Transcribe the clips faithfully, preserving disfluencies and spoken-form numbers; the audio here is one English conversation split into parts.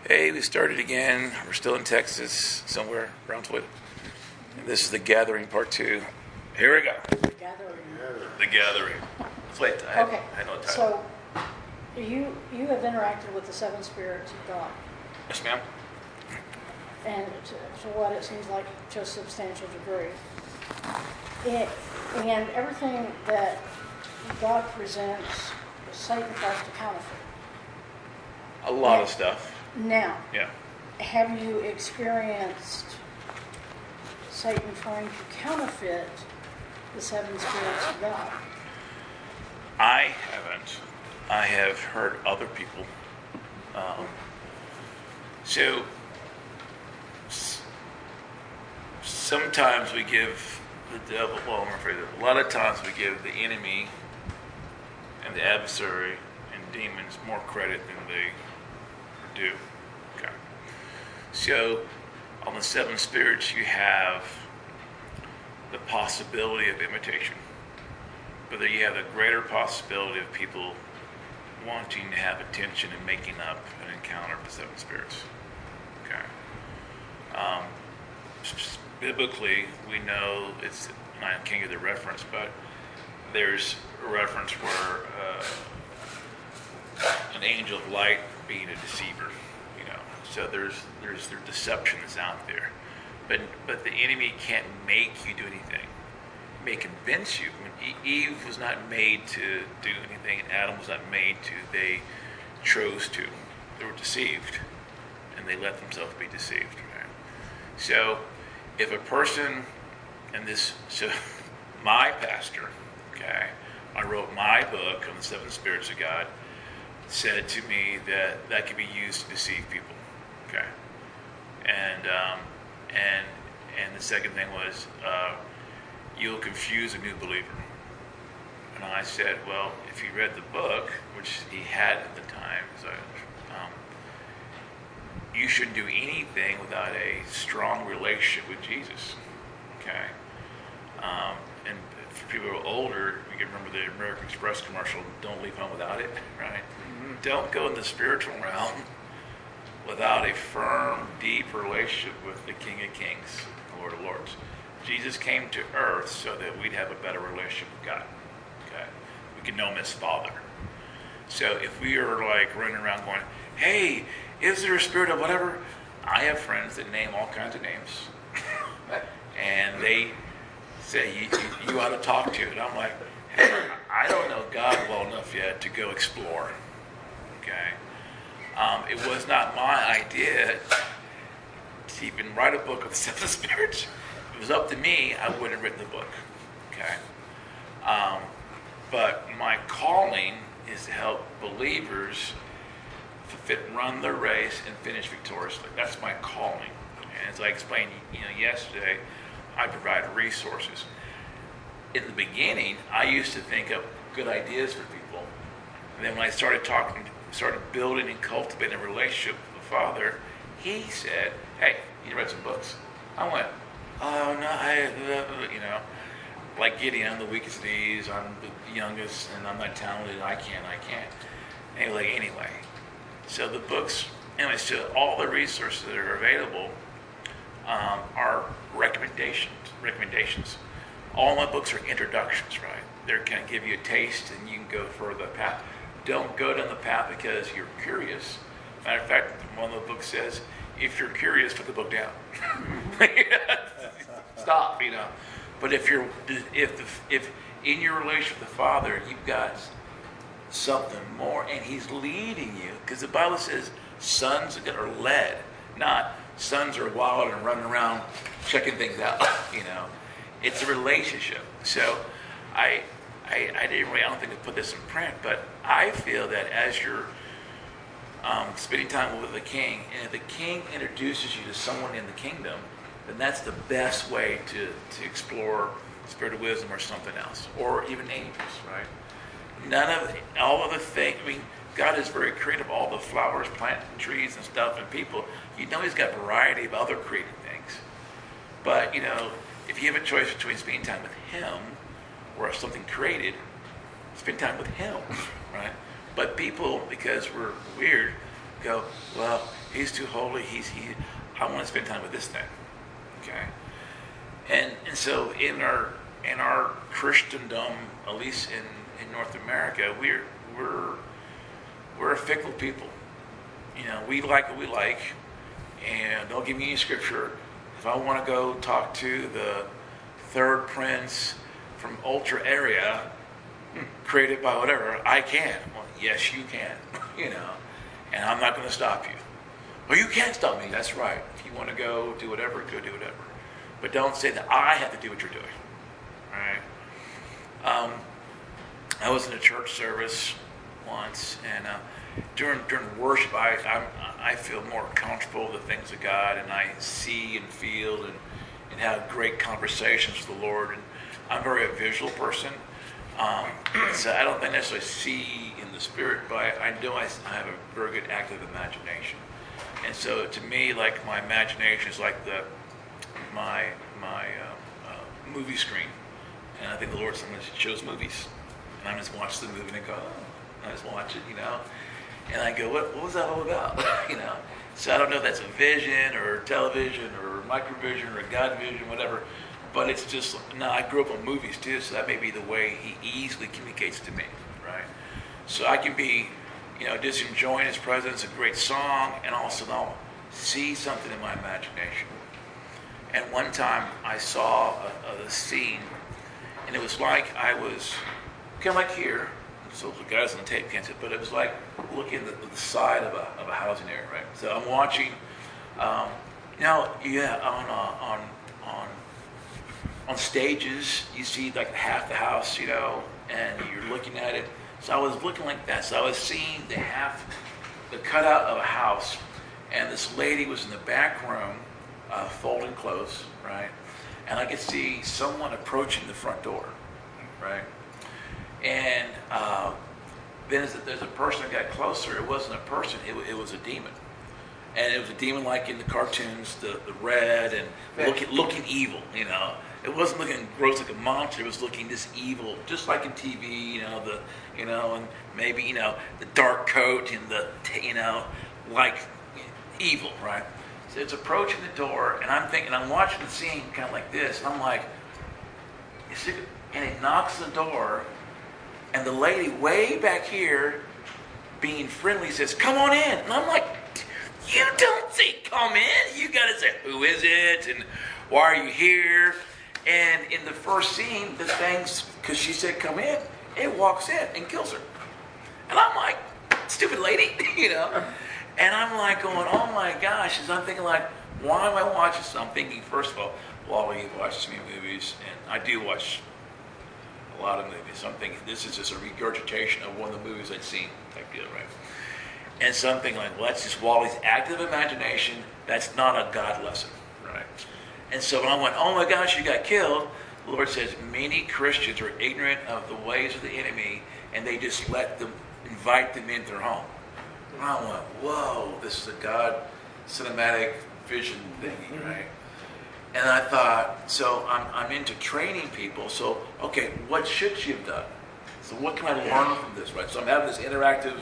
Hey, we started again. We're still in Texas, somewhere, Brownswood. And this is The Gathering Part two. Here we go. Gathering. The Gathering. Let's wait. I, Okay, I know the title. so you you have interacted with the seven spirits of God, Yes, ma'am. and to, to what it seems like to a substantial degree. It, and everything that God presents, Satan tries to counterfeit. A lot Yeah. of stuff. Now, Yeah. have you experienced Satan trying to counterfeit the seven spirits of God? I haven't. I have heard other people. Um, so, s- sometimes we give the devil, well, I'm afraid that a lot of times we give the enemy and the adversary and demons more credit than they do. Okay. So, on the seven spirits, you have the possibility of imitation. But then you have the greater possibility of people wanting to have attention and making up an encounter with the seven spirits. Okay. Um, s- biblically, we know it's, and I can't give the reference, but there's a reference where uh, an angel of light being a deceiver, you know. So there's there's their deception is out there, but but the enemy can't make you do anything. He may convince you. When E- Eve was not made to do anything, and Adam was not made to. They chose to. They were deceived, and they let themselves be deceived. Right? So, if a person, and this, so my pastor, okay, I wrote my book on the seven spirits of God, said to me that that could be used to deceive people, okay, and um, and and the second thing was uh, you'll confuse a new believer. And I said, well, if you read the book, which he had at the time, so um, you shouldn't do anything without a strong relationship with Jesus, okay. Um, and for people who are older, you can remember the American Express commercial, don't leave home without it, right? Mm-hmm. Don't go in the spiritual realm without a firm, deep relationship with the King of Kings, the Lord of Lords. Jesus came to earth so that we'd have a better relationship with God, okay? We can know him as Father. So if we are like running around going, hey, is there a spirit of whatever? I have friends that name all kinds of names. And they say, you, you, you ought to talk to it. I'm like, hey, I don't know God well enough yet to go explore. Okay? Um, it was not my idea to even write a book of the seven spirits. If it was up to me, I wouldn't have written the book. Okay? Um, but my calling is to help believers fit, run their race and finish victoriously. That's my calling. And as I explained, you know, yesterday, I provide resources. In the beginning, I used to think of good ideas for people. And then when I started talking, started building and cultivating a relationship with the Father, he said, hey, you read some books? I went, oh, no, I, uh, you know, like Gideon, I'm the weakest of these, I'm the youngest, and I'm not talented, I can't, I can't. And he was like, anyway. So the books, anyway, so all the resources that are available um, are recommendations. Recommendations. All my books are introductions, right? They're going to give you a taste, and you can go further the path. Don't go down the path because you're curious. Matter of fact, one of the books says, if you're curious, put the book down. Stop, you know. But if you're, if the, if in your relationship with the Father, you've got something more, and He's leading you, because the Bible says sons are led, not sons are wild and running around checking things out. You know, it's a relationship. So, I, I, I didn't really, I don't think I put this in print, but I feel that as you're um, spending time with the King, and if the King introduces you to someone in the kingdom, then that's the best way to, to explore spirit of wisdom or something else, or even angels, right? None of all of the things. I mean, God is very creative. All the flowers, plants, and trees, and stuff, and people. You know, He's got a variety of other creative things. But you know, if you have a choice between spending time with Him or something created, spend time with Him, right? But people, because we're weird, go, well, he's too holy. He's he. I want to spend time with this thing. Okay. And and so in our in our Christendom, at least in, in North America, we're we're we're a fickle people. You know, we like what we like, and don't give me any scripture. If I want to go talk to the third prince from Ultra area, created by whatever, I can. Well, yes, you can. You know, and I'm not going to stop you. Well, you can't stop me. That's right. If you want to go do whatever, go do whatever. But don't say that I have to do what you're doing. All right? Um, I was in a church service once, and uh, during during worship, I I'm, I feel more comfortable with the things of God, and I see and feel and, and have great conversations with the Lord. And I'm very a visual person, um, so I don't think necessarily see in the spirit, but I, I know I, I have a very good active imagination. And so to me, like my imagination is like the my my uh, uh, movie screen, and I think the Lord sometimes shows movies, and I just watch the movie and I go, oh, I just watch it, you know, and I go, what, what was that all about, you know? So I don't know if that's a vision or television or microvision or God vision, whatever, but it's just, no, I grew up on movies too, so that may be the way He easily communicates to me, right? So I can be, you know, just enjoying His presence, a great song, and also I'll see something in my imagination. And one time I saw a, a scene, and it was like I was kind of like here, so the guys on the tape can't see it, but it was like looking at the, the side of a, of a housing area, right? So I'm watching, um, you know, yeah, on, uh, on, on, on stages, you see like half the house, you know, and you're looking at it. So I was looking like that. So I was seeing the half, the cutout of a house, and this lady was in the back room, Uh, folding clothes, right? And I could see someone approaching the front door, right? And uh, then as there's a person that got closer, it wasn't a person, it, it was a demon. And it was a demon like in the cartoons, the, the red and looking, looking evil, you know. It wasn't looking gross like a monster, it was looking this evil, just like in T V, you know, the, you know, and maybe, you know, the dark coat and the, you know, like evil, right? So it's approaching the door, and I'm thinking, I'm watching the scene kind of like this, and I'm like, and it knocks the door, and the lady way back here, being friendly, says, come on in. And I'm like, you don't say come in. You got to say, who is it, and why are you here? And in the first scene, the thing's, because she said come in, it walks in and kills her. And I'm like, stupid lady, you know. And I'm like going, oh my gosh. And I'm thinking like, why am I watching this? I'm thinking, first of all, Wally watches me movies, and I do watch a lot of movies. So I'm thinking, this is just a regurgitation of one of the movies I'd seen type deal, right? And so I'm thinking like, well, that's just Wally's active imagination. That's not a God lesson, right? And so when I went, oh my gosh, you got killed, the Lord says, many Christians are ignorant of the ways of the enemy, and they just let them, invite them into their home. And I went, whoa, this is a God cinematic vision thingy, right? And I thought, so I'm, I'm into training people, so, okay, what should she have done? So what can I learn from this, right? So I'm having this interactive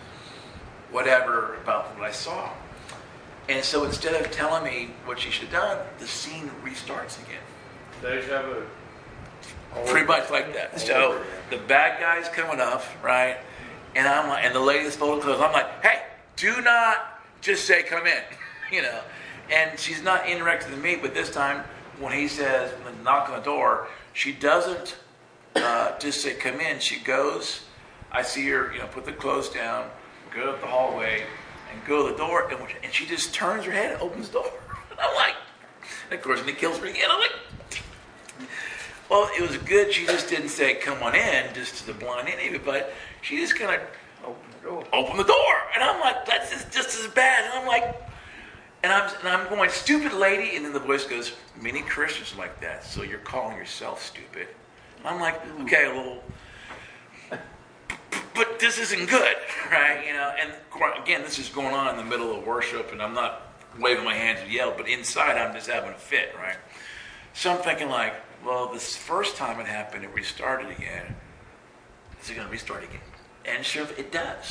whatever about what I saw. And so instead of telling me what she should have done, the scene restarts again. Deja vu. Pretty much like that. So the bad guy's coming up, right? And I'm like, and the lady's folding clothes. I'm like, hey, do not just say come in, you know. And she's not interacting with me, but this time when he says, knock on the door, she doesn't uh, just say come in. She goes, I see her, you know, put the clothes down, go up the hallway, and go to the door, and, and she just turns her head and opens the door. And I'm like, and of course, and it kills her again. I'm like, well, it was good. She just didn't say come on in, just to the blind enemy, but she just kind of opened the door. Open the door. And I'm like, that's just, just as bad. And I'm like, and I'm, and I'm going, stupid lady. And then the voice goes, many Christians are like that, so you're calling yourself stupid. And I'm like, okay, a little, but this isn't good, right? You know, and again, this is going on in the middle of worship, and I'm not waving my hands and yell, but inside I'm just having a fit, right? So I'm thinking like, well, this first time it happened, it restarted again. Is it going to restart again? And sure, it does.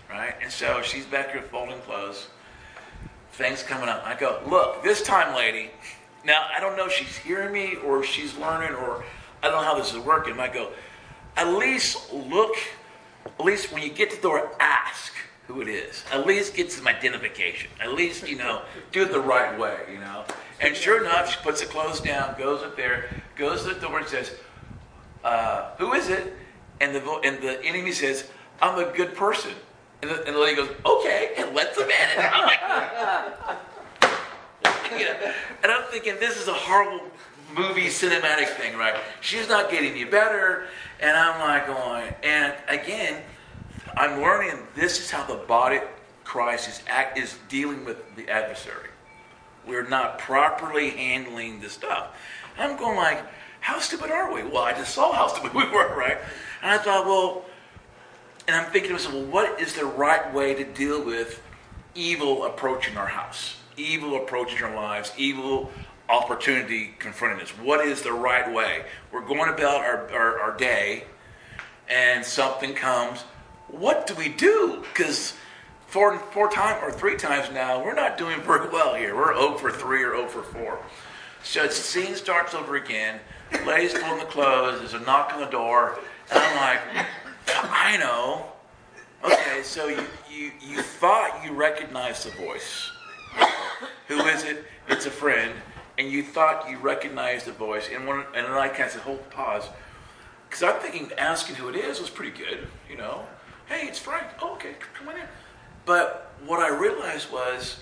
right? And so she's back here folding clothes. Things coming up. I go, look, this time, lady. Now, I don't know if she's hearing me or if she's learning or I don't know how this is working. I go, at least look, at least when you get to the door, ask who it is. At least get some identification. At least, you know, do it the right way, you know. And sure enough, she puts the clothes down, goes up there, goes to the door and says, uh, who is it? And the and the enemy says, I'm a good person. And the, and the lady goes, okay, and lets them in. And I'm like, you know, and I'm thinking, this is a horrible movie cinematic thing, right? She's not getting any better. And I'm like going, and again, I'm learning this is how the body of Christ is, act, is dealing with the adversary. We're not properly handling this stuff. And I'm going like, how stupid are we? Well, I just saw how stupid we were, right? And I thought, well, and I'm thinking to myself, well, what is the right way to deal with evil approaching our house? Evil approaching our lives, evil opportunity confronting us. What is the right way? We're going about our, our, our day, and something comes. What do we do? Because four, four times or three times now, we're not doing very well here. We're zero for three or zero for four. So the scene starts over again. Lady's pulling the clothes. There's a knock on the door. And I'm like, I know. Okay, so you, you, you thought you recognized the voice. Who is it? It's a friend. And you thought you recognized the voice. And, when, and then I kind of said, hold, pause. Because I'm thinking asking who it is was pretty good, you know. Hey, it's Frank. Oh, okay, come on in. But what I realized was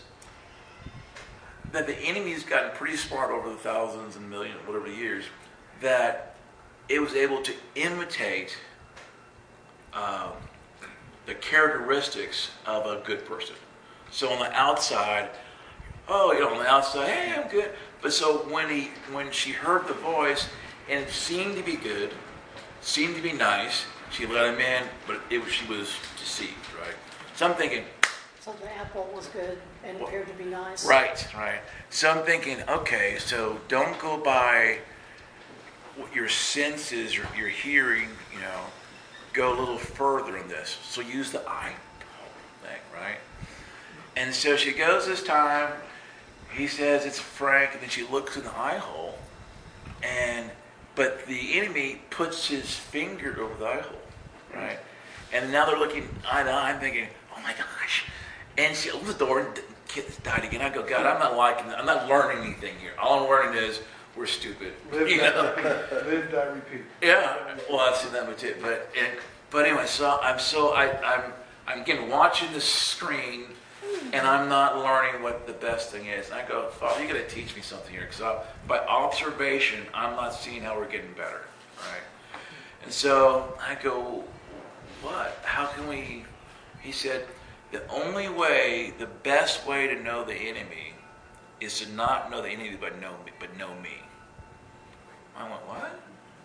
that the enemy's gotten pretty smart over the thousands and millions, whatever years, that it was able to imitate um, the characteristics of a good person. So on the outside, oh, you know, on the outside, hey, I'm good. But so when he, when she heard the voice, and it seemed to be good, seemed to be nice, she let him in, but it was, she was deceived, right? So I'm thinking, so the apple was good and appeared to be nice. Right, right. So I'm thinking, okay, so don't go by what your senses or your hearing, you know, go a little further in this. So use the eye thing, right? And so she goes this time, he says it's Frank, and then she looks in the eye hole, and but the enemy puts his finger over the eye hole, right? And now they're looking eye to eye. I'm thinking, oh my gosh. And she opens the door and the kid died again. I go, God, I'm not liking I'm not learning anything here. All I'm learning is we're stupid. Live, you know? live, die, repeat. Yeah. Well, I've seen that one too. But and, but anyway, so I'm so I, I'm I'm again watching the screen, and I'm not learning what the best thing is. And I go, Father, you got to teach me something here, because by observation, I'm not seeing how we're getting better, right? And so I go, what? How can we? He said, the only way, the best way to know the enemy is to not know the enemy, but know me, but know me. I went, what?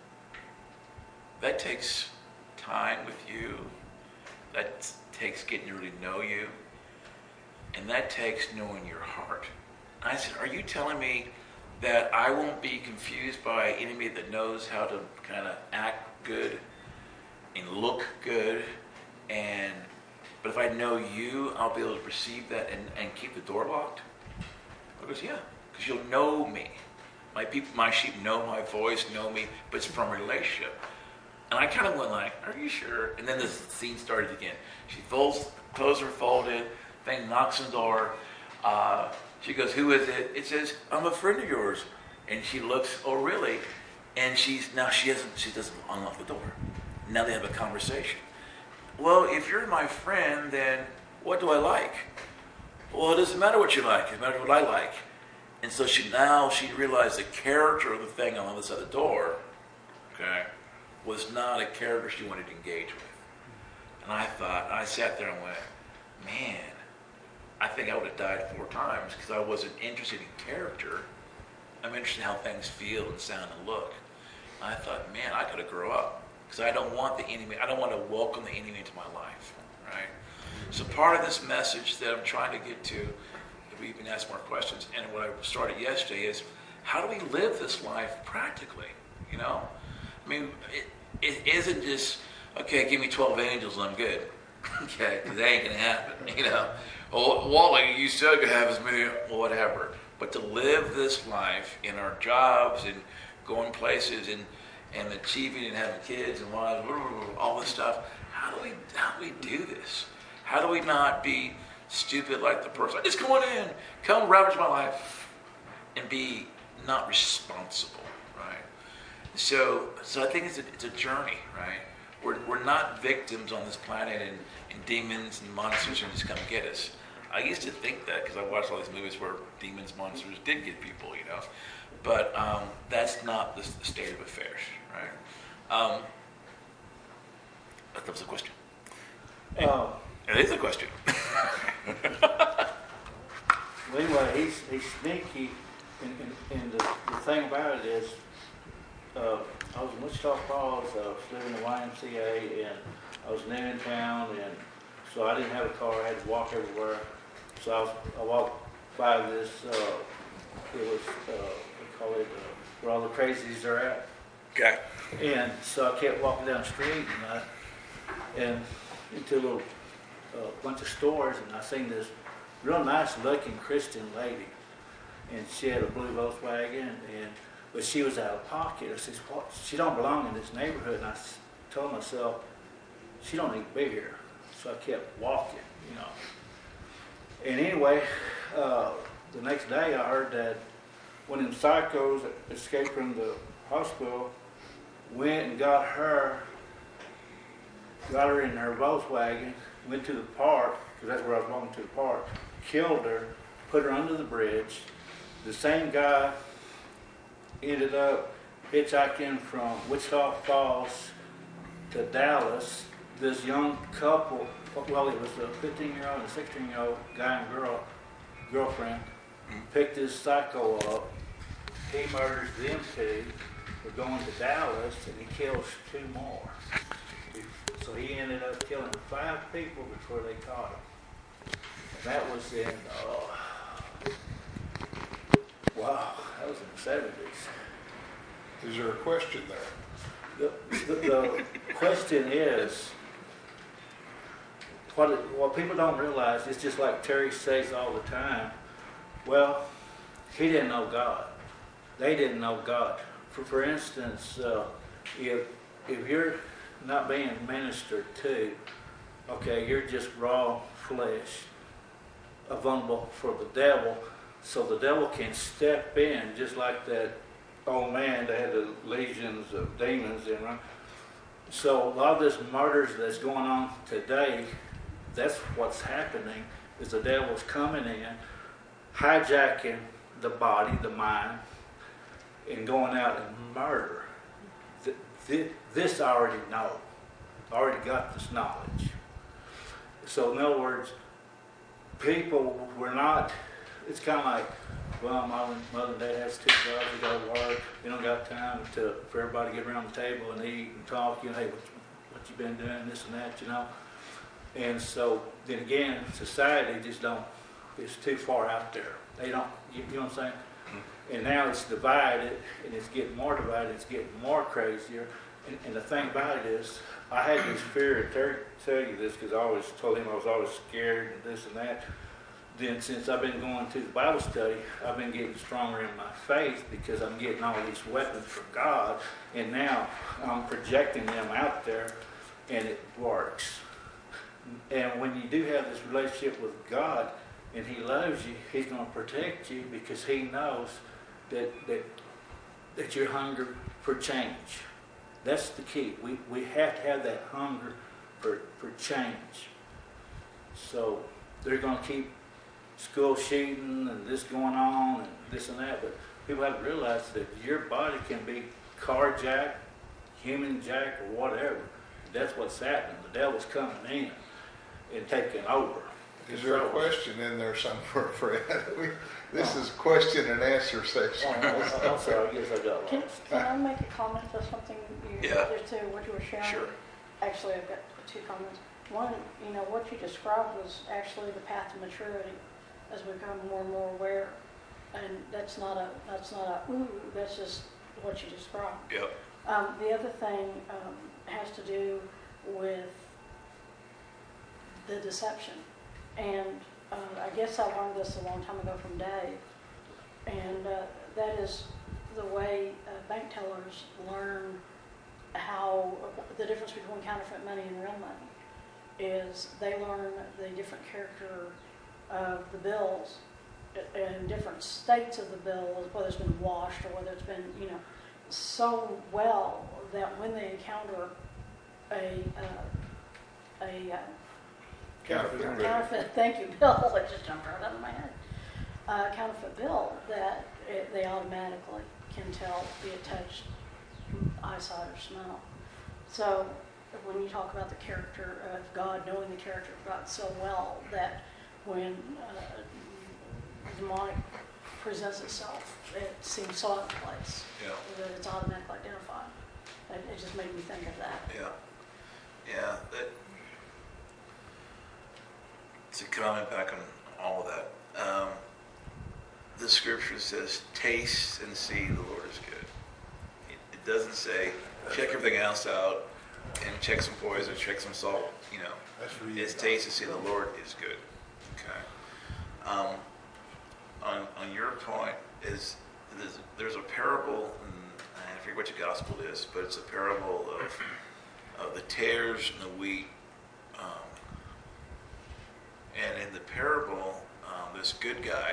That takes time with you. That takes getting to really know you. And that takes knowing your heart. I said, are you telling me that I won't be confused by an enemy that knows how to kind of act good and look good, and but if I know you, I'll be able to perceive that and, and keep the door locked? I goes, yeah, because you'll know me. My people, my sheep know my voice, know me, but it's from a relationship. And I kind of went like, are you sure? And then the scene started again. She folds, clothes are folded, thing knocks on the door. Uh, she goes, who is it? It says, I'm a friend of yours. And she looks, oh really? And she's, now she doesn't, she doesn't unlock the door. Now they have a conversation. Well, if you're my friend, then what do I like? Well, it doesn't matter what you like. It matters what I like. And so she now she realized the character of the thing on the other side of the door, okay, was not a character she wanted to engage with. And I thought, I sat there and went, man, I think I would have died four times because I wasn't interested in character. I'm interested in how things feel and sound and look. And I thought, man, I got to grow up. Because I don't want the enemy, I don't want to welcome the enemy into my life, right? So part of this message that I'm trying to get to, if we even ask more questions, and what I started yesterday is, how do we live this life practically, you know? I mean, it, it isn't just, okay, give me twelve angels and I'm good. Okay, because that ain't gonna happen, you know. Well, Wally, you still gonna have as many, whatever. But to live this life in our jobs and going places and and achieving and having kids and wives, all this stuff. How do we how do we do this? How do we not be stupid like the person? I just go on in, come ravage my life, and be not responsible, right? So, so I think it's a, it's a journey, right? We're, we're not victims on this planet, and, and demons and monsters are just come get us. I used to think that because I watched all these movies where demons, monsters did get people, you know. But um, that's not the, the state of affairs, right? Um, that was a question. Uh, It is a question. well, anyway, he's, he's sneaky, and, and, and the, the thing about it is, uh, I was in Wichita Falls, I was living in the Y M C A, and I was new in town, and so I didn't have a car, I had to walk everywhere. So I, was, I walked by this, uh, it was, uh, we call it, uh, where all the crazies are at. Okay. And so I kept walking down the street, and I, and into a little uh, bunch of stores, and I seen this real nice looking Christian lady, and she had a blue Volkswagen, and but she was out of pocket. I said, "What? She don't belong in this neighborhood." And I s- told myself, she don't need to be here. So I kept walking, you know. And anyway, uh, the next day I heard that one of them psychos that escaped from the hospital went and got her, got her in her Volkswagen, went to the park, because that's where I was walking to the park, killed her, put her under the bridge. The same guy ended up hitchhiking from Wichita Falls to Dallas. This young couple, well, it was a fifteen-year-old and a sixteen-year-old guy and girl, girlfriend, picked this psycho up. He murders them two. We're going to Dallas, and he kills two more. So he ended up killing five people before they caught him. And that was in, uh, wow, that was in the seventies. Is there a question there? The, the, the question is, what, it, what people don't realize, it's just like Terry says all the time, well, he didn't know God. They didn't know God. For, for instance, uh, if, if you're not being ministered to, okay, you're just raw flesh, uh, vulnerable for the devil, so the devil can step in just like that old man that had the legions of demons in him. So a lot of this murders that's going on today, that's what's happening, is the devil's coming in, hijacking the body, the mind, and going out and murder. Th- th- this I already know. I already got this knowledge. So in other words, people were not, it's kind of like, well, my mother and dad has two jobs, they got to work, they don't got time to, for everybody to get around the table and eat and talk, you know, hey, what, what you been doing, this and that, you know. And so, then again, society just don't, it's too far out there. They don't, you, you know what I'm saying? And now it's divided, and it's getting more divided, it's getting more crazier. And, and the thing about it is, I had this fear, and Terry tell you this, because I always told him I was always scared and this and that. Then since I've been going to the Bible study, I've been getting stronger in my faith because I'm getting all these weapons from God, and now I'm projecting them out there, and it works. And when you do have this relationship with God, and He loves you, He's going to protect you because He knows that that that you're hungry for change. That's the key. We we have to have that hunger for, for change. So they're going to keep school shooting and this going on and this and that, but people have to realize that your body can be carjacked, human jacked, or whatever. That's what's happening. The devil's coming in and taking over. Is there a question in there somewhere, Fred? We, this is question and answer section. Oh, I'm sorry, I guess I got Can, lost. can I make a comment to something you, Yeah. just to what you were sharing? Sure. Actually, I've got two comments. One, you know, what you described was actually the path to maturity as we become more and more aware. And that's not a, that's not a, ooh, that's just what you described. Yep. Um, the other thing um, has to do with the deception. And uh, I guess I learned this a long time ago from Dave. And uh, that is the way uh, bank tellers learn how the difference between counterfeit money and real money is they learn the different character of the bills and different states of the bill, whether it's been washed or whether it's been, you know, so well that when they encounter a uh, a uh, Counterfeit. counterfeit, thank you, bill, it just jumped right out of my head. Uh, counterfeit bill that it, they automatically can tell, be it touch, eyesight, or smell. So when you talk about the character of God, knowing the character of God so well that when uh, demonic presents itself, it seems so out of place Yeah. that it's automatically identified. It, it just made me think of that. Yeah, yeah. That, to comment back on all of that, um, the scripture says, "Taste and see the Lord is good." It, it doesn't say check everything else out and check some poison, check some salt. You know, That's really it's taste and see the Lord is good. Okay. Um, on on your point is there's, there's a parable. And I forget which gospel it is, but it's a parable of, of the tares and the wheat. Um, and in the parable, um, this good guy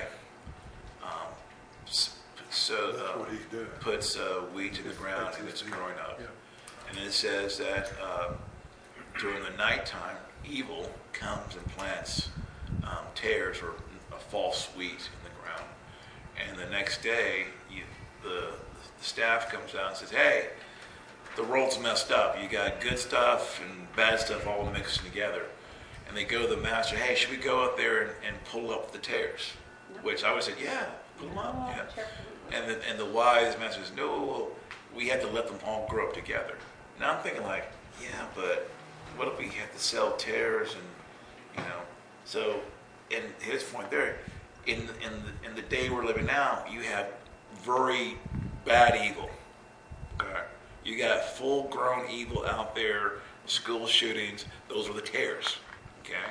um, s- so, That's uh, what he's doing. puts uh, wheat in the ground and it's growing up. And it says that uh, during the nighttime, evil comes and plants um, tares or a false wheat in the ground. And the next day, you, the The staff comes out and says, "Hey, the world's messed up. You got good stuff and bad stuff all mixed together." And they go to the master, "Hey, should we go up there and, and pull up the tares?" No. Which I would say, "Yeah, pull them up." No, Yeah. terribly. And the, and the wise master says, "No, we have to let them all grow up together." Now I'm thinking like, yeah, but what if we have to sell tares and, you know? So, in his point there, in in the, in the day we're living now, you have very bad evil. Okay, you got full-grown evil out there. School shootings; those are the tares. Okay,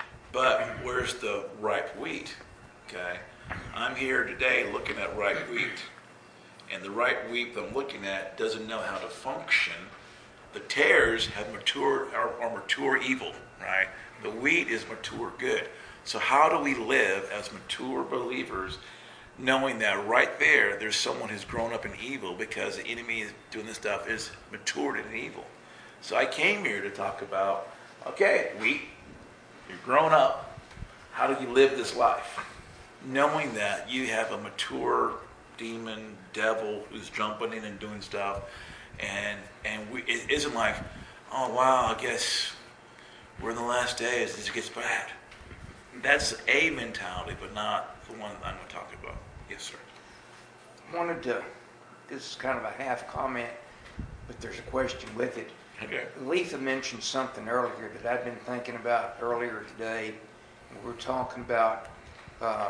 but where's the ripe wheat? Okay, I'm here today looking at ripe wheat, and the ripe wheat that I'm looking at doesn't know how to function. The tares have mature are, are mature evil, right? The wheat is mature good. So how do we live as mature believers, knowing that right there, there's someone who's grown up in evil because the enemy is doing this stuff is matured in evil. So I came here to talk about, okay, wheat, you're grown up. How do you live this life? Knowing that you have a mature demon, devil who's jumping in and doing stuff. And and we, it isn't like, oh, wow, I guess we're in the last days. This gets bad. That's a mentality, but not the one I'm going to talk about. Yes, sir. Wanted to, this is kind of a half comment, but there's a question with it. Okay. Letha mentioned something earlier that I've been thinking about earlier today. We were talking about uh,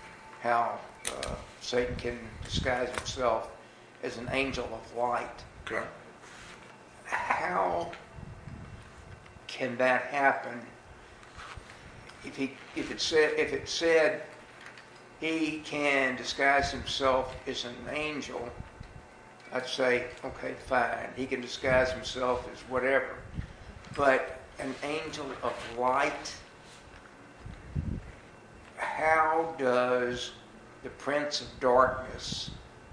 how uh, Satan can disguise himself as an angel of light. Okay. How can that happen? If he, if it said, if it said he can disguise himself as an angel, I'd say, okay, fine. He can disguise himself as whatever. But an angel of light, how does the Prince of Darkness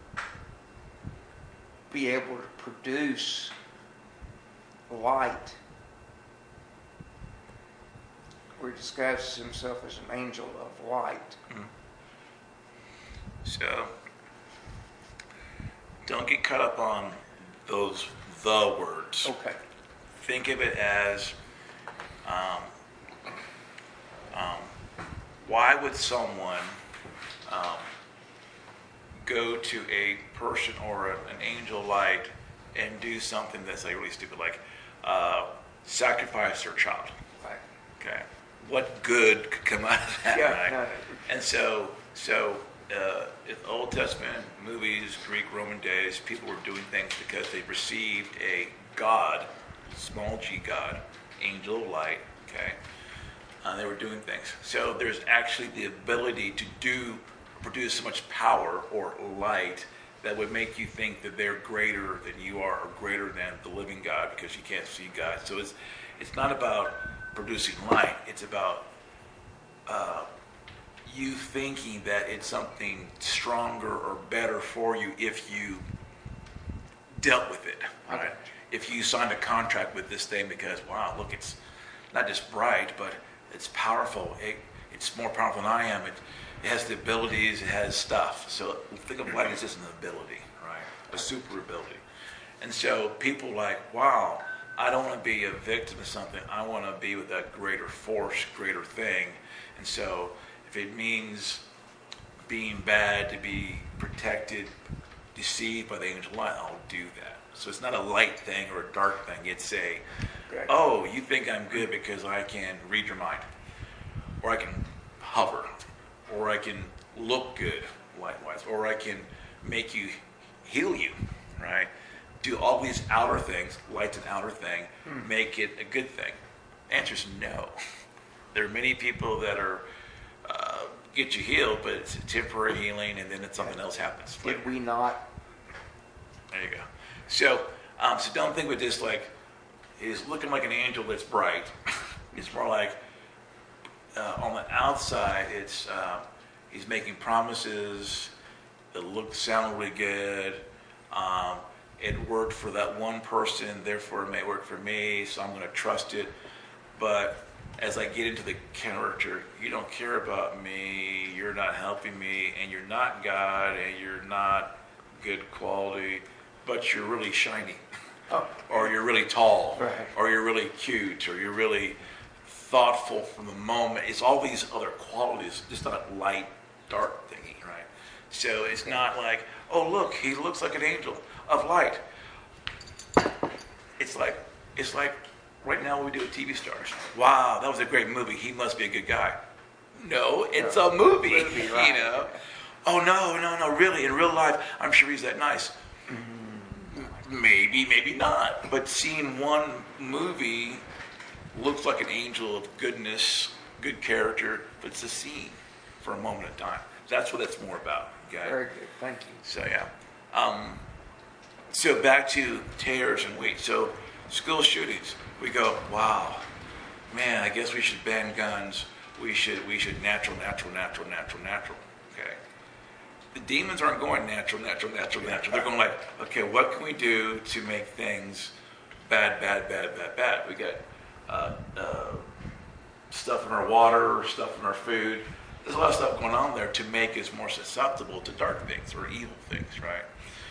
be able to produce light where he disguises himself as an angel of light? Mm-hmm. So, don't get caught up on those the words. Okay. Think of it as, um, um, why would someone um, go to a person or a, an angel light and do something that's like really stupid, like uh, sacrifice their child? Right. Okay, what good could come out of that, Yeah, right? no. And so, so uh, in Old Testament movies, Greek, Roman days, people were doing things because they received a god, small g god, angel of light, okay, Uh, they were doing things. So there's actually the ability to do, produce so much power or light that would make you think that they're greater than you are, or greater than the living God, because you can't see God. So it's it's not about producing light. It's about uh, you thinking that it's something stronger or better for you if you dealt with it, right? Okay. If you signed a contract with this thing because, wow, look, it's not just bright, but it's powerful. It, it's more powerful than I am. It, it has the abilities, it has stuff. So think of light as just an ability, right? A super ability. And so people like, wow, I don't want to be a victim of something. I want to be with that greater force, greater thing. And so if it means being bad, to be protected, deceived by the angel light, I'll do that. So it's not a light thing or a dark thing. It's a, Okay. oh, you think I'm good because I can read your mind, or I can hover, or I can look good light-wise, or I can make you, heal you, right? Do all these outer things, light's an outer thing, Hmm. make it a good thing. The answer is no. There are many people that are, uh, get you healed, but it's a temporary healing, and then it's something else happens. Did we not? There you go. So, um, so don't think with this like, he's looking like an angel that's bright. It's more like uh, on the outside, it's uh, he's making promises that look, sound really good. Um, it worked for that one person, therefore it may work for me, so I'm going to trust it. But as I get into the character, you don't care about me, you're not helping me, and you're not God, and you're not good quality, but you're really shiny. Oh, Or you're really tall, Right. or you're really cute, or you're really thoughtful from the moment. It's all these other qualities, just not light, dark thingy, right? So it's not like, oh look, he looks like an angel of light. It's like, it's like right now we do with T V stars. Wow, that was a great movie. He must be a good guy. No, it's a movie, Movie, right. you know. Oh no, no, no, really, in real life, I'm sure he's that nice. Maybe, maybe not. But seeing one movie looks like an angel of goodness, good character, but it's a scene for a moment in time. That's what it's more about. Okay. very good. Thank you. So yeah. Um, so back to tears and weight. So school shootings. We go, wow, man. I guess we should ban guns. We should, we should natural, natural, natural, natural, natural. Okay. The demons aren't going natural, natural, natural, natural. They're going like, okay, what can we do to make things bad, bad, bad, bad, bad? We got uh, uh, stuff in our water, stuff in our food. There's a lot of stuff going on there to make us more susceptible to dark things or evil things, right?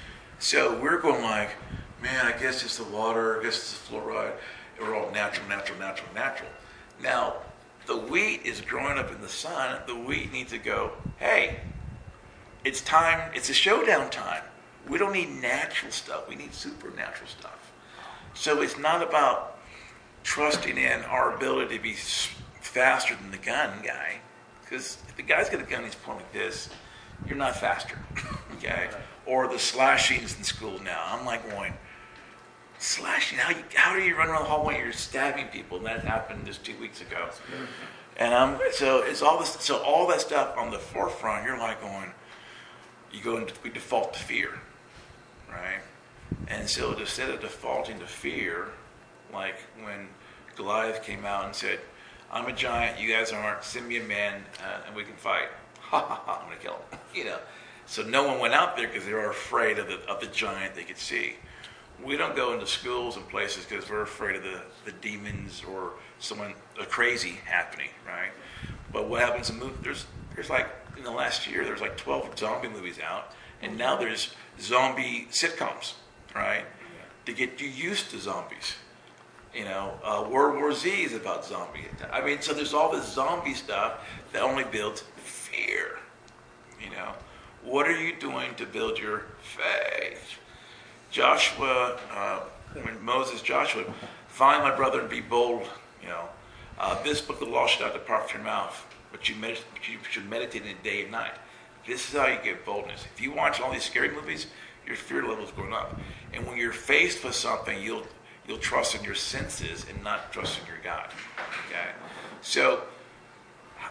So we're going like, man, I guess it's the water, I guess it's the fluoride. We're all natural, natural, natural, natural. Now, the wheat is growing up in the sun. The wheat needs to go, hey, it's time, it's a showdown time. We don't need natural stuff. We need supernatural stuff. So it's not about trusting in our ability to be faster than the gun guy. Because if the guy's got a gun, he's pointing like this, you're not faster. Okay? Or the slashings in school now. I'm like going, slashing? How, you, how do you run around the hallway and you're stabbing people? And that happened just two weeks ago. And um, so it's all this, so all that stuff on the forefront, you're like going, you go into, we default to fear, right? And so instead of defaulting to fear, like when Goliath came out and said, I'm a giant, you guys aren't, send me a man uh, and we can fight. Ha ha ha, I'm gonna kill him. You know, so no one went out there because they were afraid of the, of the giant they could see. We don't go into schools and places because we're afraid of the, the demons or someone, a crazy happening, right? But what happens in movies, there's, there's like, in the last year, there's like twelve zombie movies out, and now there's zombie sitcoms, right? To get you used to zombies. You know, uh, World War Z is about zombies. I mean, so there's all this zombie stuff that only builds fear. You know, what are you doing to build your faith? Joshua, uh, when Moses, Joshua, find my brother and be bold. You know, uh, this book of the law should not depart from your mouth, but you, medit- but you should meditate in it day and night. This is how you get boldness. If you watch all these scary movies, your fear level is going up. And when you're faced with something, you'll you'll trust in your senses and not trust in your God. Okay? So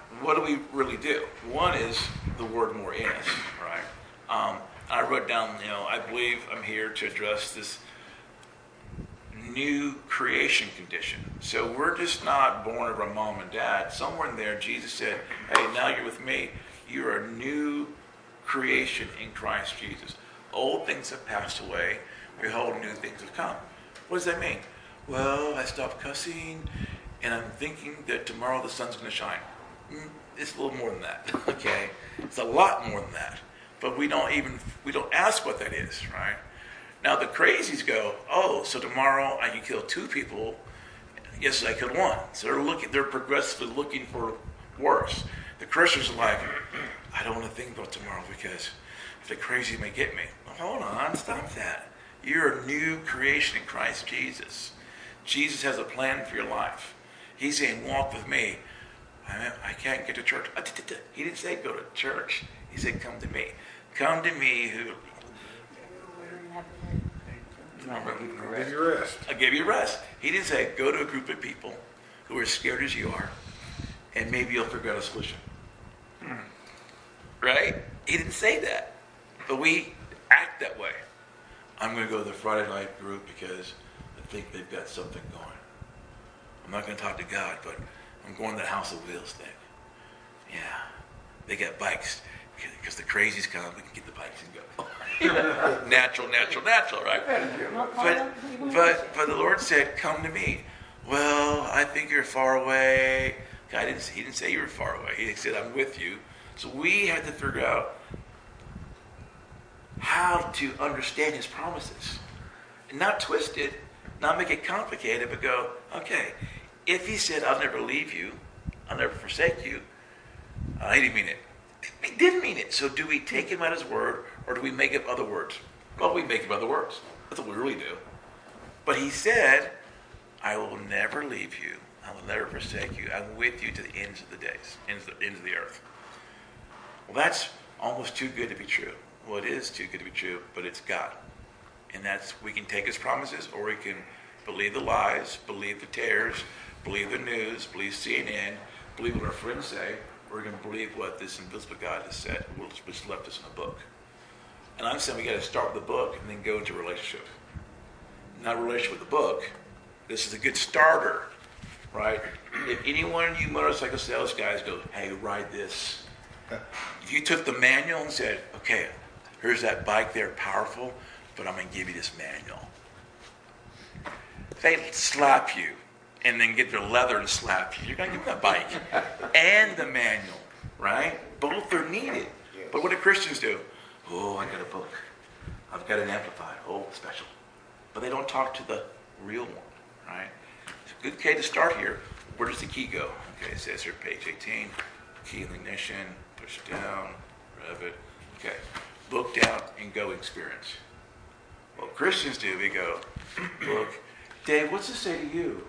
what do we really do? One is the word more in us, right? Um, I wrote down, you know, I believe I'm here to address this new creation condition. So we're just not born of our mom and dad. Somewhere in there, Jesus said, hey, now you're with me. You're a new creation in Christ Jesus. Old things have passed away. Behold, new things have come. What does that mean? Well, I stopped cussing, and I'm thinking that tomorrow the sun's going to shine. Mm, it's a little more than that, okay? It's a lot more than that. But we don't even, we don't ask what that is, right? Now the crazies go, oh, so tomorrow I can kill two people. Yes, I killed one. So they're looking, they're progressively looking for worse. The Christians are like, I don't want to think about tomorrow because if the crazy may get me. Well, hold on, stop that. You're a new creation in Christ Jesus. Jesus has a plan for your life. He's saying, walk with me. I, I can't get to church. He didn't say go to church. He said, come to me. Come to me who... Give you rest. I'll give you rest. He didn't say, go to a group of people who are scared as you are, and maybe you'll figure out a solution. Hmm. Right? He didn't say that. But we act that way. I'm going to go to the Friday night group because I think they've got something going. I'm not going to talk to God, but I'm going to the House of Wheels thing. Yeah. They got bikes. Because the crazies come, we can get the bikes and go. natural, natural, natural, right? But, but, but the Lord said, come to me. Well, I think you're far away. God didn't, he didn't say you were far away. He said, I'm with you. So we had to figure out how to understand his promises. And not twist it, not make it complicated, but go, okay, if he said, I'll never leave you, I'll never forsake you, uh, he didn't mean it. He didn't mean it. So do we take him at his word, or do we make up other words? Well, we make up other words. That's what we really do. But he said, I will never leave you. I will never forsake you. I'm with you to the ends of the days, ends of the, ends of the earth. Well, that's almost too good to be true. Well, it is too good to be true, but it's God. And that's, we can take his promises, or we can believe the lies, believe the tares, believe the news, believe C N N, believe what our friends say, or we can believe what this invisible God has said, which left us in a book. And I'm saying we got to start with the book and then go into a relationship. Not a relationship with the book. This is a good starter, right? If any one of you motorcycle sales guys go, hey, ride this. If you took the manual and said, okay, here's that bike there, powerful, but I'm going to give you this manual. They slap you and then get their leather and slap you. You're going to give them that bike and the manual, right? Both are needed. But what do Christians do? Oh, I got a book. I've got an amplified. Oh, special. But they don't talk to the real one, right? It's a good okay to start here. Where does the key go? Okay, it says here, page eighteen. Key in the ignition. Push it down. Rev it. Okay. Look down and go experience. What Christians do, we go, look. Dave, what's it say to you?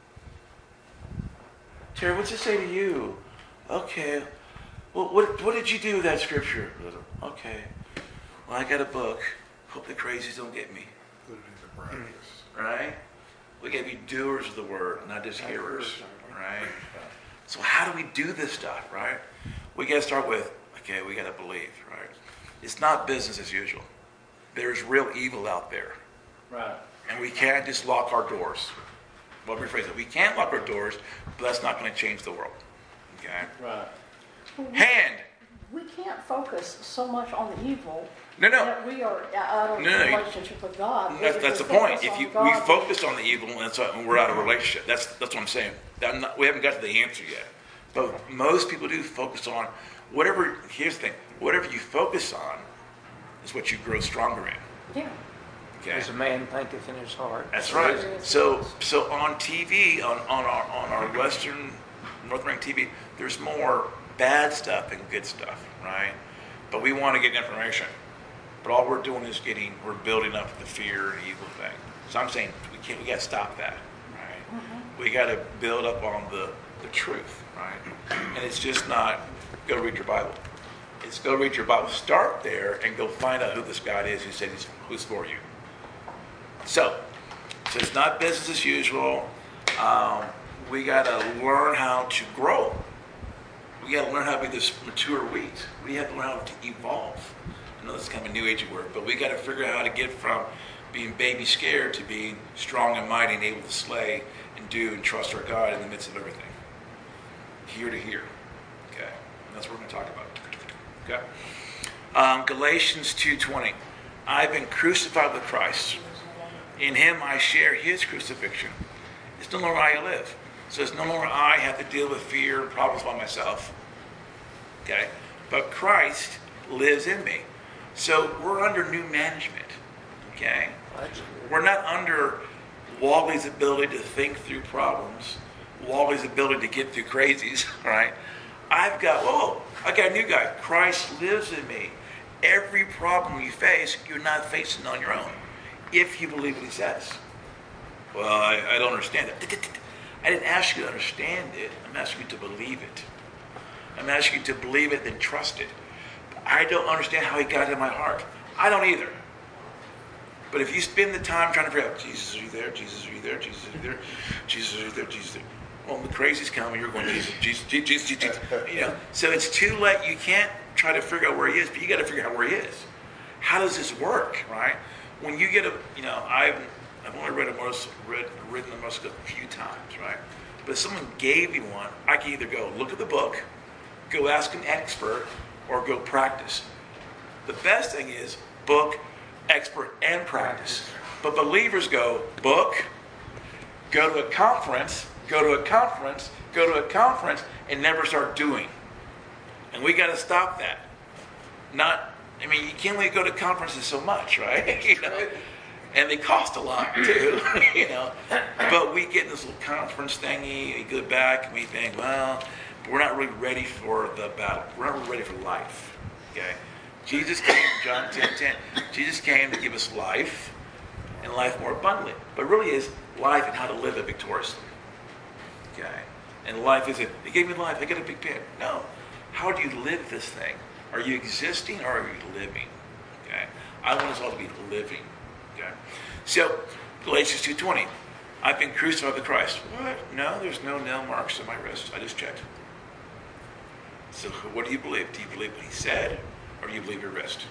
Terry, what's it say to you? Okay. Well, what, what did you do with that scripture? Okay. Well, I got a book. Hope the crazies don't get me. Put it into practice. Right? We got to be doers of the word, not just hearers. Right? So how do we do this stuff, right? We got to start with, okay, we got to believe, right? It's not business as usual. There's real evil out there. Right. And we can't just lock our doors. Well, rephrase it. We can't lock our doors, but that's not going to change the world. Okay? Right. Hand. We can't focus so much on the evil No, no. that we are out of No, no, you- relationship with God. That's, If that's the we focus point. If on you we God, focus on the evil, and that's why we're out of relationship. That's that's what I'm saying. I'm not, we haven't got to the answer yet. But most people do focus on whatever. Here's the thing: whatever you focus on is what you grow stronger in. Yeah. Okay. As a man thinketh in his heart. That's right. So so on T V, on, on our on our Western North American T V, there's more bad stuff than good stuff, right? But we want to get information. But all we're doing is getting we're building up the fear and evil thing. So I'm saying we can't we gotta stop that, right? Mm-hmm. We gotta build up on the, the truth, right? And it's just not go read your Bible. It's go read your Bible. Start there and go find out who this God is who said he's who's for you. So, so it's not business as usual. Um, we got to learn how to grow. We We got to learn how to be this mature wheat. We have to learn how to evolve. I know this is kind of a new age word, but we got to figure out how to get from being baby scared to being strong and mighty and able to slay and do and trust our God in the midst of everything. Here to here. Okay. And that's what we're going to talk about. Okay. Um, Galatians two twenty. I've been crucified with Christ. In him I share his crucifixion. It's no longer I who live. So it's no longer I have to deal with fear and problems by myself. Okay? But Christ lives in me. So we're under new management. Okay? We're not under Wally's ability to think through problems, Wally's ability to get through crazies, right? I've got, whoa, I got a new guy. Christ lives in me. Every problem you face, you're not facing on your own, if you believe what he says. Well, I, I don't understand it. I didn't ask you to understand it. I'm asking you to believe it. I'm asking you to believe it and trust it. I don't understand how he got in my heart. I don't either. But if you spend the time trying to figure out, Jesus, are you there? Jesus, are you there? Jesus, are you there? Jesus, are you there? Jesus, are you there? Well, when the crazies come, you're going, Jesus, Jesus, Jesus, Jesus, Jesus. You know, so it's too late. You can't try to figure out where he is, but you got to figure out where he is. How does this work, right? When you get a, you know, I've, I've only read a most, read, written a most a few times, right? But if someone gave me one, I can either go look at the book, go ask an expert, or go practice. The best thing is book, expert, and practice. But believers go book, go to a conference, go to a conference, go to a conference, and never start doing. And we got to stop that. Not, I mean, you can't only go to conferences so much, right? You know, and they cost a lot too, you know. But we get in this little conference thingy, we go back, and we think, well, we're not really ready for the battle. We're not really ready for life. Okay. Jesus came, John ten ten. Jesus came to give us life, and life more abundantly. But really is life and how to live it victoriously. Okay. And life isn't, he gave me life, I get a big pen. No. How do you live this thing? Are you existing or are you living? Okay. I want us all to be living. Okay. So, Galatians two twenty. I've been crucified with Christ. What? No, there's no nail marks on my wrist. I just checked. So what do you believe? Do you believe what he said, or do you believe your wrist?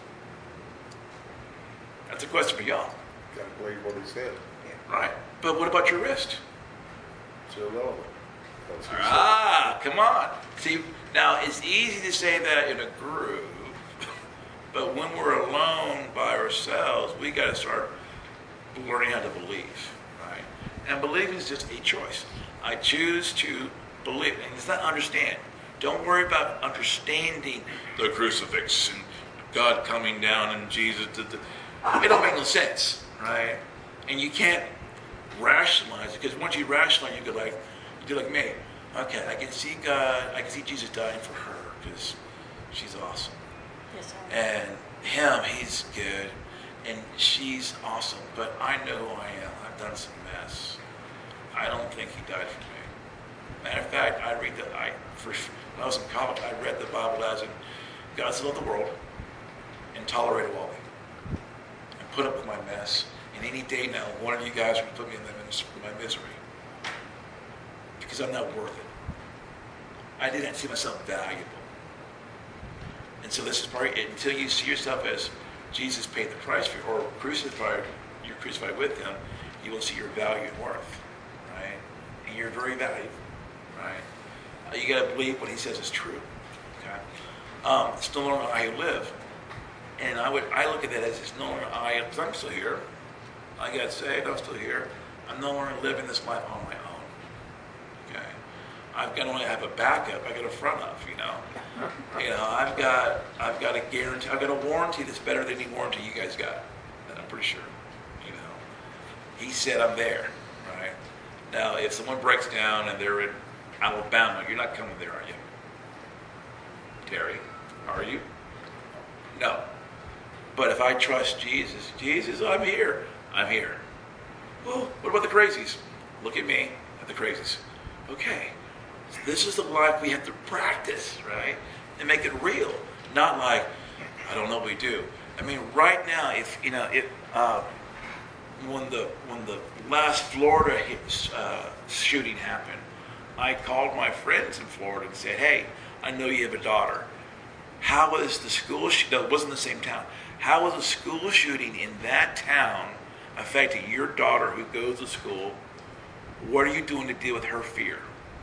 That's a question for y'all. Gotta believe what he said. Right. But what about your wrist? It's irrelevant. That's what he Ah, come on. See, now it's easy to say that in a group, but when we're alone by ourselves, we got to start learning how to believe, right? And believing is just a choice. I choose to believe, and it's not understand. Don't worry about understanding the crucifix and God coming down and Jesus. It don't make no sense, right? And you can't rationalize it, because once you rationalize, you go like, you do like me. Okay, I can see God, I can see Jesus dying for her because she's awesome. Yes, I And him, he's good, and she's awesome. But I know who I am. I've done some mess. I don't think he died for me. Matter of fact, I read the I first when I was in college, I read the Bible as in God so loved the world and tolerated all of it and put up with my mess. And any day now, one of you guys will put me in my misery because I'm not worth it. I didn't see myself valuable. And so this is part, until you see yourself as Jesus paid the price for you, or crucified, you're crucified with him, you will see your value and worth, right? And you're very valuable, right? Uh, you got to believe what he says is true, okay? Um, it's no longer I who live. And I would, I look at that as it's no longer I, because I'm still here. I got saved, I'm still here. I'm no longer living this life on my own, okay? I've got to only have a backup, I got a front up, you know? You know, I've got I've got a guarantee, I've got a warranty that's better than any warranty you guys got. And I'm pretty sure, you know. He said I'm there, right? Now, if someone breaks down and they're in Alabama, you're not coming there, are you? Terry, are you? No. But if I trust Jesus, Jesus, I'm here. I'm here. Well, what about the crazies? Look at me, at the crazies. Okay. This is the life we have to practice, right? And make it real. Not like, I don't know what we do. I mean, right now, if, you know, if, uh, when the when the last Florida hit, uh, shooting happened, I called my friends in Florida and said, hey, I know you have a daughter. How is the school sh- no, it wasn't the same town. How is a school shooting in that town affecting your daughter who goes to school? What are you doing to deal with her fear?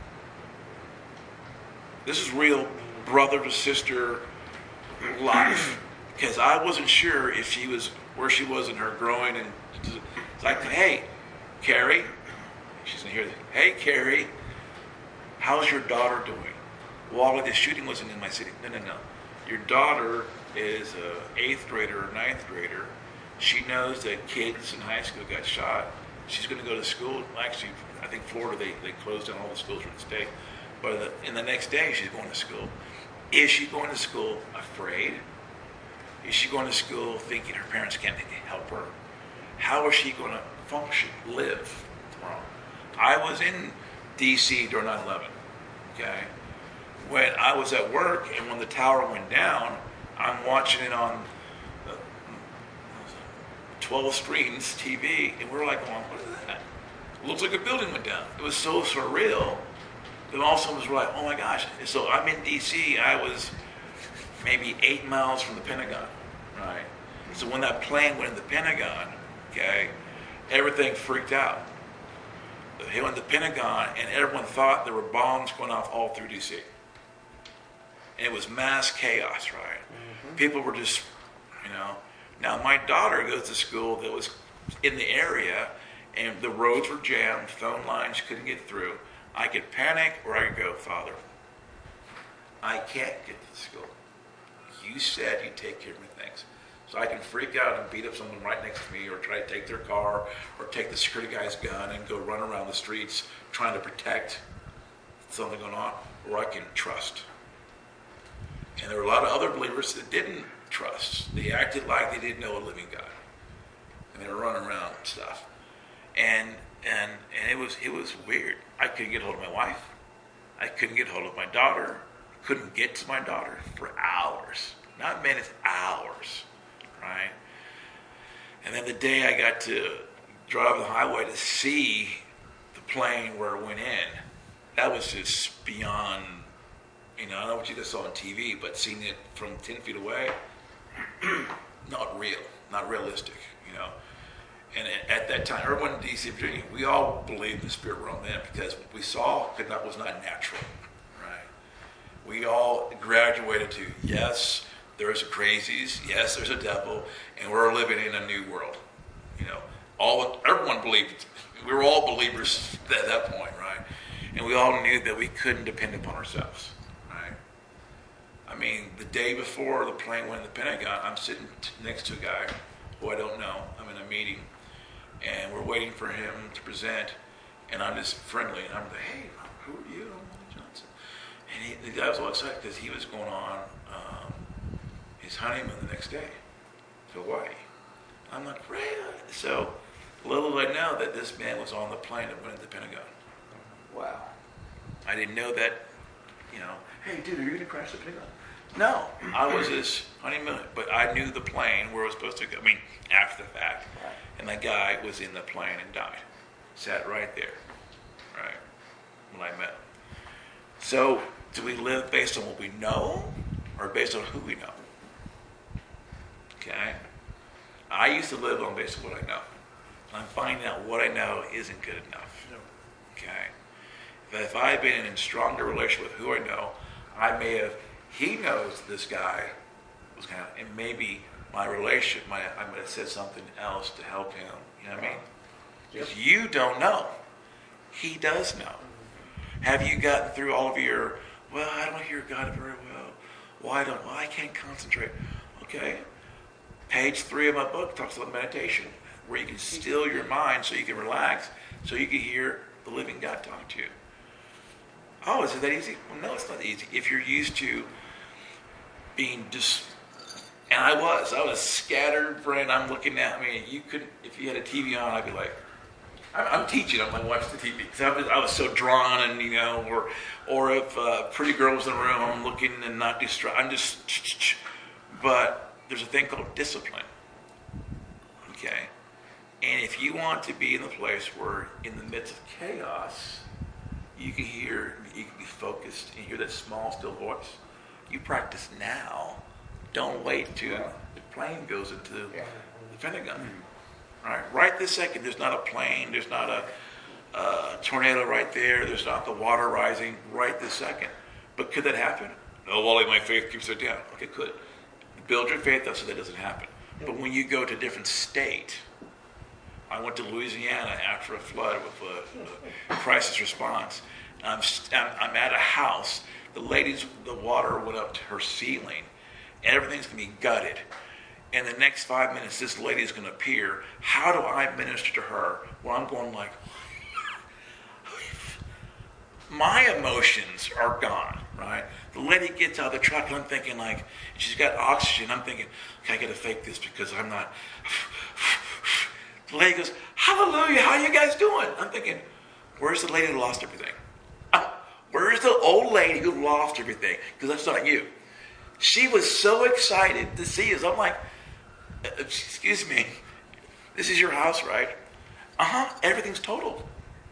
This is real brother to sister life. Because I wasn't sure if she was where she was in her growing, and it's like, hey, Carrie, she's gonna hear this. Hey, Carrie, how's your daughter doing? Well, the shooting wasn't in my city. No, no, no. Your daughter is a eighth grader or ninth grader. She knows that kids in high school got shot. She's going to go to school. Actually, I think Florida, they, they closed down all the schools for the state. But the, in the next day, she's going to school. Is she going to school afraid? Is she going to school thinking her parents can't help her? How is she going to function, live tomorrow? I was in D C during nine eleven, okay? When I was at work and when the tower went down, I'm watching it on uh, twelve screens T V, and we're like, going, what is that? It looks like a building went down. It was so surreal. Then all of a sudden it was like, oh my gosh. And so I'm in D C, I was maybe eight miles from the Pentagon, right? So when that plane went in the Pentagon, okay, everything freaked out. It went in the Pentagon, and everyone thought there were bombs going off all through D C. And it was mass chaos, right? Mm-hmm. People were just, you know. Now my daughter goes to school that was in the area, and the roads were jammed, phone lines couldn't get through. I could panic, or I could go, Father, I can't get to school. You said you'd take care of my things. So I can freak out and beat up someone right next to me, or try to take their car, or take the security guy's gun and go run around the streets trying to protect something going on, or I can trust. And there were a lot of other believers that didn't trust. They acted like they didn't know a living God. And they were running around and stuff. And and and it was it was weird. I couldn't get hold of my wife. I couldn't get hold of my daughter. Couldn't get to my daughter for hours. Not minutes, hours. Right? And then the day I got to drive the highway to see the plane where it went in, that was just beyond, you know, I don't know what you guys saw on T V, but seeing it from ten feet away, not real, not realistic, you know. And at that time, everyone in D C, Virginia, we all believed in the spirit realm then, because what we saw could not, was not natural, right? We all graduated to, yes, there's crazies, yes, there's a devil, and we're living in a new world. You know, all everyone believed, we were all believers at that point, right? And we all knew that we couldn't depend upon ourselves, right? I mean, the day before the plane went in the Pentagon, I'm sitting t- next to a guy who I don't know. I'm in a meeting, and we're waiting for him to present, and I'm just friendly, and I'm like, hey, who are you? I'm Willie Johnson. And he, the guy was all excited because he was going on um, his honeymoon the next day to Hawaii. I'm like, really? So little did I know that this man was on the plane that went to the Pentagon. Wow. I didn't know that, you know, hey, dude, are you going to crash the Pentagon? No, I was his honeymoon, but I knew the plane where it was supposed to go. I mean, after the fact. Right. And that guy was in the plane and died. Sat right there, right, when I met him. So, do we live based on what we know, or based on who we know? Okay? I used to live on based on what I know. And I'm finding out what I know isn't good enough. Okay? But if I had been in a stronger relationship with who I know, I may have, he knows this guy was kind of, and maybe my relationship, might, I might have said something else to help him. You know what I mean? Because you don't know. He does know. Have you gotten through all of your, well, I don't hear God very well. Why don't, well, I can't concentrate. Okay. Page three of my book talks about meditation, where you can still your mind so you can relax, so you can hear the living God talk to you. Oh, is it that easy? Well, no, it's not easy. If you're used to being just, and I was, I was scattered brain. I'm looking at, I mean, you could, if you had a T V on, I'd be like, I'm, I'm teaching, I'm like, watch the T V. Because I was, I was so drawn, and, you know, or or if uh, pretty girls in the room, I'm looking and not distracted. I'm just, but there's a thing called discipline. Okay? And if you want to be in the place where, in the midst of chaos, you can hear, you can focused and hear that small, still voice, you practice now. Don't wait till the plane goes into the Pentagon. All right, right this second, there's not a plane, there's not a uh, tornado right there, there's not the water rising right this second. But could that happen? No, Wally, my faith keeps it down. Okay, could. Build your faith up so that doesn't happen. But when you go to a different state, I went to Louisiana after a flood with a, a crisis response. I'm, I'm at a house. The lady's, the water went up to her ceiling. And everything's going to be gutted. In the next five minutes, this lady's going to appear. How do I minister to her? Well, I'm going like, my emotions are gone, right? The lady gets out of the truck, and I'm thinking like, she's got oxygen. I'm thinking, okay, I got to fake this because I'm not. The lady goes, hallelujah, how you guys doing? I'm thinking, where's the lady who lost everything? Where's the old lady who lost everything? Because that's not you. She was so excited to see us. I'm like, excuse me, this is your house, right? Uh-huh, everything's totaled.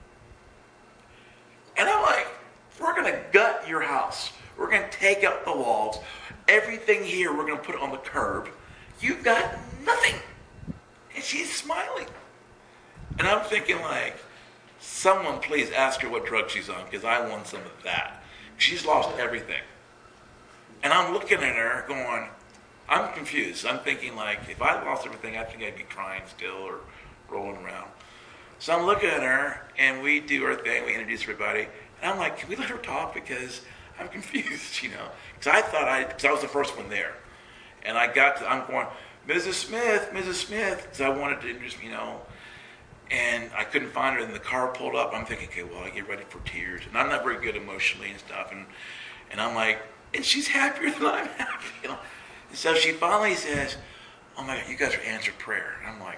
And I'm like, we're going to gut your house. We're going to take out the walls. Everything here, we're going to put it on the curb. You've got nothing. And she's smiling. And I'm thinking like, someone please ask her what drug she's on because I want some of that. She's lost everything. And I'm looking at her going, I'm confused. I'm thinking like, if I lost everything, I think I'd be crying still or rolling around. So I'm looking at her, and we do our thing. We introduce everybody. And I'm like, can we let her talk? Because I'm confused, you know. Because I thought I, because I was the first one there. And I got to, I'm going, Missus Smith, Missus Smith, because I wanted to introduce, you know. And I couldn't find her. And the car pulled up. I'm thinking, okay, well, I get ready for tears. And I'm not very good emotionally and stuff. And and I'm like, and she's happier than I'm happy, you know. And so she finally says, oh my God, you guys are answered prayer. And I'm like,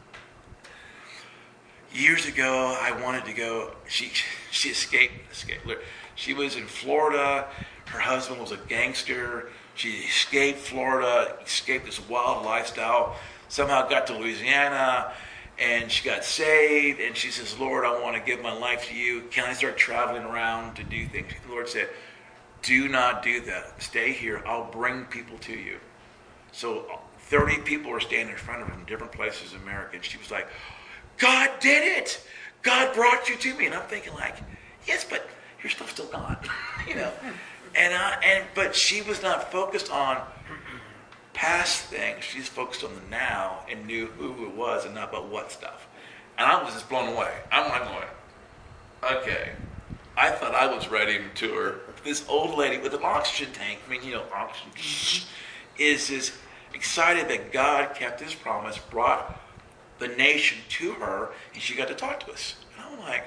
years ago, I wanted to go, she she escaped, escaped. She was in Florida. Her husband was a gangster. She escaped Florida, escaped this wild lifestyle, somehow got to Louisiana, and she got saved. And she says, Lord, I want to give my life to you. Can I start traveling around to do things? The Lord said, do not do that. Stay here. I'll bring people to you. So thirty people were standing in front of her from different places in America. And she was like, God did it. God brought you to me. And I'm thinking like, yes, but your stuff's still gone. you know. And I, and but she was not focused on past things. She's focused on the now and knew who it was and not about what stuff. And I was just blown away. I'm like going, okay. I thought I was ready to tour. This old lady with an oxygen tank, I mean, you know, oxygen, is is excited that God kept his promise, brought the nation to her, and she got to talk to us. And I'm like,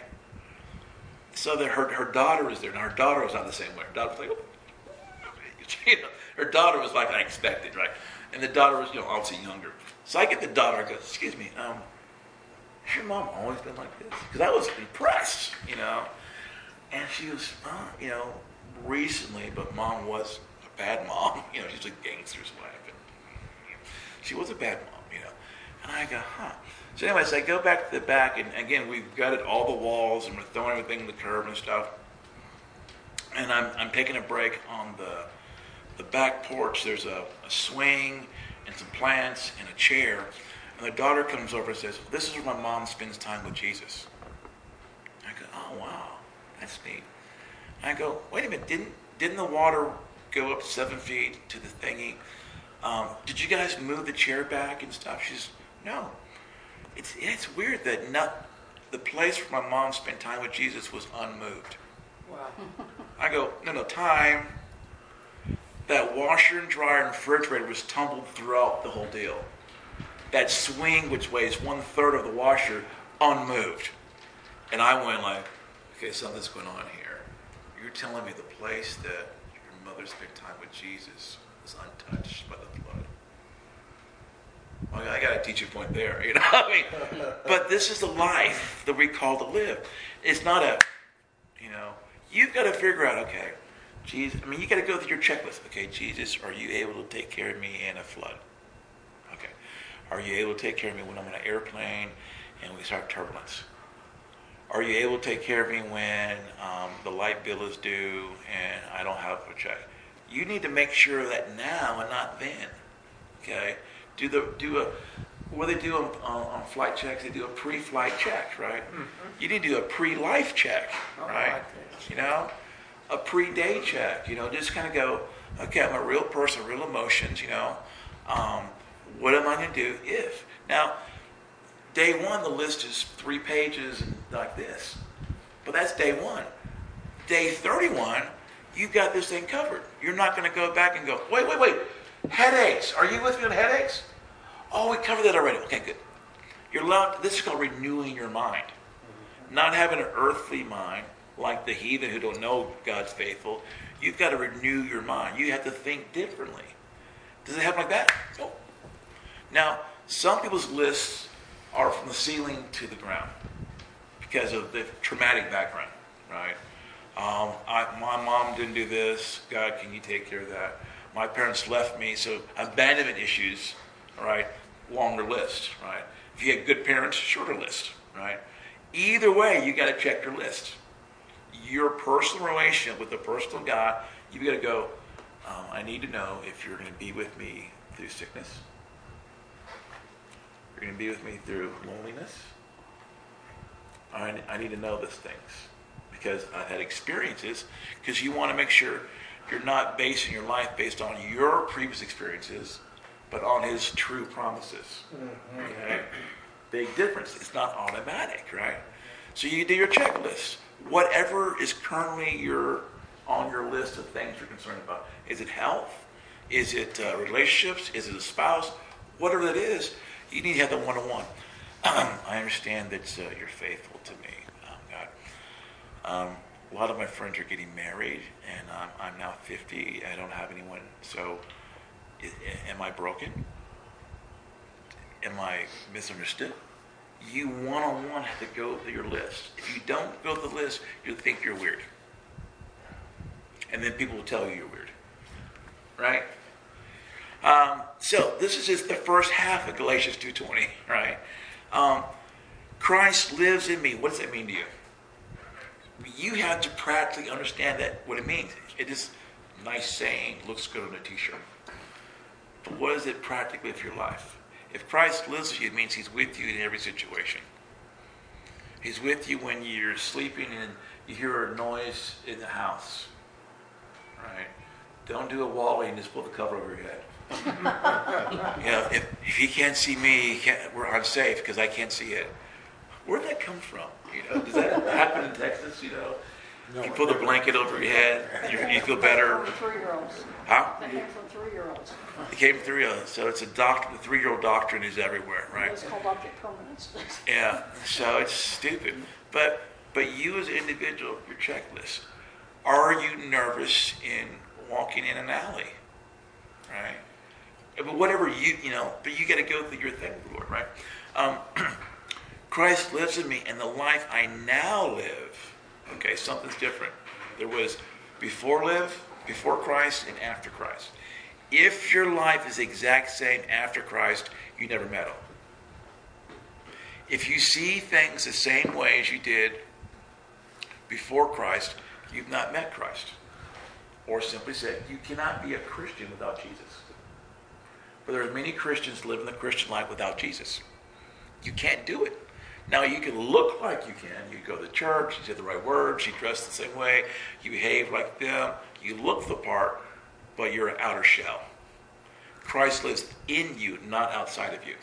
so that her her daughter was there, and her daughter was not the same way. Her daughter was like, oh. you know, her daughter was like unexpected, right? And the daughter was, you know, obviously younger. So I get the daughter, I go, excuse me, um, has your mom always been like this? Because I was impressed, you know. And she goes, oh, you know, recently, but mom was a bad mom. You know, she's a gangster's wife. And she was a bad mom, you know. And I go, huh. So anyways, I go back to the back, and again, we've gutted all the walls, and we're throwing everything in the curb and stuff. And I'm I'm taking a break on the the back porch. There's a, a swing and some plants and a chair. And the daughter comes over and says, this is where my mom spends time with Jesus. I go, oh, wow. That's neat. And I go, wait a minute, didn't didn't the water go up seven feet to the thingy? Um, did you guys move the chair back and stuff? She's, no. It's it's weird that not the place where my mom spent time with Jesus was unmoved. Wow. I go, no, no, time. That washer and dryer and refrigerator was tumbled throughout the whole deal. That swing, which weighs one third of the washer, unmoved. And I went like, okay, something's going on here. You're telling me the place that your mother spent time with Jesus was untouched by the flood. Well, I got a teaching point there, you know. I mean, but this is the life that we call to live. It's not a, you know, you've got to figure out, okay, Jesus. I mean, you got to go through your checklist. Okay, Jesus, are you able to take care of me in a flood? Okay, are you able to take care of me when I'm in an airplane and we start turbulence? Are you able to take care of me when um, the light bill is due and I don't have a check? You need to make sure of that now and not then. Okay? Do the do a what they do on, on, on flight checks? They do a pre-flight check, right? Mm-hmm. You need to do a pre-life check, Oh, right? I like You know, a pre-day check. You know, just kind of go, okay, I'm a real person, real emotions. You know, um, what am I going to do if now? Day one, the list is three pages and like this, but that's day one. Day thirty-one, you've got this thing covered. You're not going to go back and go, wait, wait, wait. Headaches. Are you with me on headaches? Oh, we covered that already. Okay, good. You're allowed. This is called renewing your mind, not having an earthly mind like the heathen who don't know God's faithful. You've got to renew your mind. You have to think differently. Does it happen like that? No. Now, some people's lists are from the ceiling to the ground because of the traumatic background, right? Um, I, my mom didn't do this. God, can you take care of that? My parents left me, so abandonment issues, all right? Longer list, right? If you had good parents, shorter list, right? Either way, you got to check your list. Your personal relationship with the personal God, you've got to go, um, I need to know if you're going to be with me through sickness. You're going to be with me through loneliness. I, I need to know these things because I've had experiences, because you want to make sure you're not basing your life based on your previous experiences, but on his true promises. Mm-hmm. Okay? Big difference. It's not automatic, right? So you do your checklist. Whatever is currently your on your list of things you're concerned about. Is it health? Is it uh, relationships? Is it a spouse? Whatever it is, you need to have the one-on-one. I understand that uh, you're faithful to me, um, God. Um, a lot of my friends are getting married, and um, I'm now fifty. I don't have anyone. So, I, am I broken? Am I misunderstood? You one-on-one have to go through your list. If you don't go through the list, you'll think you're weird. And then people will tell you you're weird. Right? Um, so this is just the first half of Galatians two twenty, right? Um, Christ lives in me. What does that mean to you? You have to practically understand that, what it means. It is a nice saying, looks good on a t-shirt. But what is it practically for your life? If Christ lives with you, it means he's with you in every situation. He's with you when you're sleeping and you hear a noise in the house. Right? Don't do a Wally and just pull the cover over your head. You know, if, if he can't see me, he can't, we're unsafe because I can't see it. Where'd that come from? You know, does that happen in Texas? You know, no, you pull the blanket over your head, you, you feel better. That came from three-year-olds. Huh? That came from three-year-olds. It came from three-year-olds. So it's a doctrine. The three-year-old doctrine is everywhere, right? It's called object permanence. Yeah. So it's stupid. But but you as an individual, your checklist. Are you nervous in walking in an alley? Right? But whatever you, you know, but you got to go through your thing, Lord, right? Um, Christ lives in me, and the life I now live, okay, something's different. There was before live, before Christ, and after Christ. If your life is the exact same after Christ, you never met him. If you see things the same way as you did before Christ, you've not met Christ. Or simply said, you cannot be a Christian without Jesus. But there are many Christians living the Christian life without Jesus. You can't do it. Now, you can look like you can. You go to church, you say the right words, you dress the same way, you behave like them, you look the part, but you're an outer shell. Christ lives in you, not outside of you.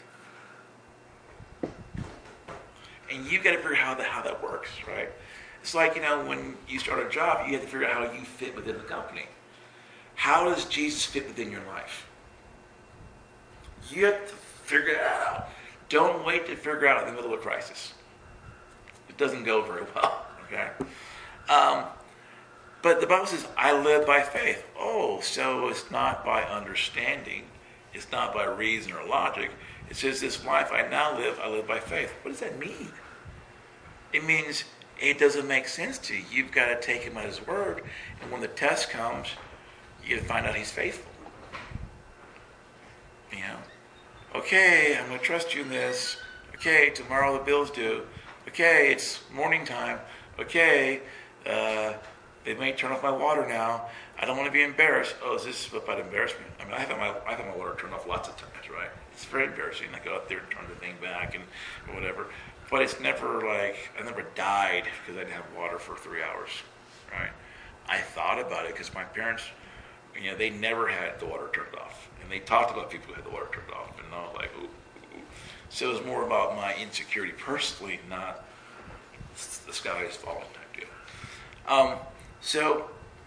And you've got to figure out how that, how that works, right? It's like, you know, when you start a job, you have to figure out how you fit within the company. How does Jesus fit within your life? You have to figure it out. Don't wait to figure out in the middle of a crisis. It doesn't go very well, okay? Um, but the Bible says, I live by faith. Oh, so it's not by understanding. It's not by reason or logic. It says, this life I now live, I live by faith. What does that mean? It means it doesn't make sense to you. You've got to take him at his word. And when the test comes, you find out he's faithful. You know? Okay, I'm going to trust you in this. Okay, tomorrow the bill's due. Okay, it's morning time. Okay, uh, they may turn off my water now. I don't want to be embarrassed. Oh, is this about embarrassment? I mean, I've had my, I've had my water turned off lots of times, right? It's very embarrassing. I go out there and turn the thing back and or whatever. But it's never like, I never died because I didn't have water for three hours, right? I thought about it because my parents, you know, they never had the water turned off. And they talked about people who had the water turned off. And I was like, ooh, ooh, ooh. So it was more about my insecurity personally, not the sky is falling type deal. Um, so,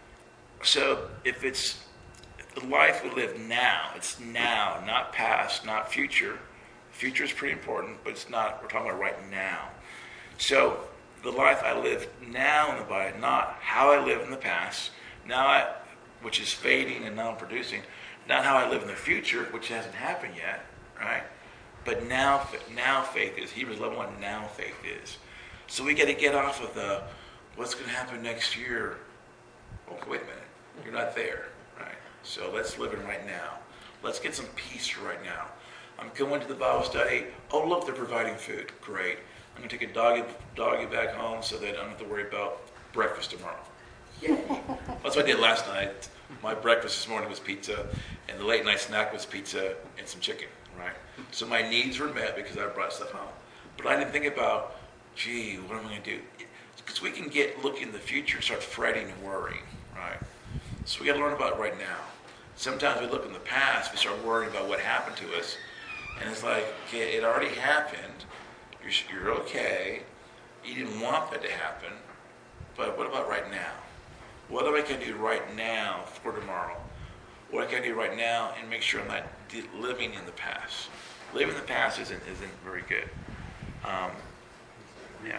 so if it's the life we live now, it's now, not past, not future. Future is pretty important, but it's not, we're talking about right now. So the life I live now in the body, not how I live in the past, now I, which is fading and non-producing, not how I live in the future, which hasn't happened yet, right? But now, now faith is. Hebrews eleven one, now faith is. So we got to get off of the, what's going to happen next year? Oh, wait a minute, you're not there, right? So let's live in right now. Let's get some peace right now. I'm going to the Bible study. Oh, look, they're providing food. Great. I'm going to take a doggy, doggy back home so that I don't have to worry about breakfast tomorrow. Yay. That's what I did last night. My breakfast this morning was pizza, and the late night snack was pizza and some chicken, right? So my needs were met because I brought stuff home. But I didn't think about, gee, what am I going to do? Because we can get look in the future and start fretting and worrying, right? So we got to learn about it right now. Sometimes we look in the past, we start worrying about what happened to us, and it's like, okay, it already happened. You're, you're okay. You didn't want that to happen, but what about right now? What am I going to do right now for tomorrow? What can I do right now and make sure I'm not living in the past? Living in the past isn't isn't very good. Um, yeah.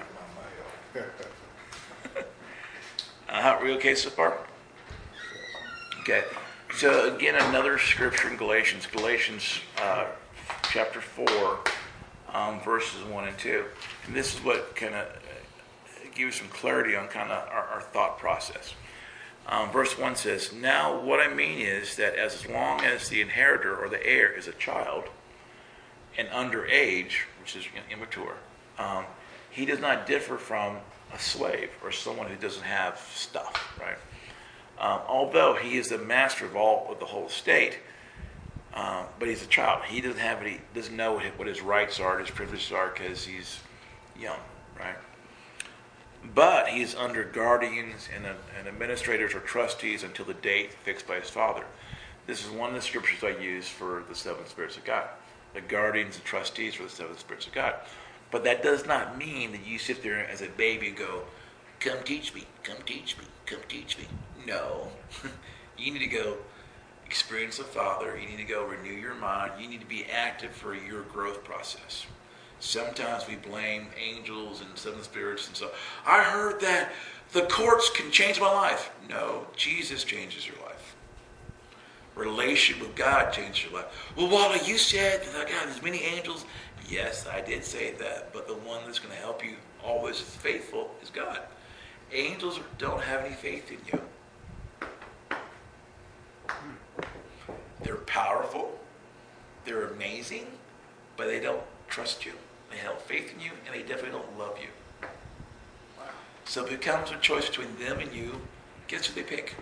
uh, are we okay so far? Okay. So again, another scripture in Galatians, Galatians uh, chapter four, um, verses one and two. And this is what kind of gives some clarity on kind of our, our thought process. Um, verse one says, now what I mean is that as long as the inheritor or the heir is a child and under age, which is immature, um, he does not differ from a slave or someone who doesn't have stuff, right? Um, although he is the master of all of the whole estate, um, but he's a child. He doesn't have any, doesn't know what his rights are, his privileges are, because he's young, right? But he is under guardians and, and administrators or trustees until the date fixed by his father. This is one of the scriptures I use for the seven spirits of God. The guardians and trustees for the seven spirits of God. But that does not mean that you sit there as a baby and go, come teach me, come teach me, come teach me. No. You need to go experience the Father. You need to go renew your mind. You need to be active for your growth process. Sometimes we blame angels and seven spirits and so. I heard that the courts can change my life. No, Jesus changes your life. Relation with God changes your life. Well, Wally, you said that God, there's many angels. Yes, I did say that, but the one that's going to help you always is faithful is God. Angels don't have any faith in you. They're powerful. They're amazing, but they don't trust you. They have faith in you, and they definitely don't love you. Wow. So if it comes a choice between them and you, guess who they pick?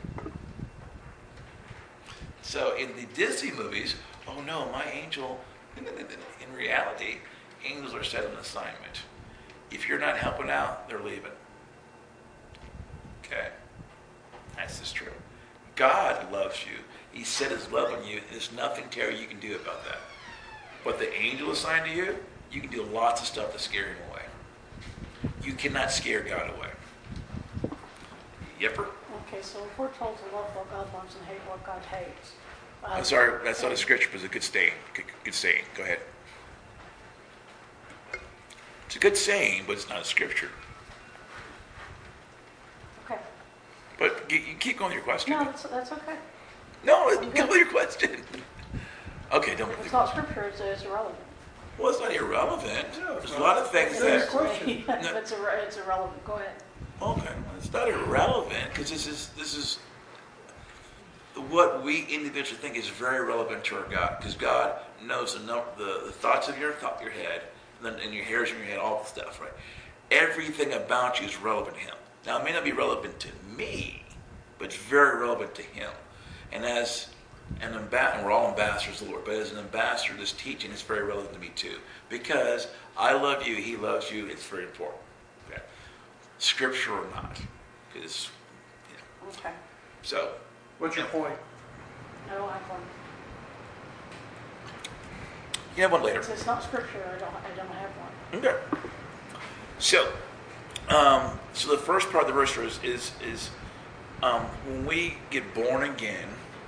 So in the Disney movies, oh no, my angel, in reality, angels are set on assignment. If you're not helping out, they're leaving. Okay? That's just true. God loves you. He set his love on you. There's nothing, Terry, you can do about that. But the angel assigned to you, you can do lots of stuff to scare him away. You cannot scare God away. Yepper? Okay, so if we're told to love what God loves and hate what God hates. Uh, I'm sorry, that's not a scripture, but it's a good saying. Good, good saying. Go ahead. It's a good saying, but it's not a scripture. Okay. But you, you keep going with your question. No, that's, that's okay. No, come with your question. Okay, don't. It's not scripture, it's, it's irrelevant. Well, it's not irrelevant. No, it's There's a not. lot of things It's, that. question. no. it's, irre- it's irrelevant. Go ahead. Okay, well, it's not irrelevant because this is this is what we individually think is very relevant to our God. Because God knows the, num- the the thoughts of your thought, your head, and then and your hairs in your head, all the stuff, right? everything about you is relevant to him. Now, it may not be relevant to me, but it's very relevant to him. And as an ambassador, we're all ambassadors of the Lord, but as an ambassador, this teaching is very relevant to me too. Because I love you, he loves you, it's very important. Okay? Scripture or not. Because, you know. Okay. So. What's your point? I don't have one. You have one later. Since it's not scripture, I don't, I don't have one. Okay. So, um, so the first part of the verse is, is, is um, when we get born again,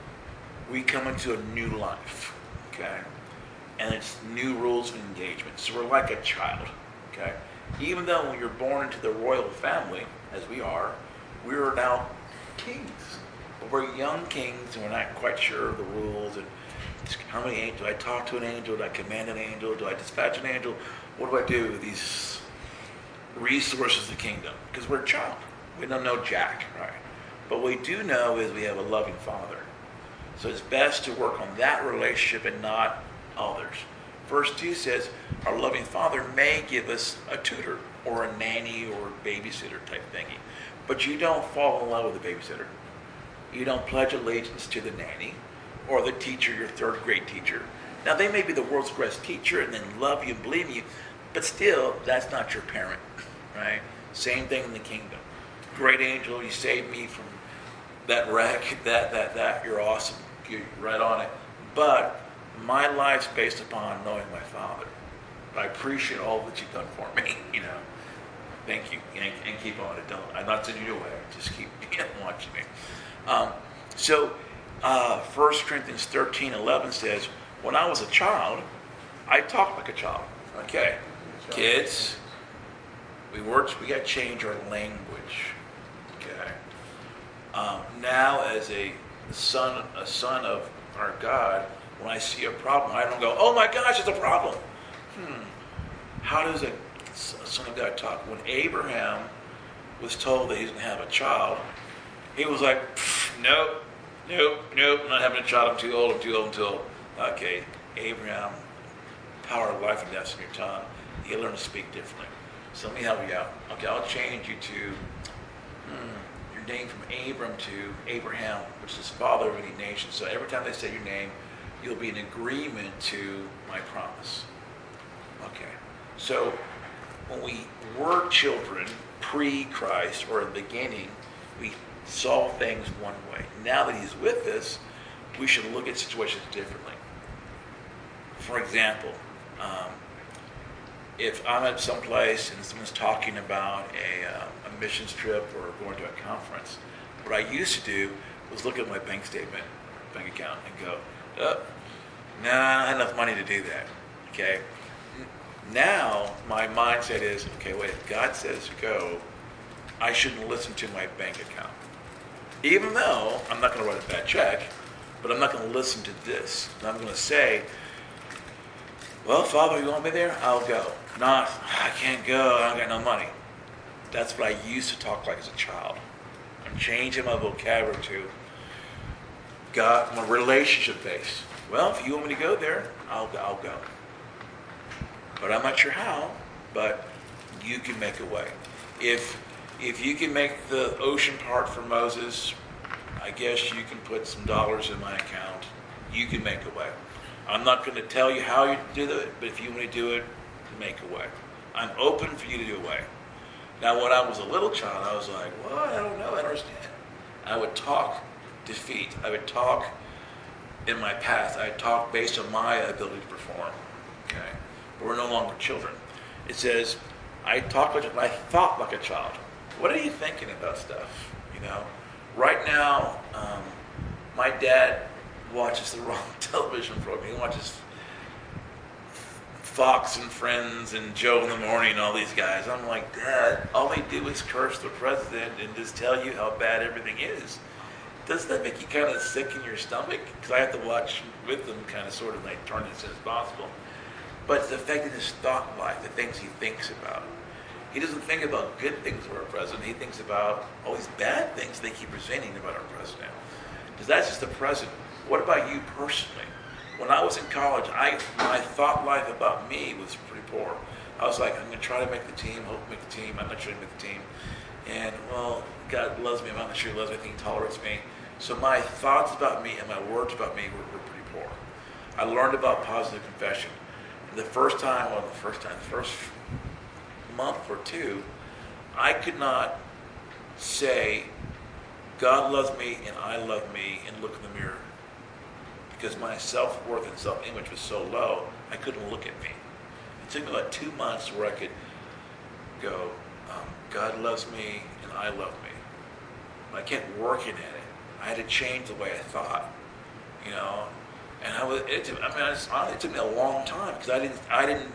we come into a new life, okay? And it's new rules of engagement. So we're like a child, okay? Even though when you're born into the royal family, as we are, we are now kings. But we're young kings, and we're not quite sure of the rules. And how many angels? Do I talk to an angel? Do I command an angel? Do I dispatch an angel? What do I do with these resources of the kingdom? Because we're a child. We don't know jack, right? But what we do know is we have a loving Father. So it's best to work on that relationship and not others. Verse two says, our loving Father may give us a tutor or a nanny or a babysitter type thingy. But you don't fall in love with the babysitter. You don't pledge allegiance to the nanny or the teacher, your third grade teacher. Now, they may be the world's best teacher and then love you and believe in you, but still, that's not your parent, right? Same thing in the kingdom. Great angel, you saved me from that wreck, that, that, that, you're awesome. You're right on it. But my life's based upon knowing my Father. I appreciate all that you've done for me, you know. Thank you, and, and keep on it. Don't, I'm not sending you away. Just keep you know, watching me. Um, so, uh, First Corinthians thirteen eleven says, when I was a child, I talked like a child. Okay, kids, we worked, we got to change our language. Okay. Um, now, as a son, a son of our God, when I see a problem, I don't go, "Oh my gosh, it's a problem." Hmm. How does a son of God talk? When Abraham was told that he's going to have a child, he was like, "Nope, nope, nope, I'm not having a child. I'm too old. I'm too old. I'm too old." Okay, Abraham, power of life and death in your tongue. You learn to speak differently. So let me help you out. Okay, I'll change you to hmm, your name from Abram to Abraham, which is father of many nations. So every time they say your name, you'll be in agreement to my promise. Okay, so when we were children pre-Christ or in the beginning, we saw things one way. Now that he's with us, we should look at situations differently. For example, um, if I'm at some place and someone's talking about a, uh, a missions trip or going to a conference, what I used to do was look at my bank statement, bank account, and go, oh, nah, I had enough money to do that. Okay? Now, my mindset is, okay, wait, if God says go, I shouldn't listen to my bank account. Even though I'm not going to write a bad check, but I'm not going to listen to this. And I'm going to say, well, Father, you want me there? I'll go. Not, I can't go, I don't got no money. That's what I used to talk like as a child. I'm changing my vocabulary to God, my relationship base. Well, if you want me to go there, I'll, I'll go. But I'm not sure how, but you can make a way. If if you can make the ocean part for Moses, I guess you can put some dollars in my account. You can make a way. I'm not going to tell you how you do it, but if you want to do it, make a way. I'm open for you to do a way. Now, when I was a little child, I was like, well, I don't know, I don't understand. I would talk defeat. I would talk in my past. I would talk based on my ability to perform. Okay? But we're no longer children. It says, I talk like I thought like a child. What are you thinking about stuff? You know, right now, um, my dad watches the wrong television program. He watches Fox and Friends and Joe in the Morning and all these guys. I'm like, Dad, all they do is curse the president and just tell you how bad everything is. Doesn't that make you kind of sick in your stomach? Because I have to watch with them kind of sort of like turn it as soon as possible. But it's affecting his thought life, the things he thinks about. He doesn't think about good things about our president. He thinks about all these bad things they keep presenting about our president. Because that's just the present. What about you personally? When I was in college, I my thought life about me was pretty poor. I was like, I'm going to try to make the team, hope to make the team. I'm not sure to make the team. And, well, God loves me. I'm not sure he loves me. I think he tolerates me. So my thoughts about me and my words about me were, were pretty poor. I learned about positive confession. And the first time, well, the first time, the first month or two, I could not say, God loves me and I love me, and look in the mirror. Because my self-worth and self-image was so low, I couldn't look at me. It took me about two months where I could go, um, God loves me and I love me. I kept working at it. I had to change the way I thought, you know. And I was, it, I mean, it's, honestly, it took me a long time because I didn't, I didn't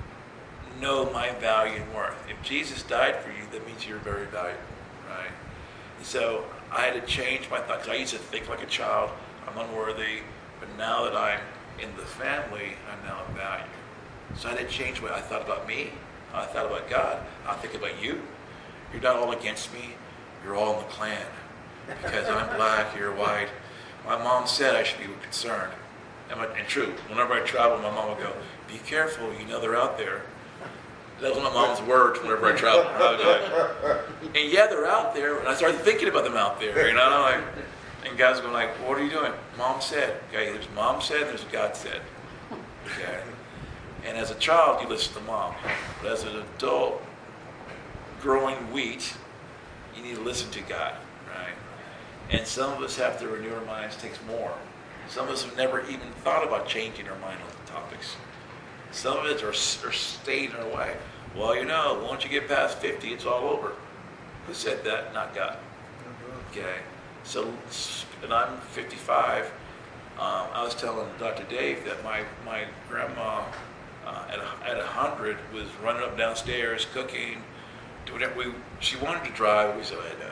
know my value and worth. If Jesus died for you, that means you're very valuable, right? And so I had to change my thoughts. I used to think like a child, I'm unworthy, but now that I'm in the family, I'm now of value. So I had to change what I thought about me, how I thought about God, how I think about you. You're not all against me, you're all in the clan. Because I'm black, you're white. My mom said I should be concerned. And, and true, whenever I travel, my mom would go, be careful, you know they're out there. That was my mom's words whenever I travel. I was like, and yeah, they're out there. And I started thinking about them out there, you know. And, I'm like, and guys going like, what are you doing? Mom said. Okay, there's mom said, there's God said. Okay. And as a child, you listen to mom. But as an adult, growing wheat, you need to listen to God, right? And some of us have to renew our minds. It takes more. Some of us have never even thought about changing our mind on the topics. Some of it are, are stayed in our way. Well, you know, once you get past fifty, it's all over. Who said that? Not God. Okay. So, and I'm fifty-five. Um, I was telling Doctor Dave that my, my grandma uh, at, a, at one hundred was running up downstairs, cooking, doing it. We, she wanted to drive. We said, hey, no,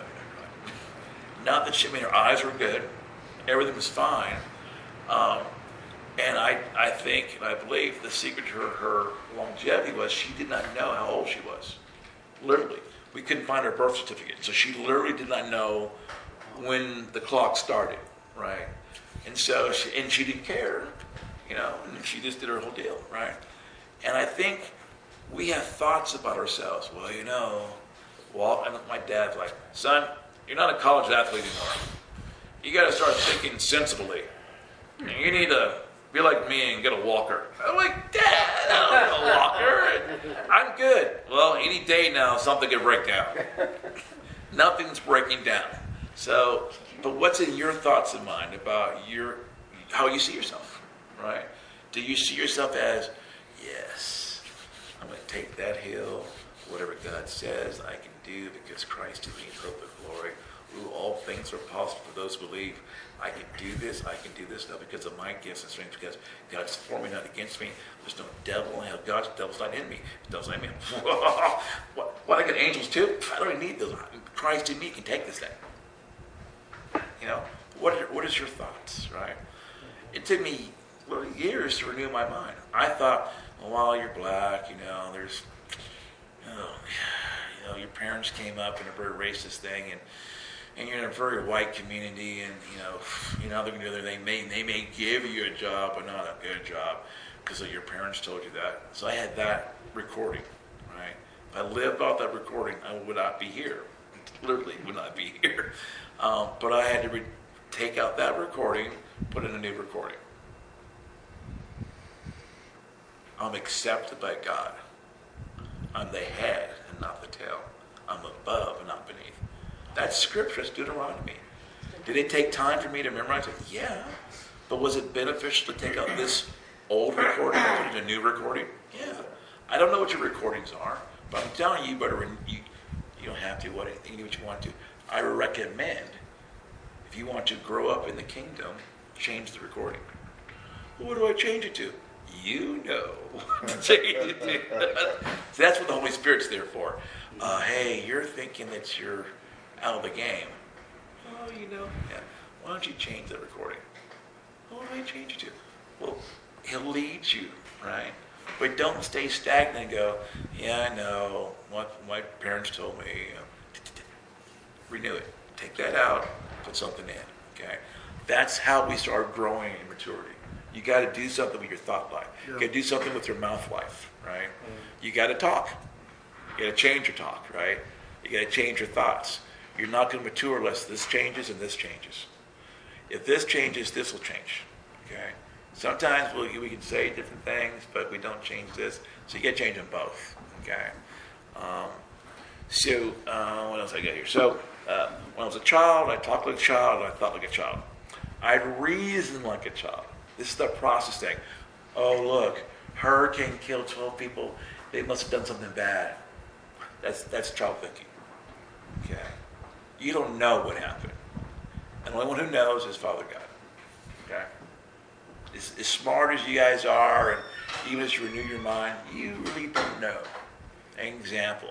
no. Not that she, I mean, her eyes were good. Everything was fine. Um, And I, I think, and I believe the secret to her, her longevity was she did not know how old she was. Literally. We couldn't find her birth certificate. So she literally did not know when the clock started, right? And so, she, and she didn't care, you know, and she just did her whole deal, right? And I think we have thoughts about ourselves. Well, you know, well, and my dad's like, son, you're not a college athlete anymore. You got to start thinking sensibly. And you need to be like me and get a walker. I'm like, Dad, I don't need a walker. I'm good. Well, any day now, something could break down. Nothing's breaking down. So, but what's in your thoughts and mind about your, how you see yourself, right? Do you see yourself as, yes, I'm going to take that hill, whatever God says I can do because Christ in me is hope and glory. Ooh, all things are possible for those who believe. I can do this, I can do this, not because of my gifts and strengths, because God's for me, not against me. There's no devil in hell. God's devil's not in me. The devil's not in me. What, what, I got angels too? I don't even need those. Christ in me can take this thing. You know, what are, what is your thoughts, right? It took me well, years to renew my mind. I thought, well, while you're black, you know, there's, you know, you know, your parents came up in a very racist thing, and and you're in a very white community, and you know, you know, they're gonna do they may they may give you a job, but not a good job, because your parents told you that. So I had that recording, right? If I lived off that recording, I would not be here. Literally, would not be here. Um, but I had to re- take out that recording, put in a new recording. I'm accepted by God. I'm the head and not the tail. I'm above and not beneath. That's scripture. It's Deuteronomy. Did it take time for me to memorize it? Yeah. But was it beneficial to take out this old recording and put in a new recording? Yeah. I don't know what your recordings are, but I'm telling you, you better, you, you don't have to, what, you can do what you want to. I recommend, if you want to grow up in the kingdom, change the recording. Well, what do I change it to? You know what to change it to. So that's what the Holy Spirit's there for. Uh, hey, you're thinking that you're out of the game. Oh, you know, yeah. Why don't you change the recording? What do I change it to? Well, he'll lead you, right? But don't stay stagnant and go, yeah, I know what my parents told me. Renew it. Take that out, put something in, okay? That's how we start growing in maturity. You got to do something with your thought life. You got to do something with your mouth life, right? You got to talk. You got to change your talk, right? You got to change your thoughts. You're not going to mature unless this changes and this changes. If this changes, this will change, okay? Sometimes we, we can say different things, but we don't change this. So you got to change them both, okay? Um, so uh, what else I got here? So uh, when I was a child, I talked like a child, and I thought like a child. I'd reason like a child. This is the process thing. Oh, look, hurricane killed twelve people. They must have done something bad. That's that's child thinking. Okay? You don't know what happened. And the only one who knows is Father God. Okay? As, as smart as you guys are, and even as you renew your mind, you really don't know. An example.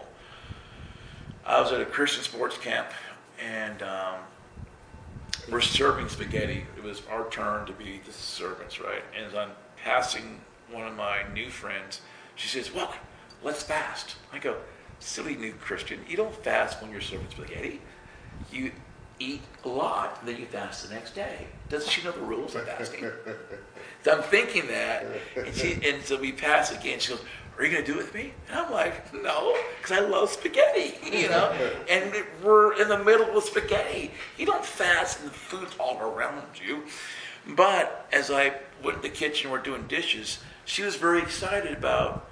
I was at a Christian sports camp, and um, we're serving spaghetti. It was our turn to be the servants, right? And as I'm passing one of my new friends, she says, well, let's fast. I go, silly new Christian, you don't fast when you're serving spaghetti. You eat a lot, and then you fast the next day. Doesn't she know the rules of fasting? So I'm thinking that, and, she, and so we pass again. She goes, are you going to do it with me? And I'm like, no, because I love spaghetti, you know? And we're in the middle of spaghetti. You don't fast and the food's all around you. But as I went in the kitchen, we're doing dishes, she was very excited about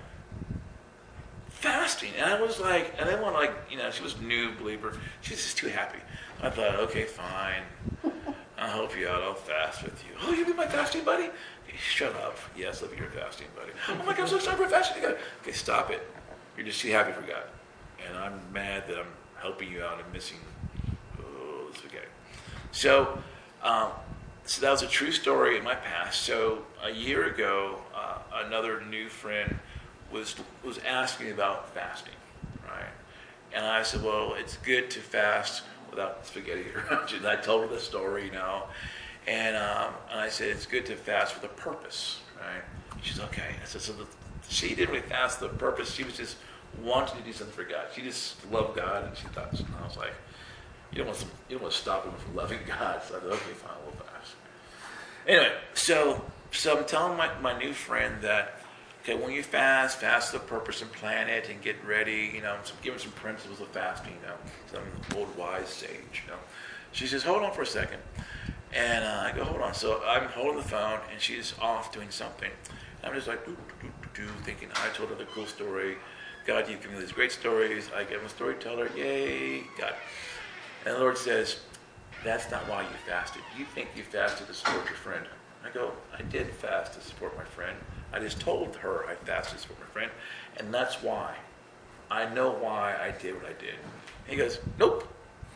fasting. And I was like, and I want like, you know, she was a new believer. She was just too happy. I thought, okay, fine. I'll help you out. I'll fast with you. Oh, you'll be my fasting buddy? Okay, shut up. Yes, I'll be your fasting buddy. Oh my God, I'm so excited for fasting. Okay, stop it. You're just too happy for God. And I'm mad that I'm helping you out and missing oh, the spaghetti. So, um, so that was a true story in my past. So a year ago, uh, another new friend was was asking about fasting, right? And I said, well, it's good to fast without spaghetti around you. And I told her the story, you know. And, um, and I said, it's good to fast with a purpose, right? She's okay. I said, so the, she didn't really fast the purpose. She was just wanting to do something for God. She just loved God, and she thought, and I was like, you don't want to, you don't want to stop him from loving God. So I said, okay, fine, we'll fast. Anyway, so so I'm telling my, my new friend that, okay, when you fast, fast the purpose and plan it and get ready, you know, some, give her some principles of fasting, you know, some old wise sage, you know. She says, hold on for a second. And uh, I go, hold on. So I'm holding the phone, and she's off doing something. And I'm just like, doo, doo, doo, doo, thinking, I told her the cool story. God, you've given me these great stories. I am a storyteller. Yay, God. And the Lord says, that's not why you fasted. You think you fasted to support your friend. I go, I did fast to support my friend. I just told her I fasted to support my friend. And that's why. I know why I did what I did. And he goes, nope.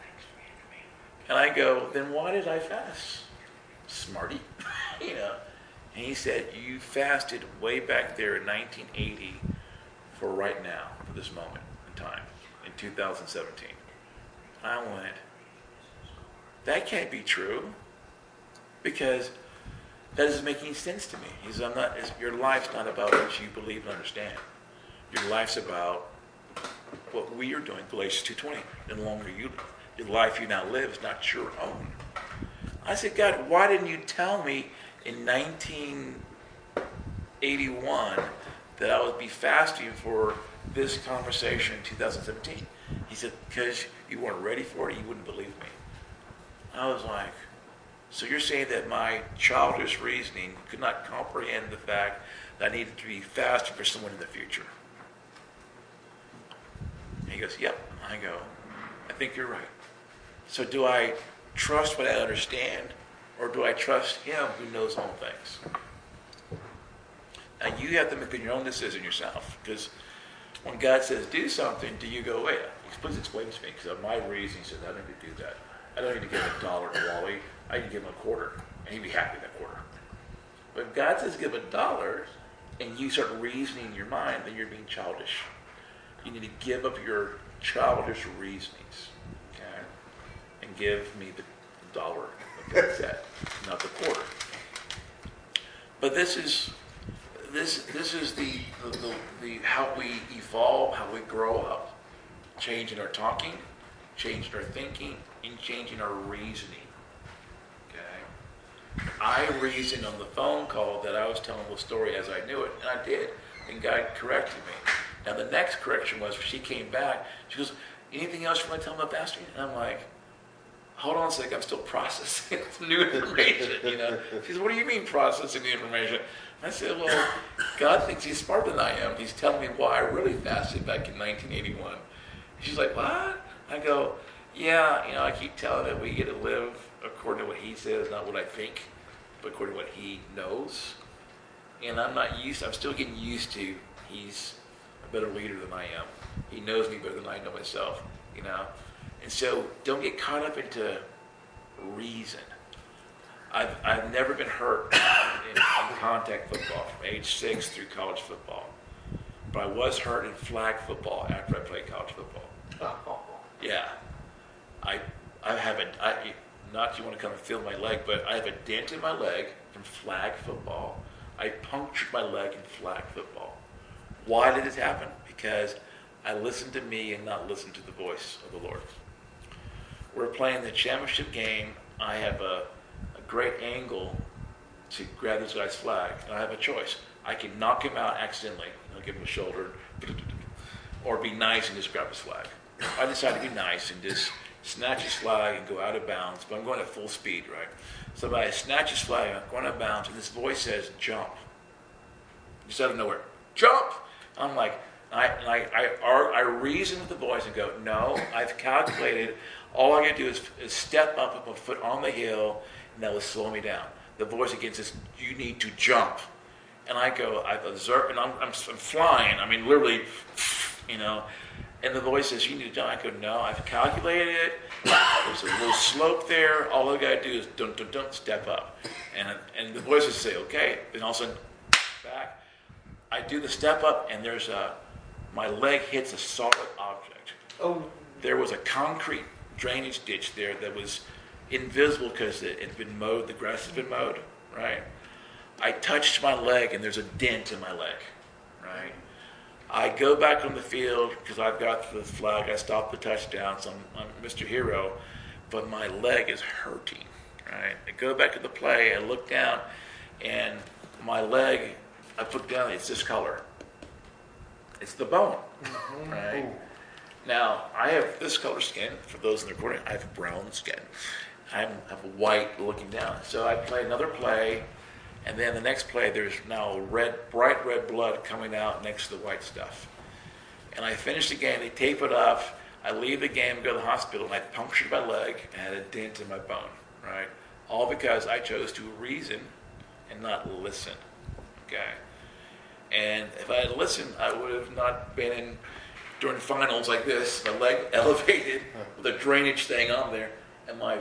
And I go, then why did I fast? Smarty. You know. And he said, you fasted way back there in nineteen eighty for right now, for this moment in time, in two thousand seventeen. I went, that can't be true, because that doesn't make any sense to me. He says, I'm not, your life's not about what you believe and understand. Your life's about what we are doing, Galatians two twenty. No longer you live. The life you now live is not your own. I said, God, why didn't you tell me in nineteen eighty-one that I would be fasting for this conversation in two thousand seventeen? He said, because you weren't ready for it, you wouldn't believe me. I was like, so you're saying that my childish reasoning could not comprehend the fact that I needed to be fasting for someone in the future? And he goes, yep. I go, I think you're right. So do I trust what I understand, or do I trust him who knows all things? And you have to make your own decision yourself, because when God says do something, do you go, wait, please explain to me, because my reason says I don't need to do that. I don't need to give him a dollar to Wally. I can give him a quarter, and he'd be happy with that quarter. But if God says give a dollar, and you start reasoning in your mind, then you're being childish. You need to give up your childish reasonings, okay, and give me the dollar that said, not the quarter. But this is this this is the the, the the how we evolve, how we grow up, changing our talking, changing our thinking, and changing our reasoning. Okay, I reasoned on the phone call that I was telling the story as I knew it, and I did, and God corrected me. Now the next correction was she came back, she goes, anything else you want to tell me about pastoring? And I'm like, hold on a second, I'm still processing new information, you know. She said, what do you mean processing new information? I said, well, God thinks he's smarter than I am. He's telling me why I really fasted back in nineteen eighty-one. She's like, what? I go, yeah, you know, I keep telling her we get to live according to what he says, not what I think, but according to what he knows. And I'm not used, I'm still getting used to he's a better leader than I am. He knows me better than I know myself, you know. And so don't get caught up into reason. I've, I've never been hurt in, in contact football from age six through college football. But I was hurt in flag football after I played college football. Yeah. I I have a, I, not you want to come and feel my leg, but I have a dent in my leg from flag football. I punctured my leg in flag football. Why did this happen? Because I listened to me and not listened to the voice of the Lord. We're playing the championship game. I have a, a great angle to grab this guy's flag, and I have a choice. I can knock him out accidentally, I'll give him a shoulder, or be nice and just grab his flag. I decided to be nice and just snatch his flag and go out of bounds, but I'm going at full speed, right? So I snatch his flag, I'm going out of bounds, and this voice says, jump. Just out of nowhere, jump! I'm like, I, I, I, I reason with the voice and go, no, I've calculated, all I gotta do is, is step up, up a foot on the hill, and that will slow me down. The voice again says, you need to jump. And I go, I've observed, and I'm, I'm, I'm flying, I mean, literally, you know, and the voice says, you need to jump. I go, no, I've calculated it. There's a little slope there. All I got to do is don't, don't, don't step up. And and the voices say, okay. Then all of a sudden, back. I do the step up, and there's a, my leg hits a solid object. Oh. There was a concrete drainage ditch there that was invisible because it had been mowed. The grass had been mowed, right? I touched my leg, and there's a dent in my leg, right? I go back on the field because I've got the flag. I stopped the touchdown, so I'm, I'm Mister Hero, but my leg is hurting, right? I go back to the play. I look down, and my leg, I put down, it's this color. It's the bone, mm-hmm. right? Ooh. Now, I have this color skin. For those in the recording, I have brown skin. I have white looking down. So I play another play, and then the next play, there's now red, bright red blood coming out next to the white stuff. And I finish the game, they tape it off, I leave the game, go to the hospital, and I punctured my leg and had a dent in my bone, right? All because I chose to reason and not listen, okay? And if I had listened, I would have not been in, during finals like this, my leg elevated with a drainage thing on there, and my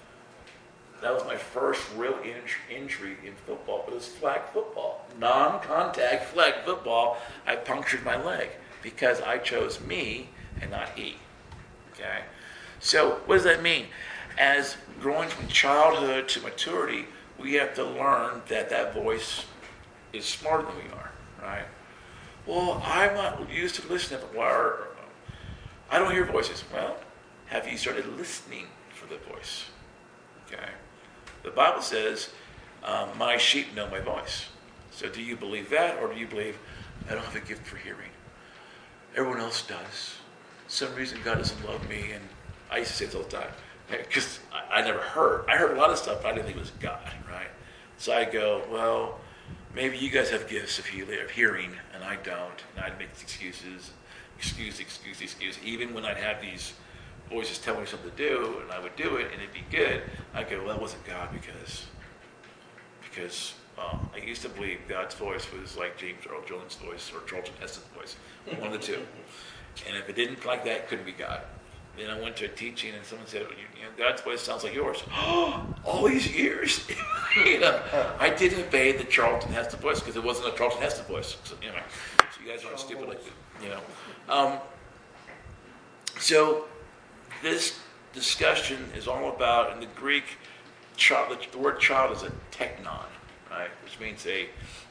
that was my first real in- injury in football, but it was flag football, non-contact flag football. I punctured my leg because I chose me and not he. Okay, so what does that mean? As growing from childhood to maturity, we have to learn that that voice is smarter than we are, right? Well, I'm not used to listening. Why? I don't hear voices. Well, have you started listening for the voice? Okay. The Bible says, um, my sheep know my voice. So do you believe that, or do you believe, I don't have a gift for hearing? Everyone else does. Some reason God doesn't love me, and I used to say this all the time, because I, I never heard. I heard a lot of stuff, but I didn't think it was God, right? So I go, well, maybe you guys have gifts of hearing, and I don't, and I'd make excuses, excuse, excuse, excuse, even when I'd have these voices tell me something to do, and I would do it, and it'd be good. I go, well, that wasn't God because, because well, I used to believe God's voice was like James Earl Jones' voice or Charlton Heston's voice, one of the two. And if it didn't like that, it couldn't be God. Then I went to a teaching, and someone said, you know, God's voice sounds like yours. All these years, you know, I didn't obey the Charlton Heston voice because it wasn't a Charlton Heston voice. So, anyway, so you guys aren't stupid like that, you know. Um, so. This discussion is all about, in the Greek, child, the word child is a teknon, right? Which means a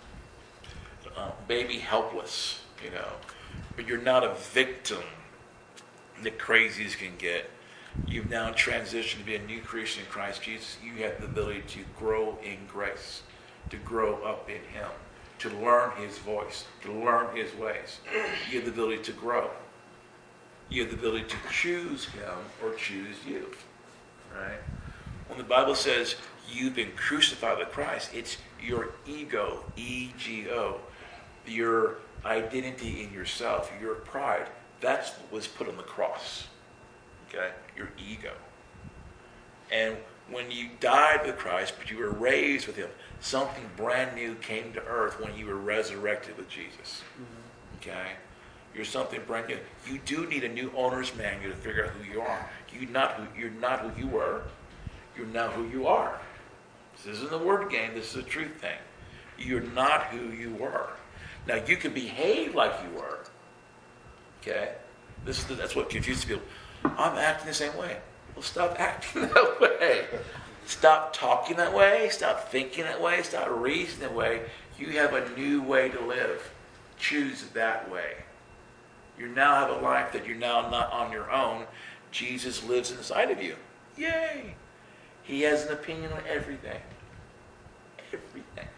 uh, baby helpless, you know. But you're not a victim that crazies can get. You've now transitioned to be a new creation in Christ Jesus. You have the ability to grow in grace, to grow up in Him, to learn His voice, to learn His ways. You have the ability to grow. You have the ability to choose Him or choose you, right? When the Bible says you've been crucified with Christ, it's your ego, E G O, your identity in yourself, your pride. That's what was put on the cross, okay? Your ego. And when you died with Christ, but you were raised with Him, something brand new came to earth when you were resurrected with Jesus, okay? You're something brand new. You do need a new owner's manual to figure out who you are. You not who, you're not who you were. You're now who you are. This isn't a word game. This is a truth thing. You're not who you were. Now, you can behave like you were. Okay? This is the, that's what confuses people. I'm acting the same way. Well, stop acting that way. Stop talking that way. Stop thinking that way. Stop reasoning that way. You have a new way to live. Choose that way. You now have a life that you're now not on your own. Jesus lives inside of you. Yay! He has an opinion on everything. Everything.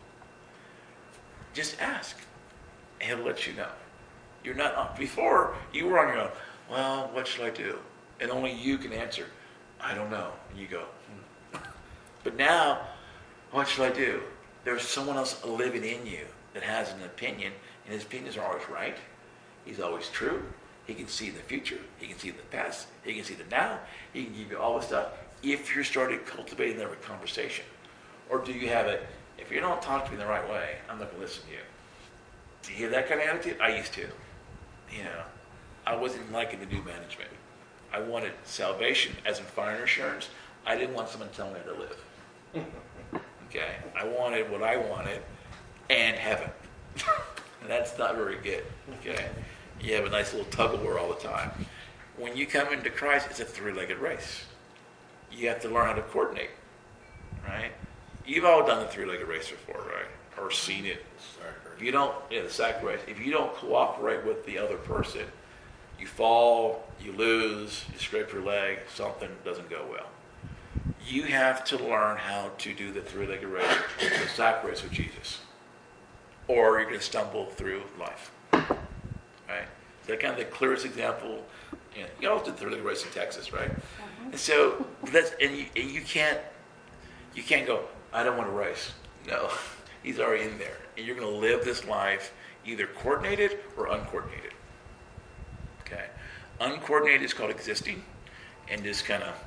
Just ask. And He'll let you know. You're not on. Before, you were on your own. Well, what should I do? And only you can answer. I don't know. And you go, hmm. But now, what should I do? There's someone else living in you that has an opinion, and his opinions are always right. He's always true. He can see the future. He can see the past. He can see the now. He can give you all this stuff if you're starting cultivating that conversation. Or do you have it, if you don't talk to me the right way, I'm not going to listen to you. Do you have that kind of attitude? I used to. You know, I wasn't liking the new management. I wanted salvation, as in fire insurance. I didn't want someone telling me how to live. Okay? I wanted what I wanted and heaven. And that's not very good. Okay? You have a nice little tug of war all the time. When you come into Christ, it's a three-legged race. You have to learn how to coordinate. Right? You've all done the three-legged race before, right? Or seen it. If you don't, yeah, the sack race. If you don't cooperate with the other person, you fall, you lose, you scrape your leg, something doesn't go well. You have to learn how to do the three-legged race, the sack race with Jesus. Or you're going to stumble through life. Right? Is that kind of the clearest example? You know, you all did the three-legged race in Texas, right? Uh-huh. And so that's and you, and you can't you can't go, I don't want to race. No. He's already in there. And you're going to live this life either coordinated or uncoordinated. Okay? Uncoordinated is called existing and just kind of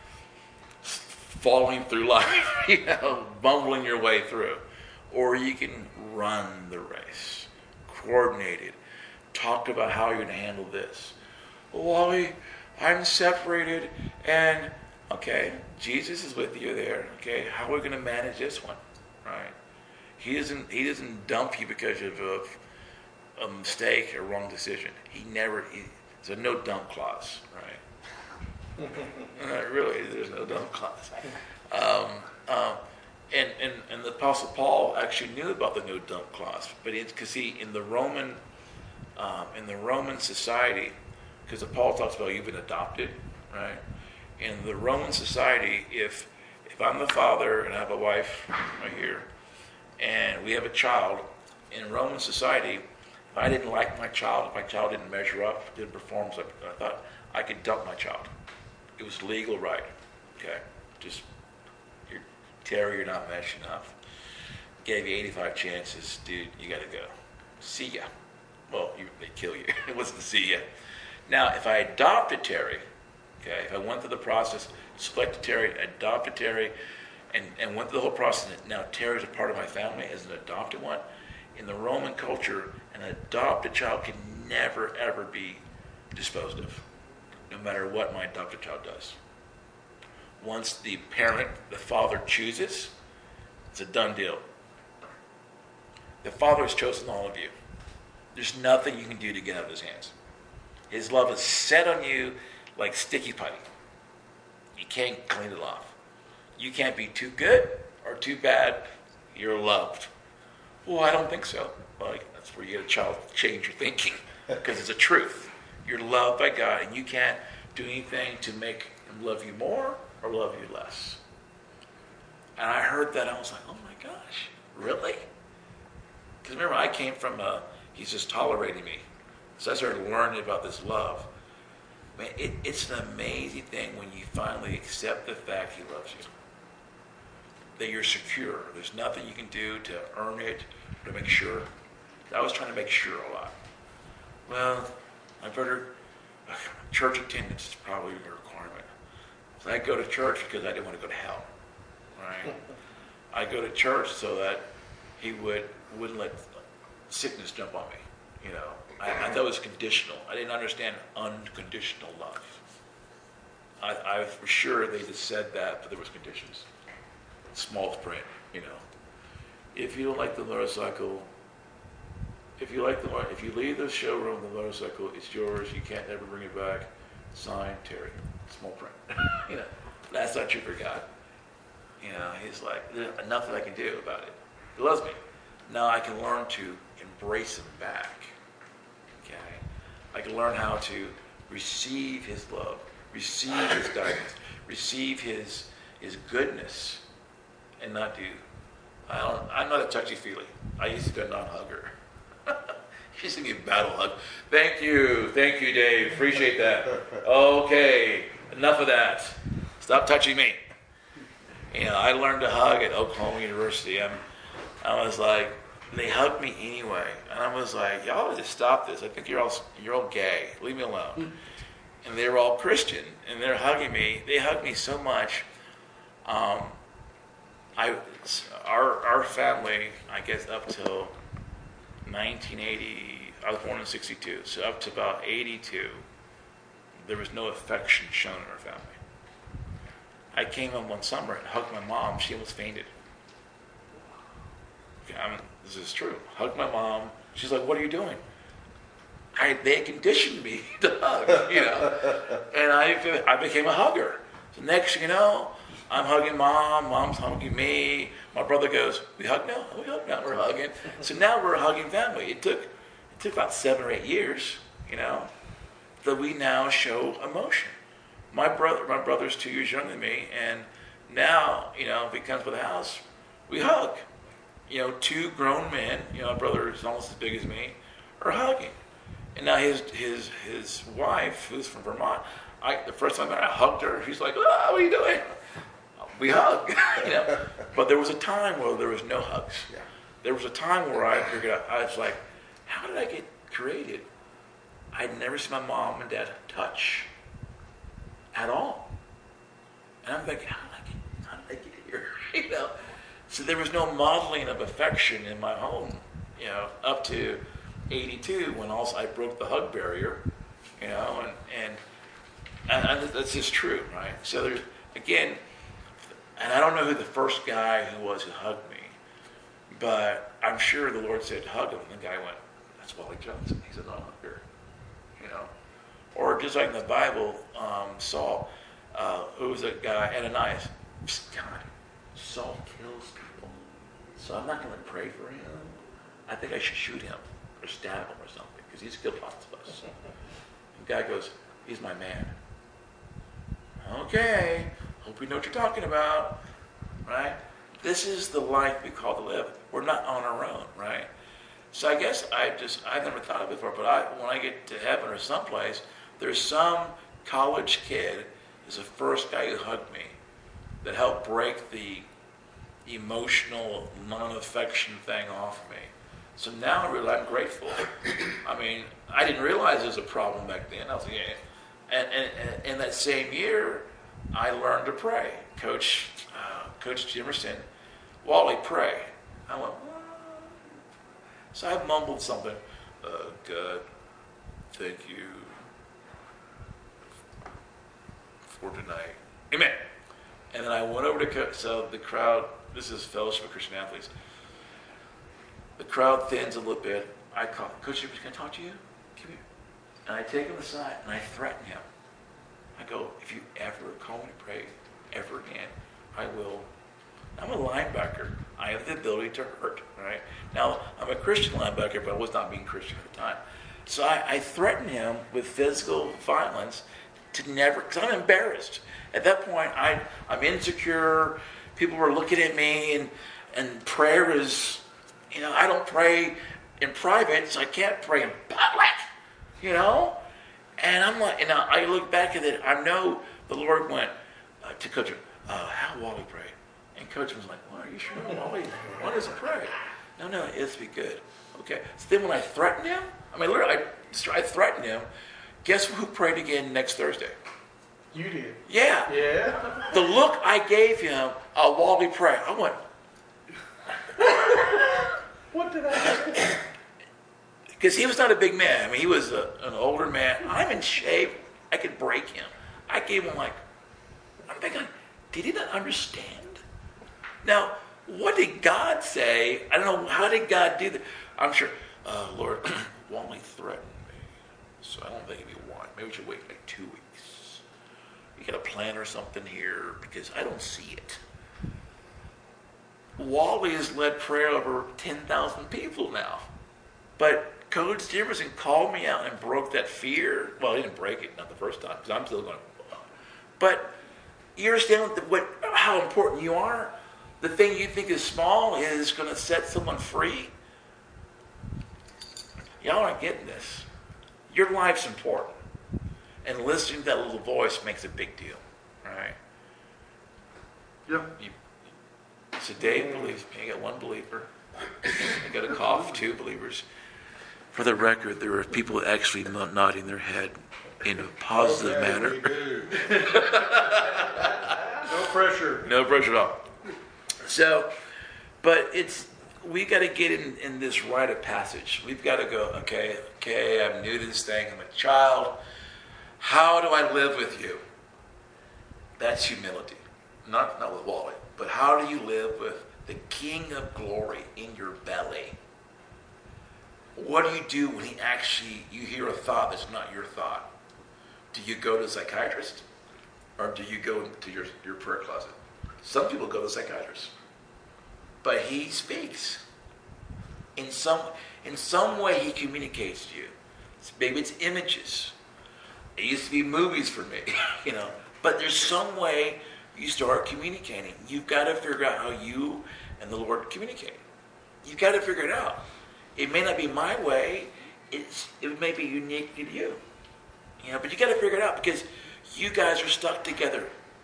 falling through life, you know, bumbling your way through. Or you can run the race. Coordinated. Talk about how you're going to handle this. Well, Wally, I'm separated and, okay, Jesus is with you there. Okay, how are we going to manage this one? Right? He doesn't, he doesn't dump you because of a, a mistake or wrong decision. He never, he, there's a no dump clause, right? uh, really, there's no dump clause. Um, um, and, and, and the Apostle Paul actually knew about the no dump clause, but it's because he, in the Roman, um, in the Roman society, because Paul talks about you've been adopted, right? In the Roman society, if if I'm the father and I have a wife right here, and we have a child, in Roman society, if I didn't like my child, if my child didn't measure up, didn't perform, so I thought I could dump my child. It was legal right. Okay, just you're Terry, you're not measuring up. Gave you eighty-five chances, dude. You got to go. See ya. Well, you, they kill you. It wasn't see ya. Now, if I adopted Terry, okay, if I went through the process, selected Terry, adopted Terry, and, and went through the whole process, now Terry's a part of my family as an adopted one, in the Roman culture, an adopted child can never, ever be disposed of, no matter what my adopted child does. Once the parent, the father chooses, it's a done deal. The Father has chosen all of you. There's nothing you can do to get out of his hands. His love is set on you like sticky putty. You can't clean it off. You can't be too good or too bad. You're loved. Well, I don't think so. Like, that's where you get a child change your thinking, because it's a truth. You're loved by God, and you can't do anything to make him love you more or love you less. And I heard that, I was like, oh my gosh, really? Because remember, I came from a, he's just tolerating me. So I started learning about this love. Man, it, it's an amazing thing when you finally accept the fact he loves you. That you're secure. There's nothing you can do to earn it, to make sure. I was trying to make sure a lot. Well, I better, uh, church attendance is probably a requirement. So I go to church because I didn't want to go to hell, right? I go to church so that he would, wouldn't let sickness jump on me, you know. I, I thought it was conditional. I didn't understand unconditional love. I, I for sure they just said that, but there was conditions. Small print, you know. If you don't like the motorcycle, if you like the if you leave the showroom, the motorcycle, it's yours. You can't ever bring it back. Signed, Terry. Small print. You know, that's not true for God. You know, he's like, there's nothing I can do about it. He loves me. Now I can learn to embrace him back. Okay, I can learn how to receive his love, receive his guidance, receive his his goodness, and not do. I don't. I'm not a touchy-feely. I used to be a non-hugger. He used to give me a battle hug. Thank you, thank you, Dave. Appreciate that. Okay, enough of that. Stop touching me. You know, I learned to hug at Oklahoma University. I'm, I was like, they hugged me anyway, and I was like, y'all just stop this. I think you're all you're all gay. Leave me alone. And they were all Christian, and they're hugging me. They hugged me so much. Um, I, our our family, I guess, up till nineteen eighty, I was born in sixty-two, so up to about eighty-two, there was no affection shown in our family. I came home one summer and hugged my mom. She almost fainted. Okay, I mean, this is true. Hugged my mom. She's like, "What are you doing?" I they conditioned me to hug, you know, and I I became a hugger. So next thing you know, I'm hugging mom, mom's hugging me. My brother goes, "We hug now? We hug now, we're hugging." So now we're a hugging family. It took it took about seven or eight years, you know, that we now show emotion. My brother my brother's two years younger than me, and now, you know, if he comes to the house, we hug. You know, two grown men, you know, my brother is almost as big as me, are hugging. And now his his his wife, who's from Vermont, I the first time I met her, I hugged her. She's like, "Oh, what are you doing?" We hug, you know. But there was a time where there was no hugs. Yeah. There was a time where I figured out, I was like, how did I get created? I'd never seen my mom and dad touch at all. And I'm thinking, how did I get, how did I get here? You know. So there was no modeling of affection in my home, you know, up to eighty-two when also I broke the hug barrier, you know, and and, and that's just true, right? So there's, again, and I don't know who the first guy who was who hugged me, but I'm sure the Lord said, hug him. And the guy went, that's Wally Johnson. He's a non-hugger, you know. Or just like in the Bible, um, Saul, uh, who was that guy, Ananias. God, Saul kills people. So I'm not going to pray for him. I think I should shoot him or stab him or something because he's killed lots of us. And the guy goes, he's my man. Okay. Hope we know what you're talking about, right? This is the life we call to live. We're not on our own, right? So I guess I just, I've never thought of it before, but I, when I get to heaven or someplace, there's some college kid is the first guy who hugged me that helped break the emotional non-affection thing off me. So now I realize I'm grateful. I mean, I didn't realize there was a problem back then. I was like, yeah. And, and, and in that same year, I learned to pray. Coach, uh, Coach Jimerson, Wally, pray. I went, what? So I mumbled something. Uh, God, thank you for tonight. Amen. And then I went over to, Co- so the crowd, this is Fellowship of Christian Athletes. The crowd thins a little bit. I call, Coach Jimerson, can I talk to you? Come here. And I take him aside and I threaten him. I go, if you ever call me to pray ever again, I will. I'm a linebacker. I have the ability to hurt, right? Now, I'm a Christian linebacker, but I was not being Christian at the time. So I, I threatened him with physical violence to never, because I'm embarrassed. At that point, I, I'm insecure. People were looking at me, and, and prayer is, you know, I don't pray in private, so I can't pray in public, you know? And I'm like, and I look back at it, I know the Lord went uh, to Coach, uh, how Wally pray? And Coach was like, well, are you sure Wally, Wally doesn't pray? No, no, it has to be good. Okay. So then when I threatened him, I mean, literally, I, I threatened him. Guess who prayed again next Thursday? You did. Yeah. Yeah. The look I gave him, uh, Wally pray. I went, What did I do? because he was not a big man. I mean, he was a, an older man. I'm in shape. I could break him. I gave him like, I'm thinking, did he not understand? Now, what did God say? I don't know. How did God do that? I'm sure, uh, Lord, Wally threatened me. So I don't think it'd be one. Maybe we should wait like two weeks. You got a plan or something here because I don't see it. Wally has led prayer over ten thousand people now. But Coach Jimerson called me out and broke that fear. Well, he didn't break it, not the first time, because I'm still going. But you understand what, what, how important you are? The thing you think is small is going to set someone free. Y'all aren't getting this. Your life's important. And listening to that little voice makes a big deal. Right? Yeah. You, so Dave believes me. I got one believer. I got a cough, two believers. For the record, there are people actually not nodding their head in a positive Okay, manner. we do. No pressure. No pressure at all. So, but it's, we got to get in, in this rite of passage. We've got to go, okay, okay, I'm new to this thing. I'm a child. How do I live with you? That's humility. Not, not with Wally, but how do you live with the King of Glory in your belly? What do you do when he actually, you hear a thought that's not your thought? Do you go to a psychiatrist? Or do you go to your, your prayer closet? Some people go to psychiatrists. But he speaks. In some, in some way he communicates to you. Maybe it's images. It used to be movies for me, you know. But there's some way you start communicating. You've got to figure out how you and the Lord communicate. You've got to figure it out. It may not be my way. It's, it may be unique to you. You know, but you got to figure it out because you guys are stuck together.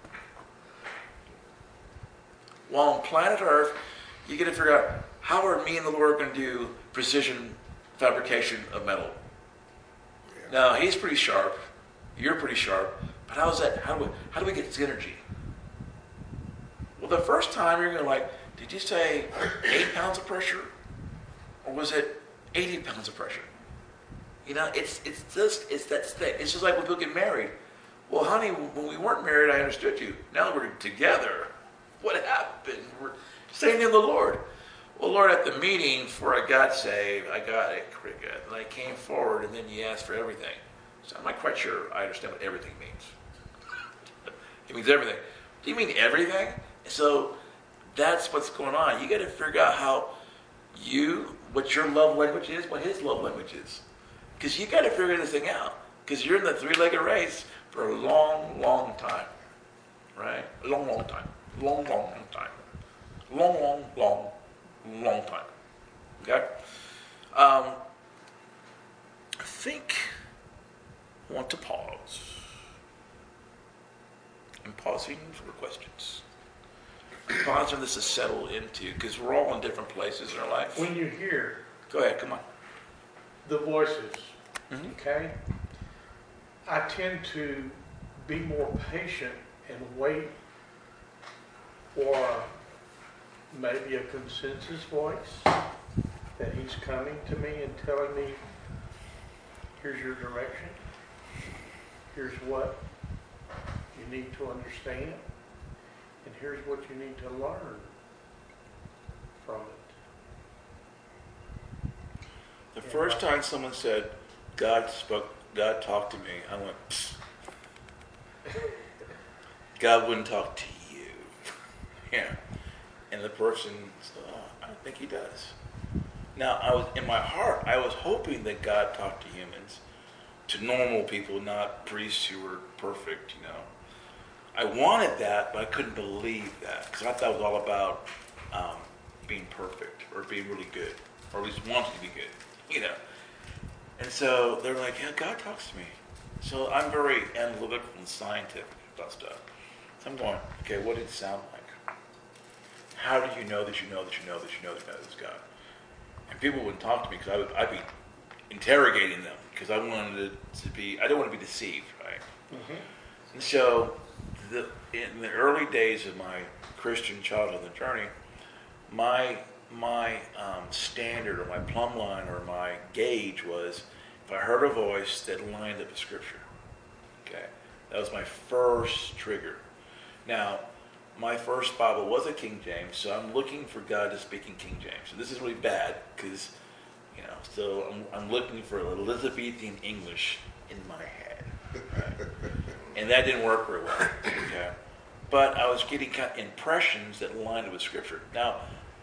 While on planet Earth, you got to figure out how are me and the Lord going to do precision fabrication of metal. Yeah. Now, he's pretty sharp. You're pretty sharp. But how's that? How do we, how do we get synergy? Well, the first time you're going to like, did you say eight pounds of pressure? Or was it eighty pounds of pressure? You know, it's it's just, it's that thing. It's just like when people get married. Well, honey, when we weren't married, I understood you. Now that we're together, what happened? We're saying in the Lord. Well, Lord, at the meeting before I got saved, I got it pretty good. And I came forward, and then you asked for everything. So I'm not quite sure I understand what everything means. It means everything. Do you mean everything? So that's what's going on. You got to figure out how you, what your love language is, what his love language is. Because you got to figure this thing out. Because you're in the three-legged race for a long, long time. Right? A long, long time. Long, long, long time. Long, long, long, long time. Okay? Um, I think I want to pause. I'm pausing for questions. I'm pausing this to settle into, because we're all in different places in our life. When you hear Go ahead, come on. the voices, Mhm. okay, I tend to be more patient and wait for maybe a consensus voice that he's coming to me and telling me, here's your direction, here's what you need to understand, and here's what you need to learn from it. The first time someone said, God spoke, God talked to me, I went, psst. God wouldn't talk to you. Yeah. And the person said, oh, I don't think he does. Now, I was in my heart, I was hoping that God talked to humans, to normal people, not priests who were perfect, you know. I wanted that, but I couldn't believe that because I thought it was all about um, being perfect or being really good, or at least wanting to be good, you know. And so they're like, yeah, God talks to me. So I'm very analytical and scientific about stuff. So I'm going, okay, what did it sound like? How do you know that you know that you know that you know that it's God? And people wouldn't talk to me because I would, I'd be interrogating them because I wanted it to be, I don't want to be deceived, right? Mm-hmm. And so the, in the early days of my Christian childhood journey, my my um, standard or my plumb line or my gauge was if I heard a voice that lined up with Scripture. Okay, that was my first trigger. Now, my first Bible was a King James, so I'm looking for God to speak in King James. So this is really bad because, you know, so I'm, I'm looking for Elizabethan English in my head, right? And that didn't work very well. Okay, but I was getting kind of impressions that lined up with Scripture. Now,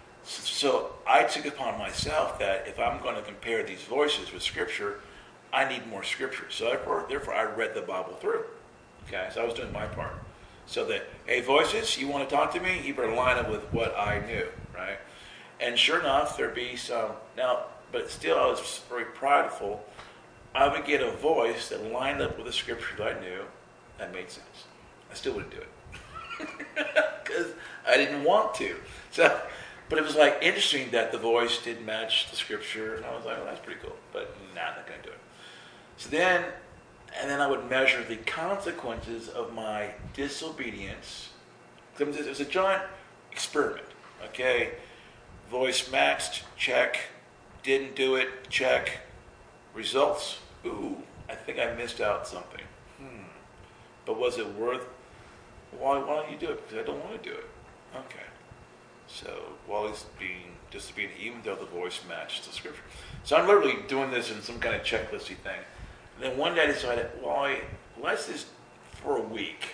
so I took upon myself that if I'm going to compare these voices with Scripture, I need more Scripture. So therefore, therefore I read the Bible through. Okay, so I was doing my part. So that, hey, voices, you want to talk to me? You better line up with what I knew, right? And sure enough, there'd be some, now, but still I was very prideful. I would get a voice that lined up with the Scripture that I knew. That made sense. I still wouldn't do it. Because I didn't want to. So, but it was like interesting that the voice did match the Scripture. And I was like, well, that's pretty cool. But nah, I'm not going to do it. So then, and then I would measure the consequences of my disobedience. It was a giant experiment, okay? Voice matched, check. Didn't do it, check. Results, ooh, I think I missed out something. Hmm. But was it worth, why, why don't you do it? Because I don't want to do it. Okay. So while he's being disobedient, even though the voice matched the Scripture. So I'm literally doing this in some kind of checklisty thing. And then one day I decided, well, I, let's just, for a week,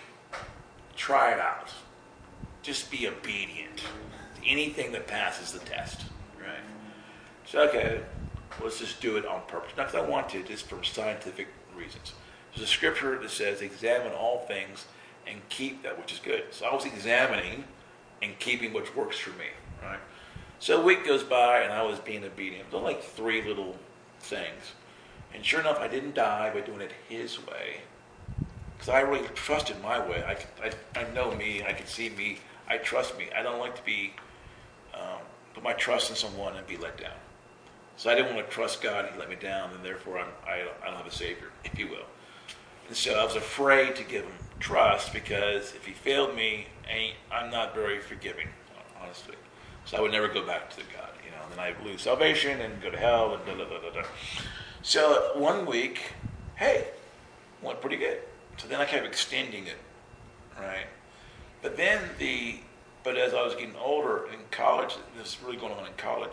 try it out. Just be obedient to anything that passes the test, right? So, okay, let's just do it on purpose. Not because I want to, just for scientific reasons. There's a scripture that says, examine all things and keep that which is good. So I was examining and keeping which works for me, right? So a week goes by and I was being obedient. There were like three little things. And sure enough, I didn't die by doing it his way. Because I really trusted my way. I, I, I know me. I can see me. I trust me. I don't like to be, um, put my trust in someone and be let down. So I didn't want to trust God and he let me down, and therefore I'm, I, I don't have a Savior, if you will. And so I was afraid to give him trust because if he failed me, I'm not very forgiving, honestly. So I would never go back to God, you know. And then I'd lose salvation and go to hell and da da da da da. So one week, hey, went pretty good. So then I kept extending it, right? But then the, but as I was getting older in college, this was really going on in college,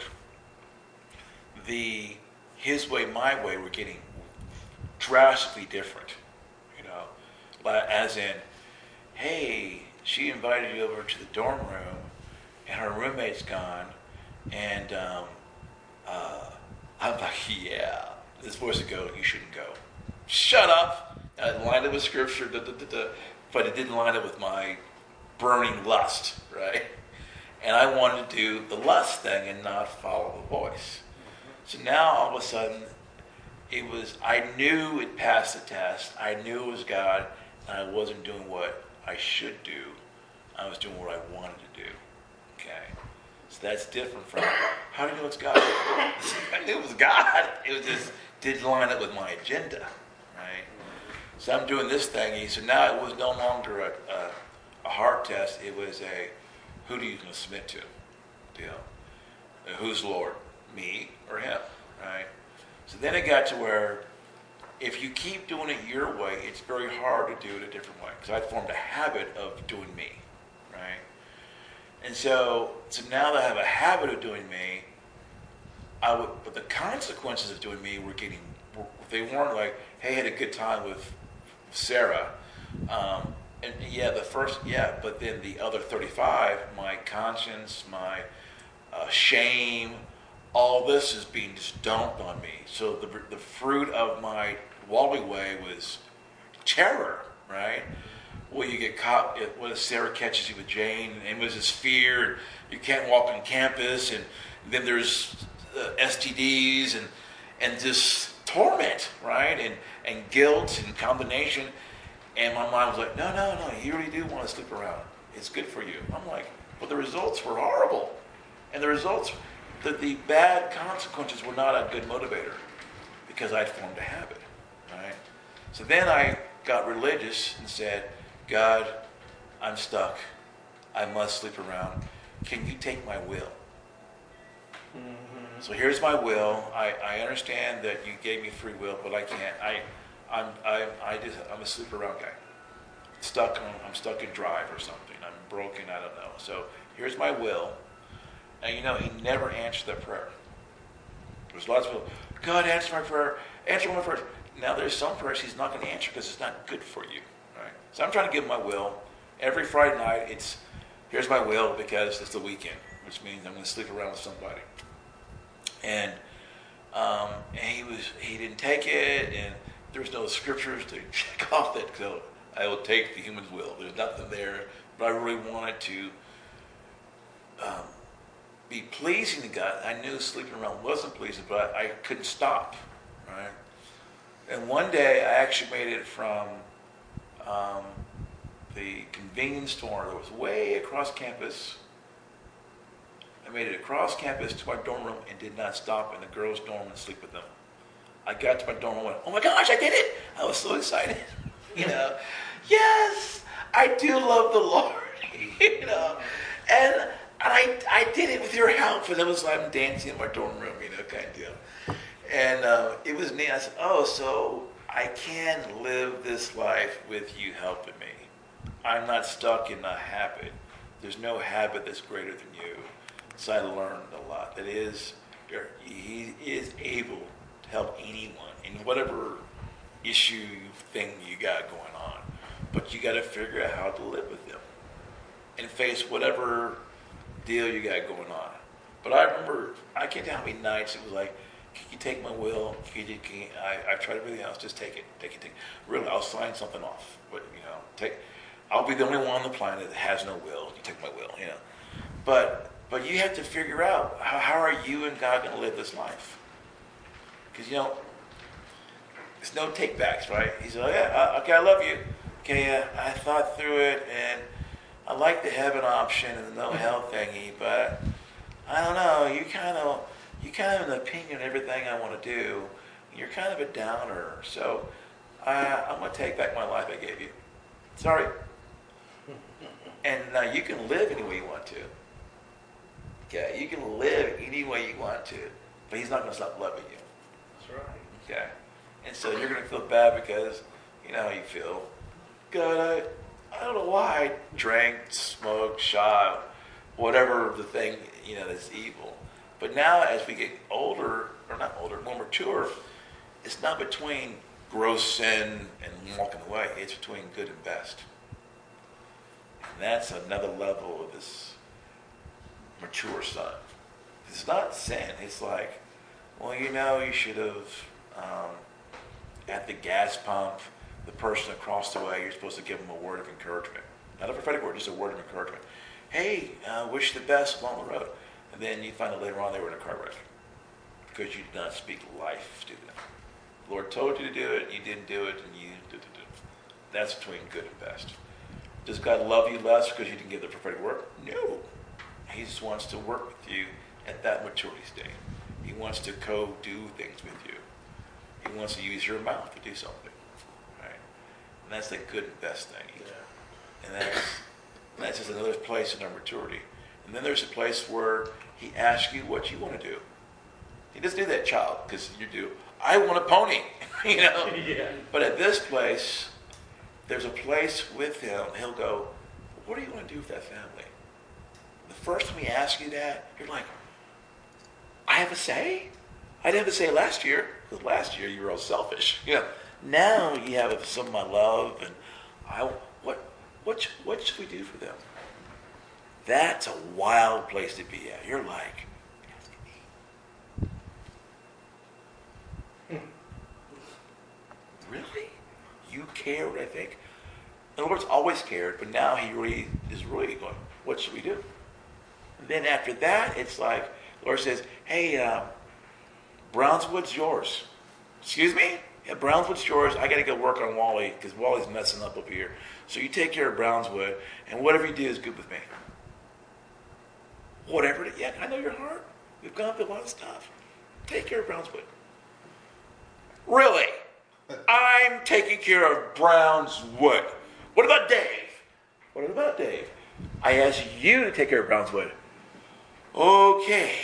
the his way, my way were getting drastically different, you know, as in, hey, she invited you over to the dorm room and her roommate's gone, and um, uh, I'm like, yeah, this voice would go, you shouldn't go. Shut up. And it lined up with scripture, da, da, da, da, but it didn't line up with my burning lust, right? And I wanted to do the lust thing and not follow the voice. So now all of a sudden, it was, I knew it passed the test. I knew it was God, and I wasn't doing what I should do. I was doing what I wanted to do. Okay? So that's different from, how do you know it's God? I knew it was God. It was just, didn't line up with my agenda, right? So I'm doing this thing. So now it was no longer a, a, a heart test. It was a, who do you going to submit to? Deal. Who's Lord? Me or him, right? So then it got to where if you keep doing it your way, it's very hard to do it a different way. Because I formed a habit of doing me, right? And so, so now that I have a habit of doing me, I would, but the consequences of doing me were getting, they weren't like, hey, I had a good time with Sarah. Um, and yeah, the first, yeah, but then the other thirty-five, my conscience, my uh, shame, all this is being just dumped on me. So the the fruit of my Wally way was terror, right? Well, you get caught. What if Sarah catches you with Jane? And it was this fear. You can't walk on campus, and then there's uh, S T Ds and and just torment, right? And and guilt and condemnation. And my mind was like, no, no, no. You really do want to sleep around. It's good for you. I'm like, but the results were horrible, and the results, the the bad consequences were not a good motivator because I'd formed a habit, right? So then I got religious and said, God, I'm stuck. I must sleep around. Can you take my will? Mm-hmm. So here's my will. I, I understand that you gave me free will, but I can't. I, I'm I I just I'm a sleep around guy. Stuck on I'm stuck in drive or something. I'm broken. I don't know. So here's my will. And you know, he never answered that prayer. There's lots of people. God, answer my prayer. Answer my prayer. Now there's some prayers he's not going to answer because it's not good for you. Right? So I'm trying to give him my will. Every Friday night, it's here's my will because it's the weekend, which means I'm going to sleep around with somebody. And um, and he was he didn't take it, and there was no scriptures to check off that. So I will take the human's will. There's nothing there, but I really wanted to um, be pleasing to God. I knew sleeping around wasn't pleasing, but I, I couldn't stop. Right. And one day I actually made it from um, the convenience store that was way across campus. I made it across campus to my dorm room and did not stop in the girls' dorm and sleep with them. I got to my dorm and went, oh my gosh, I did it! I was so excited. You know, yes, I do love the Lord. You know, and I I did it with your help. And it was like I'm dancing in my dorm room, you know, kind of deal. And uh, it was neat. I said, oh, so I can live this life with you helping me. I'm not stuck in a habit. There's no habit that's greater than you. So I learned a lot. That is, he is able to help anyone in whatever issue, thing you got going on. But you got to figure out how to live with them and face whatever deal you got going on. But I remember, I can't tell how many nights it was like, can you take my will? Can you, can you, I, I've tried everything else. Just take it. Take it. Take it. Really, I'll sign something off. But, you know, take. I'll be the only one on the planet that has no will. You take my will, you know. But but you have to figure out how, how are you and God going to live this life? Because, you know, there's no take backs, right? He said, oh, yeah, okay, I love you. Okay, uh, I thought through it, and I like the heaven option and the no hell thingy, but I don't know. You kind of... You kind of have an opinion on everything I want to do. You're kind of a downer. So I, I'm going to take back my life I gave you. Sorry. And now you can live any way you want to. Okay, you can live any way you want to. But he's not going to stop loving you. That's right. Okay. And so you're going to feel bad because you know how you feel. God, I, I don't know why I drank, smoked, shot, whatever the thing, you know, that's evil. But now as we get older, or not older, more mature, it's not between gross sin and walking away. It's between good and best. And that's another level of this mature son. It's not sin. It's like, well, you know, you should have, um, at the gas pump, the person across the way, you're supposed to give them a word of encouragement. Not a prophetic word, just a word of encouragement. Hey, uh, wish you the best along the road. And then you find out later on they were in a car wreck because you did not speak life to them. The Lord told you to do it, you didn't do it, and you did it. That's between good and best. Does God love you less because you didn't give the prophetic word? No. He just wants to work with you at that maturity stage. He wants to co-do things with you. He wants to use your mouth to do something. Right? And that's the good and best thing. Yeah. And that's, and that's just another place in our maturity. And then there's a place where he asks you what you want to do. He doesn't do that, child, because you do. I want a pony, you know. Yeah. But at this place, there's a place with him. He'll go, what do you want to do with that family? The first time he asks you that, you're like, I have a say? I didn't have a say last year, because last year you were all selfish. You know, now you have some of my love, and I what what what should we do for them? That's a wild place to be at. You're like, cared, I think. The Lord's always cared, but now he really is really going, what should we do? And then after that, it's like, the Lord says, hey, uh, Brownswood's yours. Excuse me? Yeah, Brownswood's yours. I got to go work on Wally because Wally's messing up up here. So you take care of Brownswood, and whatever you do is good with me. Whatever it is. Yeah, I know your heart. We've gone through a lot of stuff. Take care of Brownswood. Really? I'm taking care of Brownswood. What about Dave? What about Dave? I asked you to take care of Brownswood. Okay.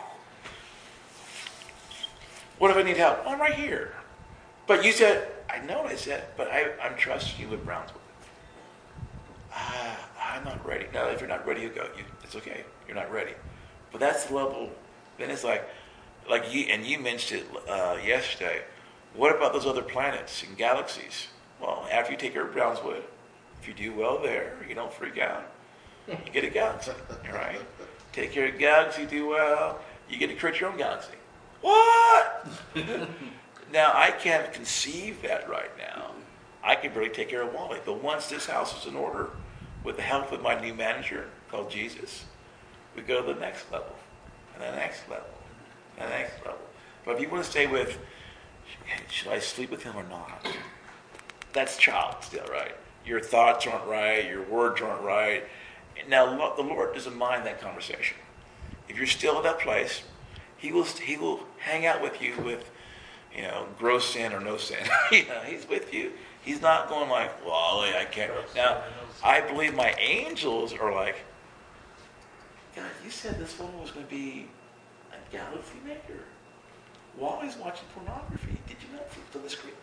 What if I need help? I'm right here. But you said, I know what I said, but I, I'm trusting you with Brownswood. Ah, I'm not ready. No, if you're not ready, you go. You, it's okay. You're not ready. But that's the level. Then it's like, like you, and you mentioned it uh, yesterday. What about those other planets and galaxies? Well, after you take care of Brownswood, if you do well there, you don't freak out. You get a galaxy, right? Take care of galaxy, do well, you get to create your own galaxy. What? Now, I can't conceive that right now. I can really take care of Wally. But once this house is in order, with the help of my new manager called Jesus, we go to the next level, and the next level, and the next level. But if you want to stay with, should I sleep with him or not? That's child still, right? Your thoughts aren't right, your words aren't right. Now, the Lord doesn't mind that conversation. If you're still at that place, He will He will hang out with you with, you know, gross sin or no sin. You know, He's with you. He's not going like, Wally, I can't. Now, I believe my angels are like, God, you said this woman was going to be a galaxy maker. Wally's watching pornography. Did you not flip to the screen?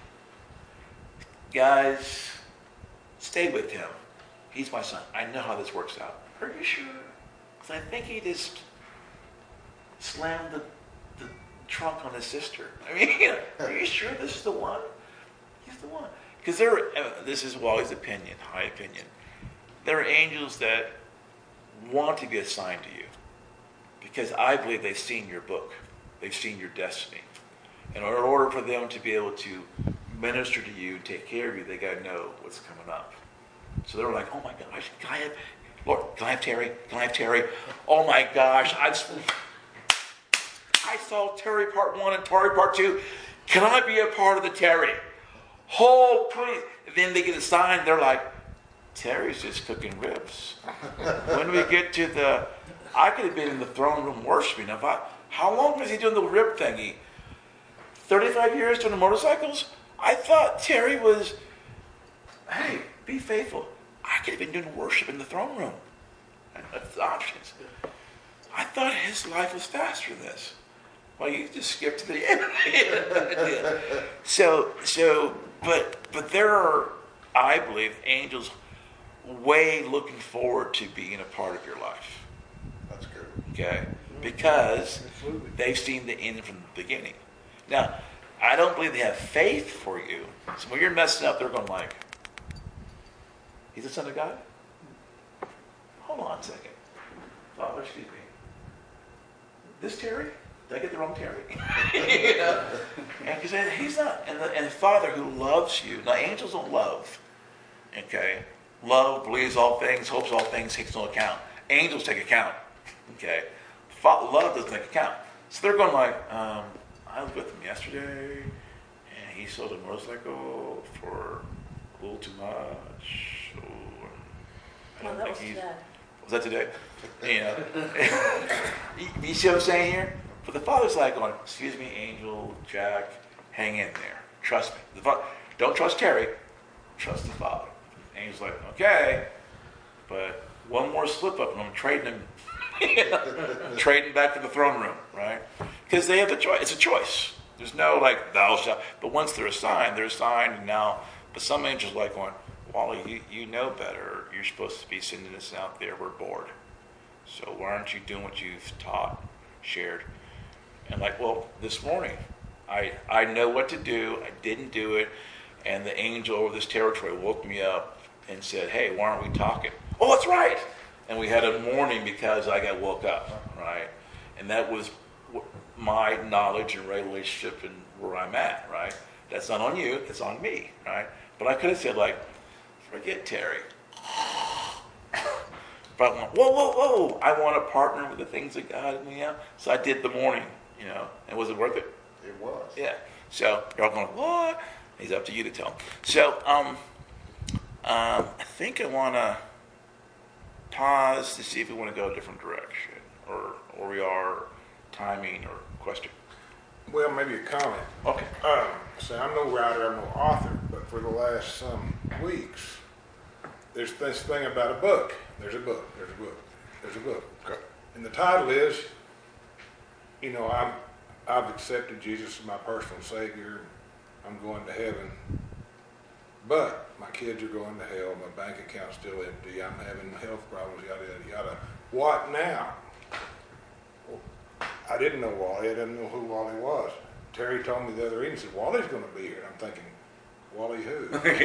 Guys, stay with him. He's my son. I know how this works out. Are you sure? Because I think he just slammed the, the trunk on his sister. I mean, are you sure this is the one? He's the one. Because there, uh, this is Wally's opinion, high opinion. There are angels that want to be assigned to you because I believe they've seen your book. They've seen your destiny. And in order for them to be able to minister to you, take care of you, they got to know what's coming up. So they're like, oh my gosh, can I have, Lord, can I have Terry? Can I have Terry? Oh my gosh, I, I saw Terry part one and Terry part two. Can I be a part of the Terry? Hold, please. Then they get assigned, they're like, Terry's just cooking ribs. When do we get to the, I could have been in the throne room worshiping. If I, how long was he doing the rib thingy? thirty-five years doing the motorcycles? I thought Terry was, hey, be faithful. I could have been doing worship in the throne room. That's the options. I thought his life was faster than this. Well, you just skipped to the end. so, so, but, but there are, I believe, angels way looking forward to being a part of your life. That's good. Okay? Because they've seen the end from the beginning. Now, I don't believe they have faith for you. So when you're messing up, they're going like, he's the Son of God? Hold on a second. Father, excuse me. This Terry? Did I get the wrong Terry? You know? And because he's not. And the, and the Father who loves you. Now, angels don't love. Okay? Love believes all things, hopes all things, takes no account. Angels take account. Okay? Love doesn't take account. So they're going like, um, I was with him yesterday, and he sold a motorcycle for a little too much. So I Well, don't that think was he's. today. Was that today? You know. you, you see what I'm saying here? But the Father's like going, excuse me, Angel, Jack, hang in there. Trust me. The Father, don't trust Terry. Trust the Father. Angel's like, okay, but one more slip up and I'm trading him. Trading back to the throne room, right? Because they have the choice. It's a choice. There's no like thou shalt. But once they're assigned, they're assigned. And now, but some angels like going, Wally, you, you know better. You're supposed to be sending us out there. We're bored. So why aren't you doing what you've taught, shared? And like, well, this morning, I I know what to do. I didn't do it, and the angel over this territory woke me up and said, hey, why aren't we talking? Oh, that's right. And we had a morning because I got woke up, right? And that was my knowledge and relationship and where I'm at, right? That's not on you, it's on me, right? But I could have said like, forget Terry. But I went, whoa, whoa, whoa! I want to partner with the things that God had me out. So I did the morning, you know, and was it worth it? It was. Yeah. So you're all going, what? He's up to you to tell him. So um, um, I think I want to pause to see if we want to go a different direction, or or we are timing or question. Well, maybe a comment. Okay. Um, say, I'm no writer, I'm no author, but for the last some weeks, there's this thing about a book. There's a book, there's a book, there's a book. Okay. And the title is, you know, I'm, I've accepted Jesus as my personal Savior. I'm going to heaven. But my kids are going to hell. My bank account's still empty. I'm having health problems, yada, yada, yada. What now? Well, I didn't know Wally. I didn't know who Wally was. Terry told me the other evening, he said, Wally's going to be here. I'm thinking, Wally who?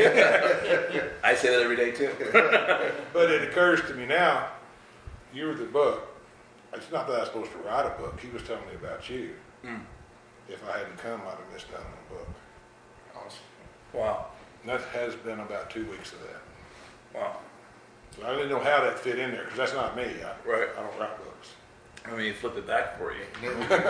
I say that every day too. But it occurs to me now, you're the book. It's not that I was supposed to write a book. He was telling me about you. Mm. If I hadn't come, I'd have missed out on a book. Awesome. Wow. And that has been about two weeks of that. Wow. So I didn't know how that fit in there, because that's not me. I, Right. I don't write books. I mean, you flip it back for you.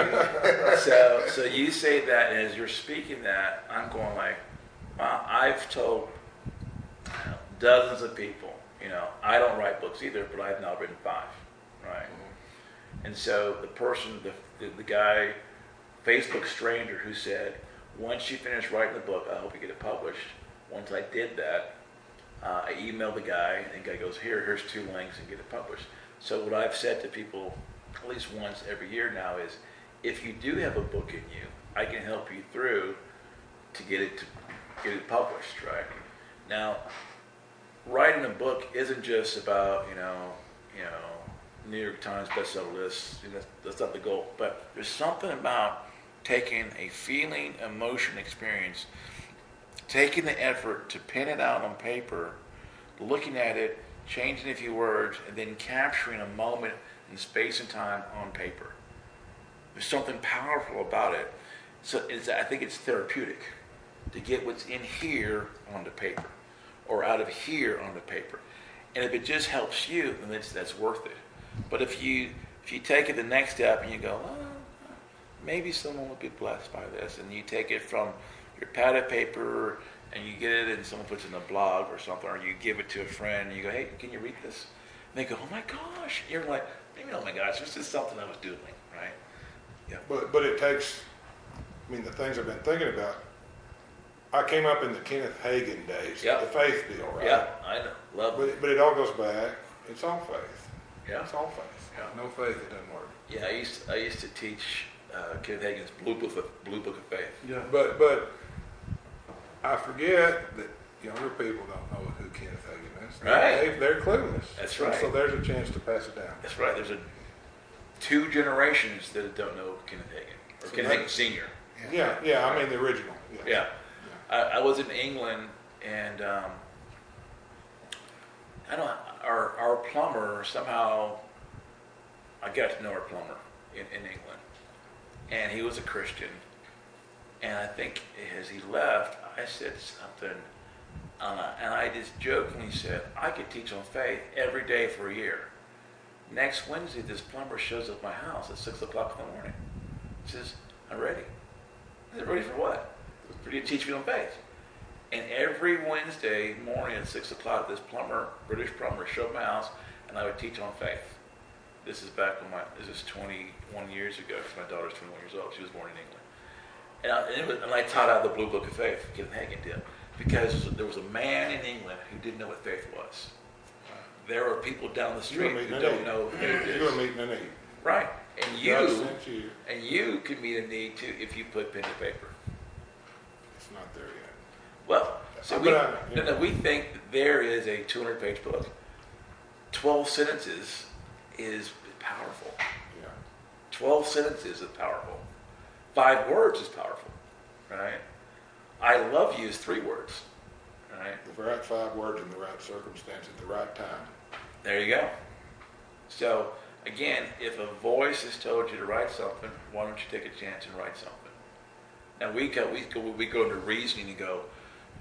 so, so you say that as you're speaking that, I'm going like, wow, I've told you know, dozens of people, you know, I don't write books either, but I've now written five, right? Mm-hmm. And so the person, the, the, the guy, Facebook stranger who said, once you finish writing the book, I hope you get it published. Once I did that, uh, I emailed the guy, and the guy goes, here, here's two links, and get it published. So what I've said to people at least once every year now is, if you do have a book in you, I can help you through to get it to get it published, right? Now, writing a book isn't just about, you know, you know, New York Times bestseller lists. You know, that's, that's not the goal. But there's something about taking a feeling, emotion, experience, taking the effort to pen it out on paper, looking at it, changing a few words, and then capturing a moment in space and time on paper. There's something powerful about it. So it's, I think it's therapeutic to get what's in here onto paper, or out of here onto paper. And if it just helps you, then it's, that's worth it. But if you if you take it the next step and you go, oh, maybe someone will be blessed by this, and you take it from your pad of paper and you get it and someone puts it in a blog or something, or you give it to a friend and you go, hey, can you read this? And they go, oh my gosh. You're like, maybe, oh my gosh, this is something I was doing, right? Yeah. But but it takes, I mean, the things I've been thinking about, I came up in the Kenneth Hagin days, Yeah. the faith deal, right? Yeah, I know. Love But, it. but it all goes back, it's all faith. Yeah. It's all faith. Yeah. No faith, it doesn't work. Yeah, I used to, I used to teach uh, Kenneth Hagin's Blue Book of, Blue Book of Faith. Yeah. But but I forget that younger people don't know who Kenneth Hagin is. Right. They, they're clueless. That's And right. So there's a chance to pass it down. That's right. There's a two generations that don't know Kenneth Hagin, or So Kenneth that- Hagin Senior. Yeah, yeah, I mean the original. Yeah. I, I was in England, and um, I don't. Our our plumber somehow. I got to know our plumber in, in England, and he was a Christian. And I think as he left, I said something, uh, and I just jokingly said, I could teach on faith every day for a year. Next Wednesday, this plumber shows up at my house at six o'clock in the morning. He says, I'm ready. I said, ready for what? Ready to teach me on faith. And every Wednesday morning at six o'clock, this plumber, British plumber, showed up at my house, and I would teach on faith. This is back when my, this is twenty-one years ago, because my daughter's twenty-one years old. She was born in England. And I, and, it was, and I taught out the Blue Book of Faith, Kenneth Hagin did, because there was a man in England who didn't know what faith was. There are people down the street You're who meeting a don't need. know what faith You're is. meeting a need. Right. And God you, sent you. and you can meet a need too if you put pen to paper. It's not there yet. Well, so But we, I- no, no, we think that there is a two hundred page book. twelve sentences is powerful. Yeah. twelve sentences is powerful. Five words is powerful, right? I love you is three words, right? The right five words in the right circumstance at the right time. There you go. So, again, if a voice has told you to write something, why don't you take a chance and write something? Now, we go, we go, we go into reasoning and go, no, I don't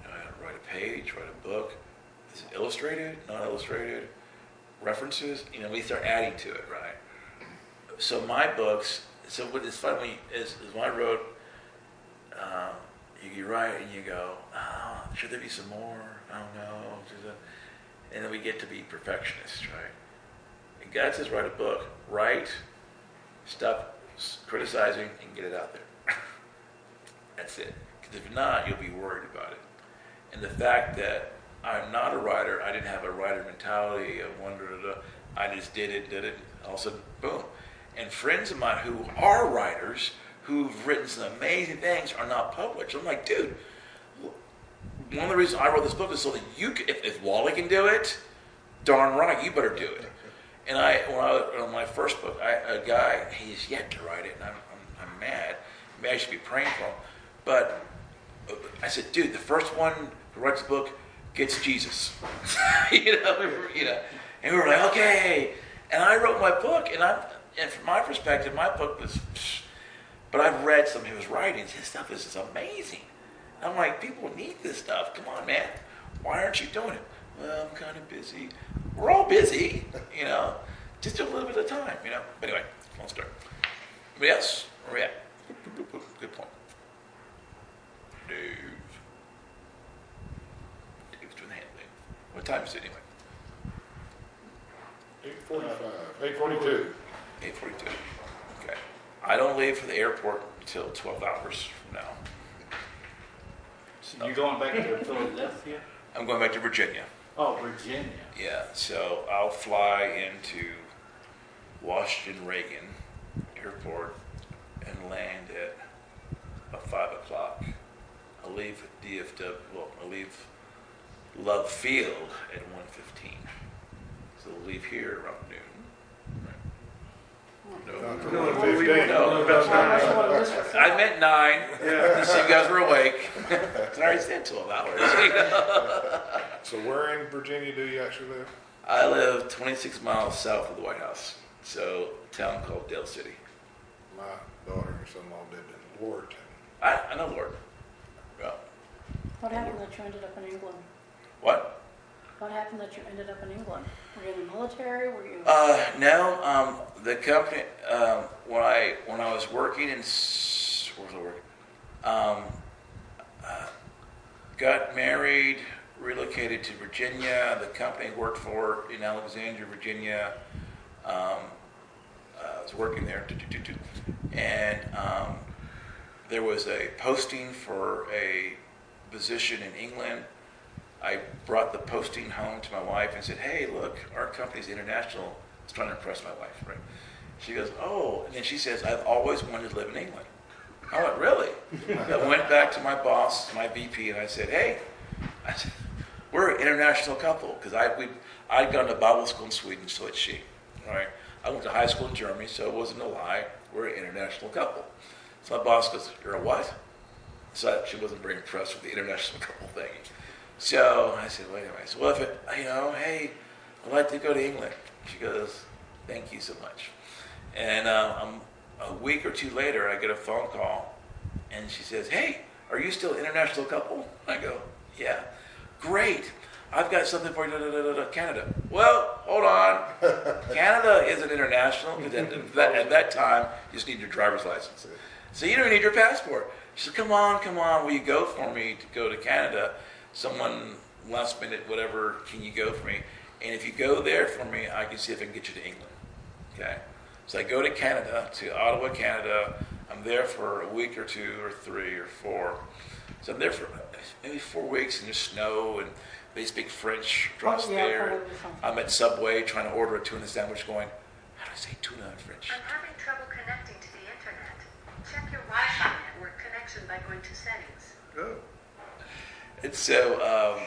write a page, write a book. Is it illustrated, not illustrated, references? You know, we start adding to it, right? So my books, so what is funny when you, is, is when I wrote, uh, you, you write and you go, oh, should there be some more? I don't know. And then we get to be perfectionists, right? And God says, write a book. Write, stop criticizing, and get it out there. That's it. Because if not, you'll be worried about it. And the fact that I'm not a writer, I didn't have a writer mentality of wonder, I just did it, did it, all of a sudden, boom. And friends of mine who are writers, who've written some amazing things, are not published. I'm like, dude, one of the reasons I wrote this book is so that you can, if, if Wally can do it, darn right, you better do it. And I, when I, on my first book, I, a guy, he's yet to write it, and I'm, I'm, I'm mad. Maybe I should be praying for him. But I said, dude, the first one who writes the book gets Jesus. you know, you know. And we were like, okay. And I wrote my book, and I, and from my perspective, my book was, psh, but I've read some of his writings. His stuff is just amazing. I'm like, people need this stuff. Come on, man. Why aren't you doing it? Well, I'm kind of busy. We're all busy, you know. Just a little bit of time, you know. But anyway, let's start. But yes, where are we at? Good point. Dave. Dave's doing the hand thing. What time is it anyway? Eight forty-five, eight forty-two. eight forty-two. Okay. I don't leave for the airport until twelve hours from now. So you're going back to Philadelphia? I'm going back to Virginia. Oh, Virginia. Yeah, so I'll fly into Washington Reagan Airport and land at about five o'clock. I'll leave at D F W, well, I'll leave Love Field at one fifteen. So we'll leave here around noon. Right. Not No, till one fifteen. no, About nine. I meant nine, just so you guys were awake. I already said twelve hours. You know? So where in Virginia do you actually live? I live twenty-six miles south of the White House, so a town called Dale City. My daughter and son-in-law lived in Warrenton. I, I know Lord. Well, What happened that you ended up in England? what? What happened that you ended up in England? Were you in the military? Were you? Uh, no, um, the company, um, when I, when I was working in, s- where was I working? Um, uh, got married, relocated to Virginia. The company I worked for in Alexandria, Virginia. Um, uh, I was working there, do, do, do, do. and um, there was a posting for a position in England. I brought the posting home to my wife and said, hey, look, our company's international. I was trying to impress my wife, right? She goes, oh, and then she says, I've always wanted to live in England. I went, really? I went back to my boss, my V P, and I said, hey, I said, we're an international couple, because I, we, I'd gone to Bible school in Sweden, so it's she, all right? I went to high school in Germany, so it wasn't a lie. We're an international couple. So my boss goes, you're a what? So she wasn't very impressed with the international couple thing. So I said, wait a minute. I said, well, if it, you know, hey, I'd like to go to England. She goes, thank you so much. And uh, um, a week or two later, I get a phone call, and she says, hey, are you still an international couple? I go, yeah. Great. I've got something for you, da, da, da, da, Canada. Well, hold on. Canada isn't international, because at that, at that time, you just need your driver's license. So you don't need your passport. She said, come on, come on, will you go for me to go to Canada? Someone last minute, whatever, can you go for me? And if you go there for me, I can see if I can get you to England. Okay? So I go to Canada, to Ottawa, Canada. I'm there for a week or two or three or four. So I'm there for maybe four weeks and there's snow and they speak French across Oh, yeah, there. probably something. I'm at Subway trying to order a tuna sandwich going, how do I say tuna in French? I'm having trouble connecting to the internet. Check your Wi-Fi network connection by going to settings. Oh. And so, um,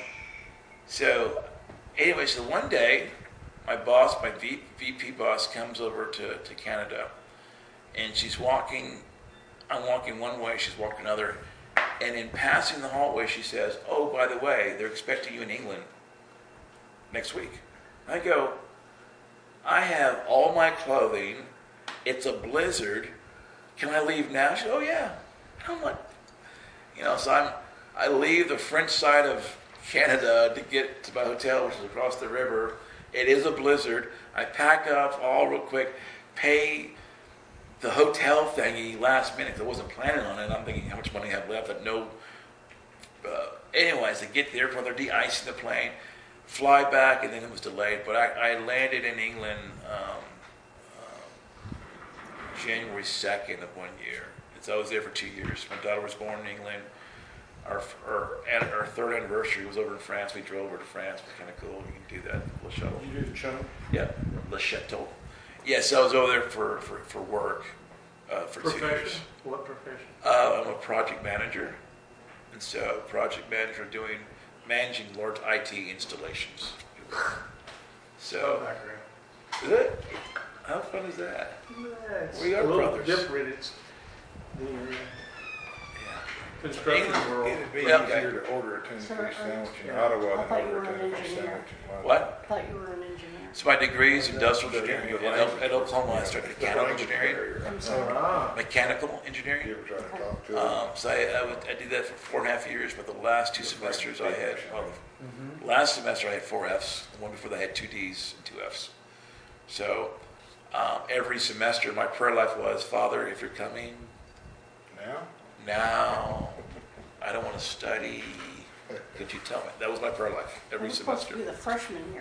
so anyway, so one day, my boss, my v, VP boss, comes over to, to Canada, and she's walking. I'm walking one way, she's walking another, and in passing the hallway, she says, "Oh, by the way, they're expecting you in England next week." I go, "I have all my clothing. It's a blizzard. Can I leave now?" She goes, "Oh yeah." I'm like, you know, so I'm. I leave the French side of Canada to get to my hotel, which is across the river. It is a blizzard. I pack up all real quick, pay the hotel thingy last minute 'cause I wasn't planning on it. I'm thinking how much money I have left. I had no. Uh, anyways, I get there for their de-icing the plane, fly back, and then it was delayed. But I, I landed in England um, um, January second of one year. And so I was there for two years. My daughter was born in England. Our, our, our third anniversary was over in France. We drove over to France. It was kind of cool. You can do that. Le Chateau. You do the show? Yeah, Le Chateau. Yeah, so I was over there for, for, for work uh, for two years. Profession? What profession? Uh, I'm a project manager. And so project manager doing, managing large I T installations. So, background. is it? How fun is that? Yeah, it's We are a little brothers. different. It's the uh, Yeah. construction England- world. It'd be Yeah. easier to order a ten-piece Sir, sandwich in yeah. Ottawa I than thought you order were a an ten-piece engineer. sandwich in London. What? I thought you were an engineer. So my degree is industrial engineering. At, at Oklahoma, I started mechanical engineering. I'm sorry. Ah, Mechanical You engineering. ever try to talk to them? Um, so I, I, would, I did that for four and a half years, but the last two semesters I had, well, the last semester I had four Fs. The one before that I had two Ds and two Fs. So um, every semester my prayer life was, Father, if you're coming Now? now, I don't want to study. Could you tell me? That was my prayer life every You're supposed to semester. be the freshman year.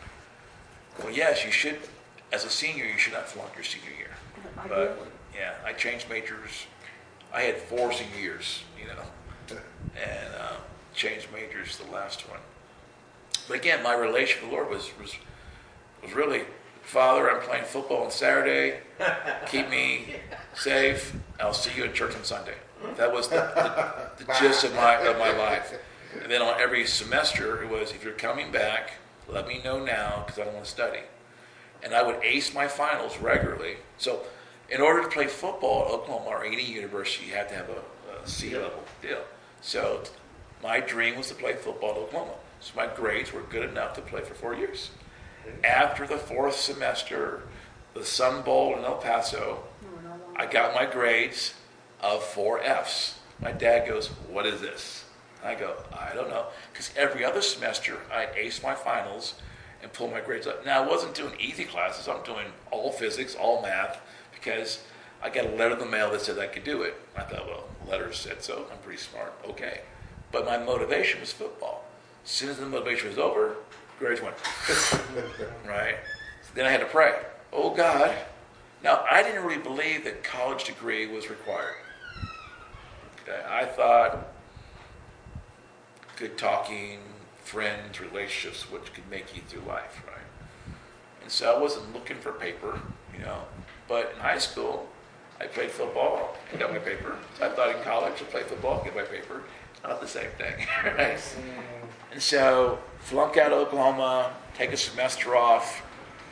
Well, yes, you should, as a senior, you should not flunk your senior year. I But, did. yeah, I changed majors. I had four senior years, you know, and uh, changed majors the last one. But again, my relation with the Lord was, was, was really, Father, I'm playing football on Saturday. Keep me safe. I'll see you at church on Sunday. That was the, the, the gist of my, of my life. And then on every semester, it was, if you're coming back, let me know now because I don't want to study. And I would ace my finals regularly. So in order to play football at Oklahoma or any university, you have to have a, a C level deal. So my dream was to play football at Oklahoma. So my grades were good enough to play for four years. After the fourth semester, the Sun Bowl in El Paso, I got my grades of four Fs. My dad goes, what is this? I go, I don't know. Because every other semester, I aced my finals and pulled my grades up. Now, I wasn't doing easy classes. I'm doing all physics, all math, because I got a letter in the mail that said I could do it. I thought, well, letters said so. I'm pretty smart. Okay. But my motivation was football. As soon as the motivation was over, grades went, right? So then I had to pray. Oh, God. Now, I didn't really believe that college degree was required. Okay. I thought good talking, friends, relationships, which could make you through life, right? And so I wasn't looking for paper, you know. But in high school, I played football, got my paper. So I thought in college, I played football, get my paper. Not the same thing, right? And so, flunk out of Oklahoma, take a semester off.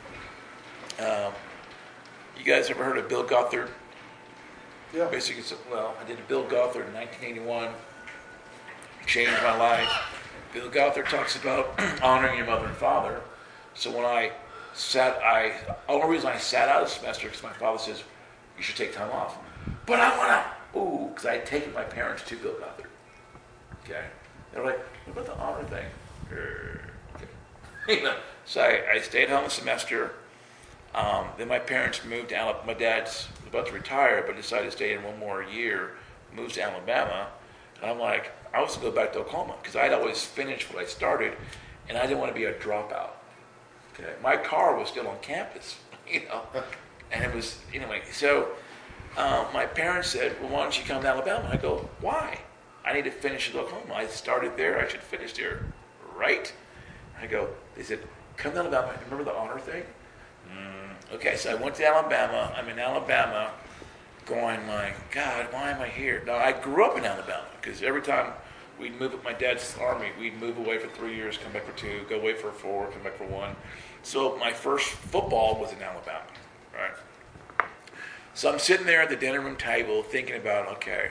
Um, you guys ever heard of Bill Gothard? Yeah. Basically, it's, well, I did a Bill Gothard in nineteen eighty-one. Changed my life. Bill Gothard talks about honoring your mother and father. So when I sat, I, the only reason I sat out a semester because my father says, you should take time off. But I want to, ooh, because I had taken my parents to Bill Gothard. Okay? They were like, what about the honor thing? Okay. You know, so I, I stayed home a semester. Um, then my parents moved to Alabama. My dad's about to retire, but decided to stay in one more year, moves to Alabama. And I'm like, I was going to go back to Oklahoma because I'd always finished what I started, and I didn't want to be a dropout. Okay, my car was still on campus, you know, and it was anyway. So um, my parents said, "Well, why don't you come to Alabama?" I go, "Why? I need to finish at Oklahoma. I started there. I should finish there, right?" I go. They said, "Come to Alabama. Remember the honor thing?" Mm, okay, so I went to Alabama. I'm in Alabama. Going like, God, why am I here? Now, I grew up in Alabama because every time we'd move with my dad's army, we'd move away for three years, come back for two, go away for four, come back for one. So my first football was in Alabama, right? So I'm sitting there at the dinner room table thinking about, okay,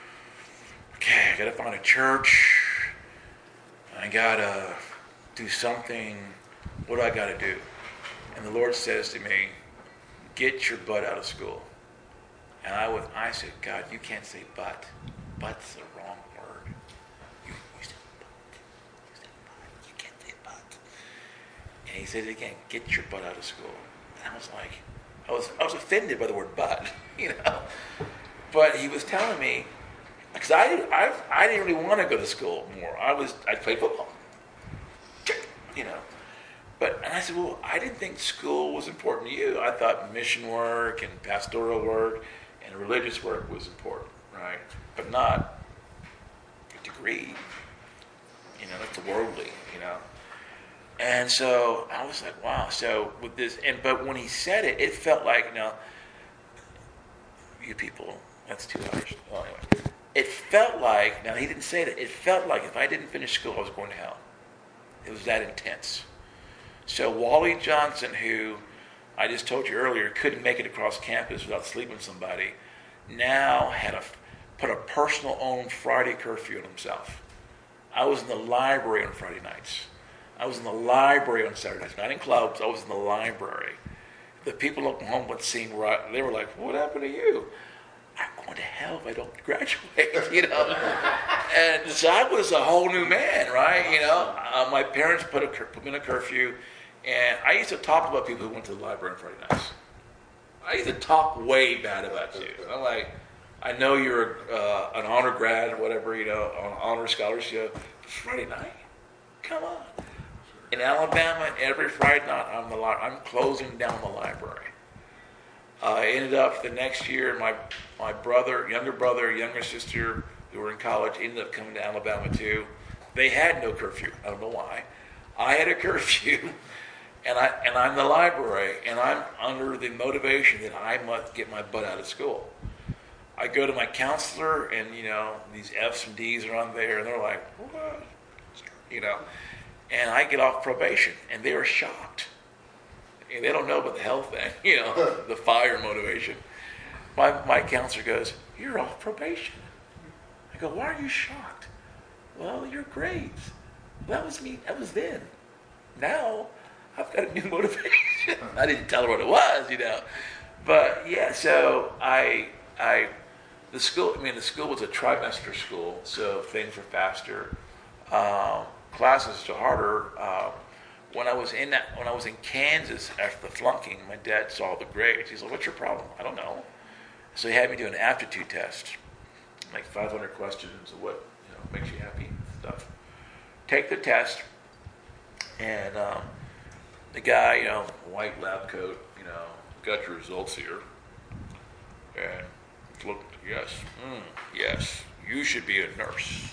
okay, I got to find a church. I got to do something. What do I got to do? And the Lord says to me, get your butt out of school. And I was, I said, God, you can't say but. But's the wrong word. You, you said but. You said said it again, get your butt out of school. And I was like, I was, I was offended by the word butt, you know. But he was telling me, because I, I, I didn't really want to go to school more. I was, I played football, you know. But, and I said, well, I didn't think school was important to you. I thought mission work and pastoral work and religious work was important, right? But not a degree. You know, that's worldly, you know. And so I was like, wow. So with this, and but when he said it, it felt like, you know, you people, that's too harsh. Well, anyway, it felt like, now he didn't say that, it felt like if I didn't finish school, I was going to hell. It was that intense. So Wally Johnson, who I just told you earlier couldn't make it across campus without sleeping with somebody, now had a put a personal owned Friday curfew on himself. I was in the library on Friday nights. I was in the library on Saturday nights, not in clubs. I was in the library. The people in Oklahoma would see me, they were like, what happened to you? I'm going to hell if I don't graduate, you know. And so I was a whole new man, right? You know, uh, my parents put, a, put me in a curfew, and I used to talk about people who went to the library on Friday nights. I used to talk way bad about you. I'm like, I know you're uh, an honor grad or whatever, you know, on honor scholarship. Friday night? Come on. In Alabama, every Friday night, I'm, the li- I'm closing down the library. I uh, ended up the next year, my my brother, younger brother, younger sister, who were in college, ended up coming to Alabama too. They had no curfew. I don't know why. I had a curfew, and I and I'm in the library, and I'm under the motivation that I must get my butt out of school. I go to my counselor, and you know these F's and D's are on there, and they're like, what? You know, and I get off probation, and they are shocked. And they don't know about the health thing, you know, the fire motivation. My my counselor goes, you're off probation. I go, why are you shocked? Well, your grades. That was me. That was then. Now, I've got a new motivation. I didn't tell her what it was, you know. But yeah, so I I the school. I mean, the school was a trimester school, so things were faster. Um, classes were harder. Um, When I was in that, when I was in Kansas after the flunking, my dad saw the grades. He's like, "What's your problem?" I don't know. So he had me do an aptitude test, like five hundred questions of what you know makes you happy and stuff. Take the test, and um, the guy, you know, white lab coat, you know, got your results here, and looked. Yes, mm, yes, you should be a nurse.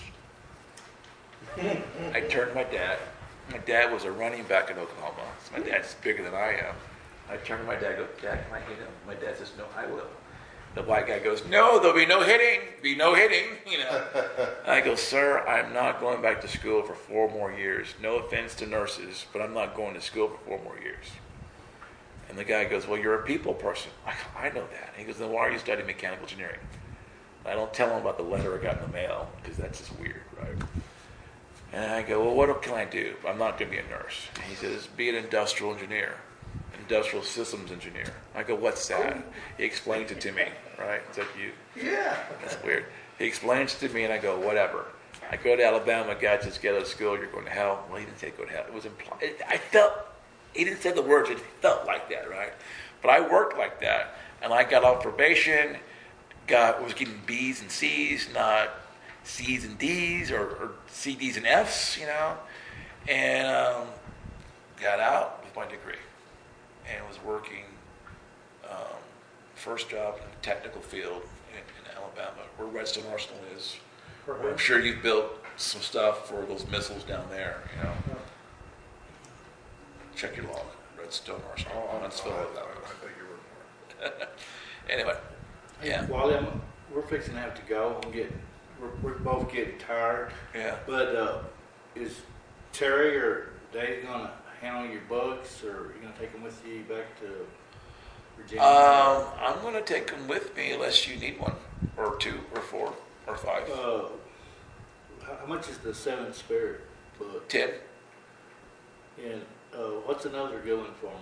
I turned to my dad. My dad was a running back in Oklahoma. So my dad's bigger than I am. I turned to my dad and go, Dad, can I hit him? My dad says, no, I will. The white guy goes, no, there'll be no hitting. Be no hitting, you know. I go, sir, I'm not going back to school for four more years. No offense to nurses, but I'm not going to school for four more years. And the guy goes, well, you're a people person. I go, I know that. He goes, then why are you studying mechanical engineering? I don't tell him about the letter I got in the mail, because that's just weird, right? And I go, well, what can I do? I'm not going to be a nurse. And he says, be an industrial engineer, industrial systems engineer. I go, what's that? He explains it to me, right? Is that you? Yeah. That's weird. He explains it to me, and I go, whatever. I go to Alabama, guy just get out of school, you're going to hell. Well, he didn't say go to hell. It was implied. I felt, he didn't say the words, it felt like that, right? But I worked like that, and I got off probation, got was getting B's and C's, not C's and D's or, or C, D's and F's, you know, and um, got out with my degree and was working um, first job in the technical field in, in Alabama, where Redstone Arsenal is. Where I'm sure you've built some stuff for those missiles down there, you know. Check your log, Redstone Arsenal, Oh, Huntsville, I, Alabama. I think you were more. Anyway, yeah, Wally, I'm, we're fixing to have to go. I'm getting, we're, we're both getting tired. yeah. But uh, is Terry or Dave gonna handle your books, or are you gonna take them with you back to Virginia? Um, I'm going to take them with me unless you need one, or two, or four, or five. Uh, how, how much is the Seven Spirit book? Ten. And uh, what's another good one for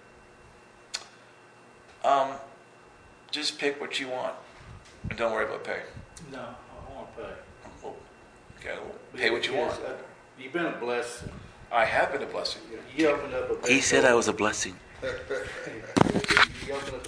me? Um, just pick what you want, and don't worry about pay. No, I want to pay. Well, okay, well, pay what you want. Because, uh, you've been a blessing I have been a blessing. You opened up a big He said I door. was a blessing. You opened up a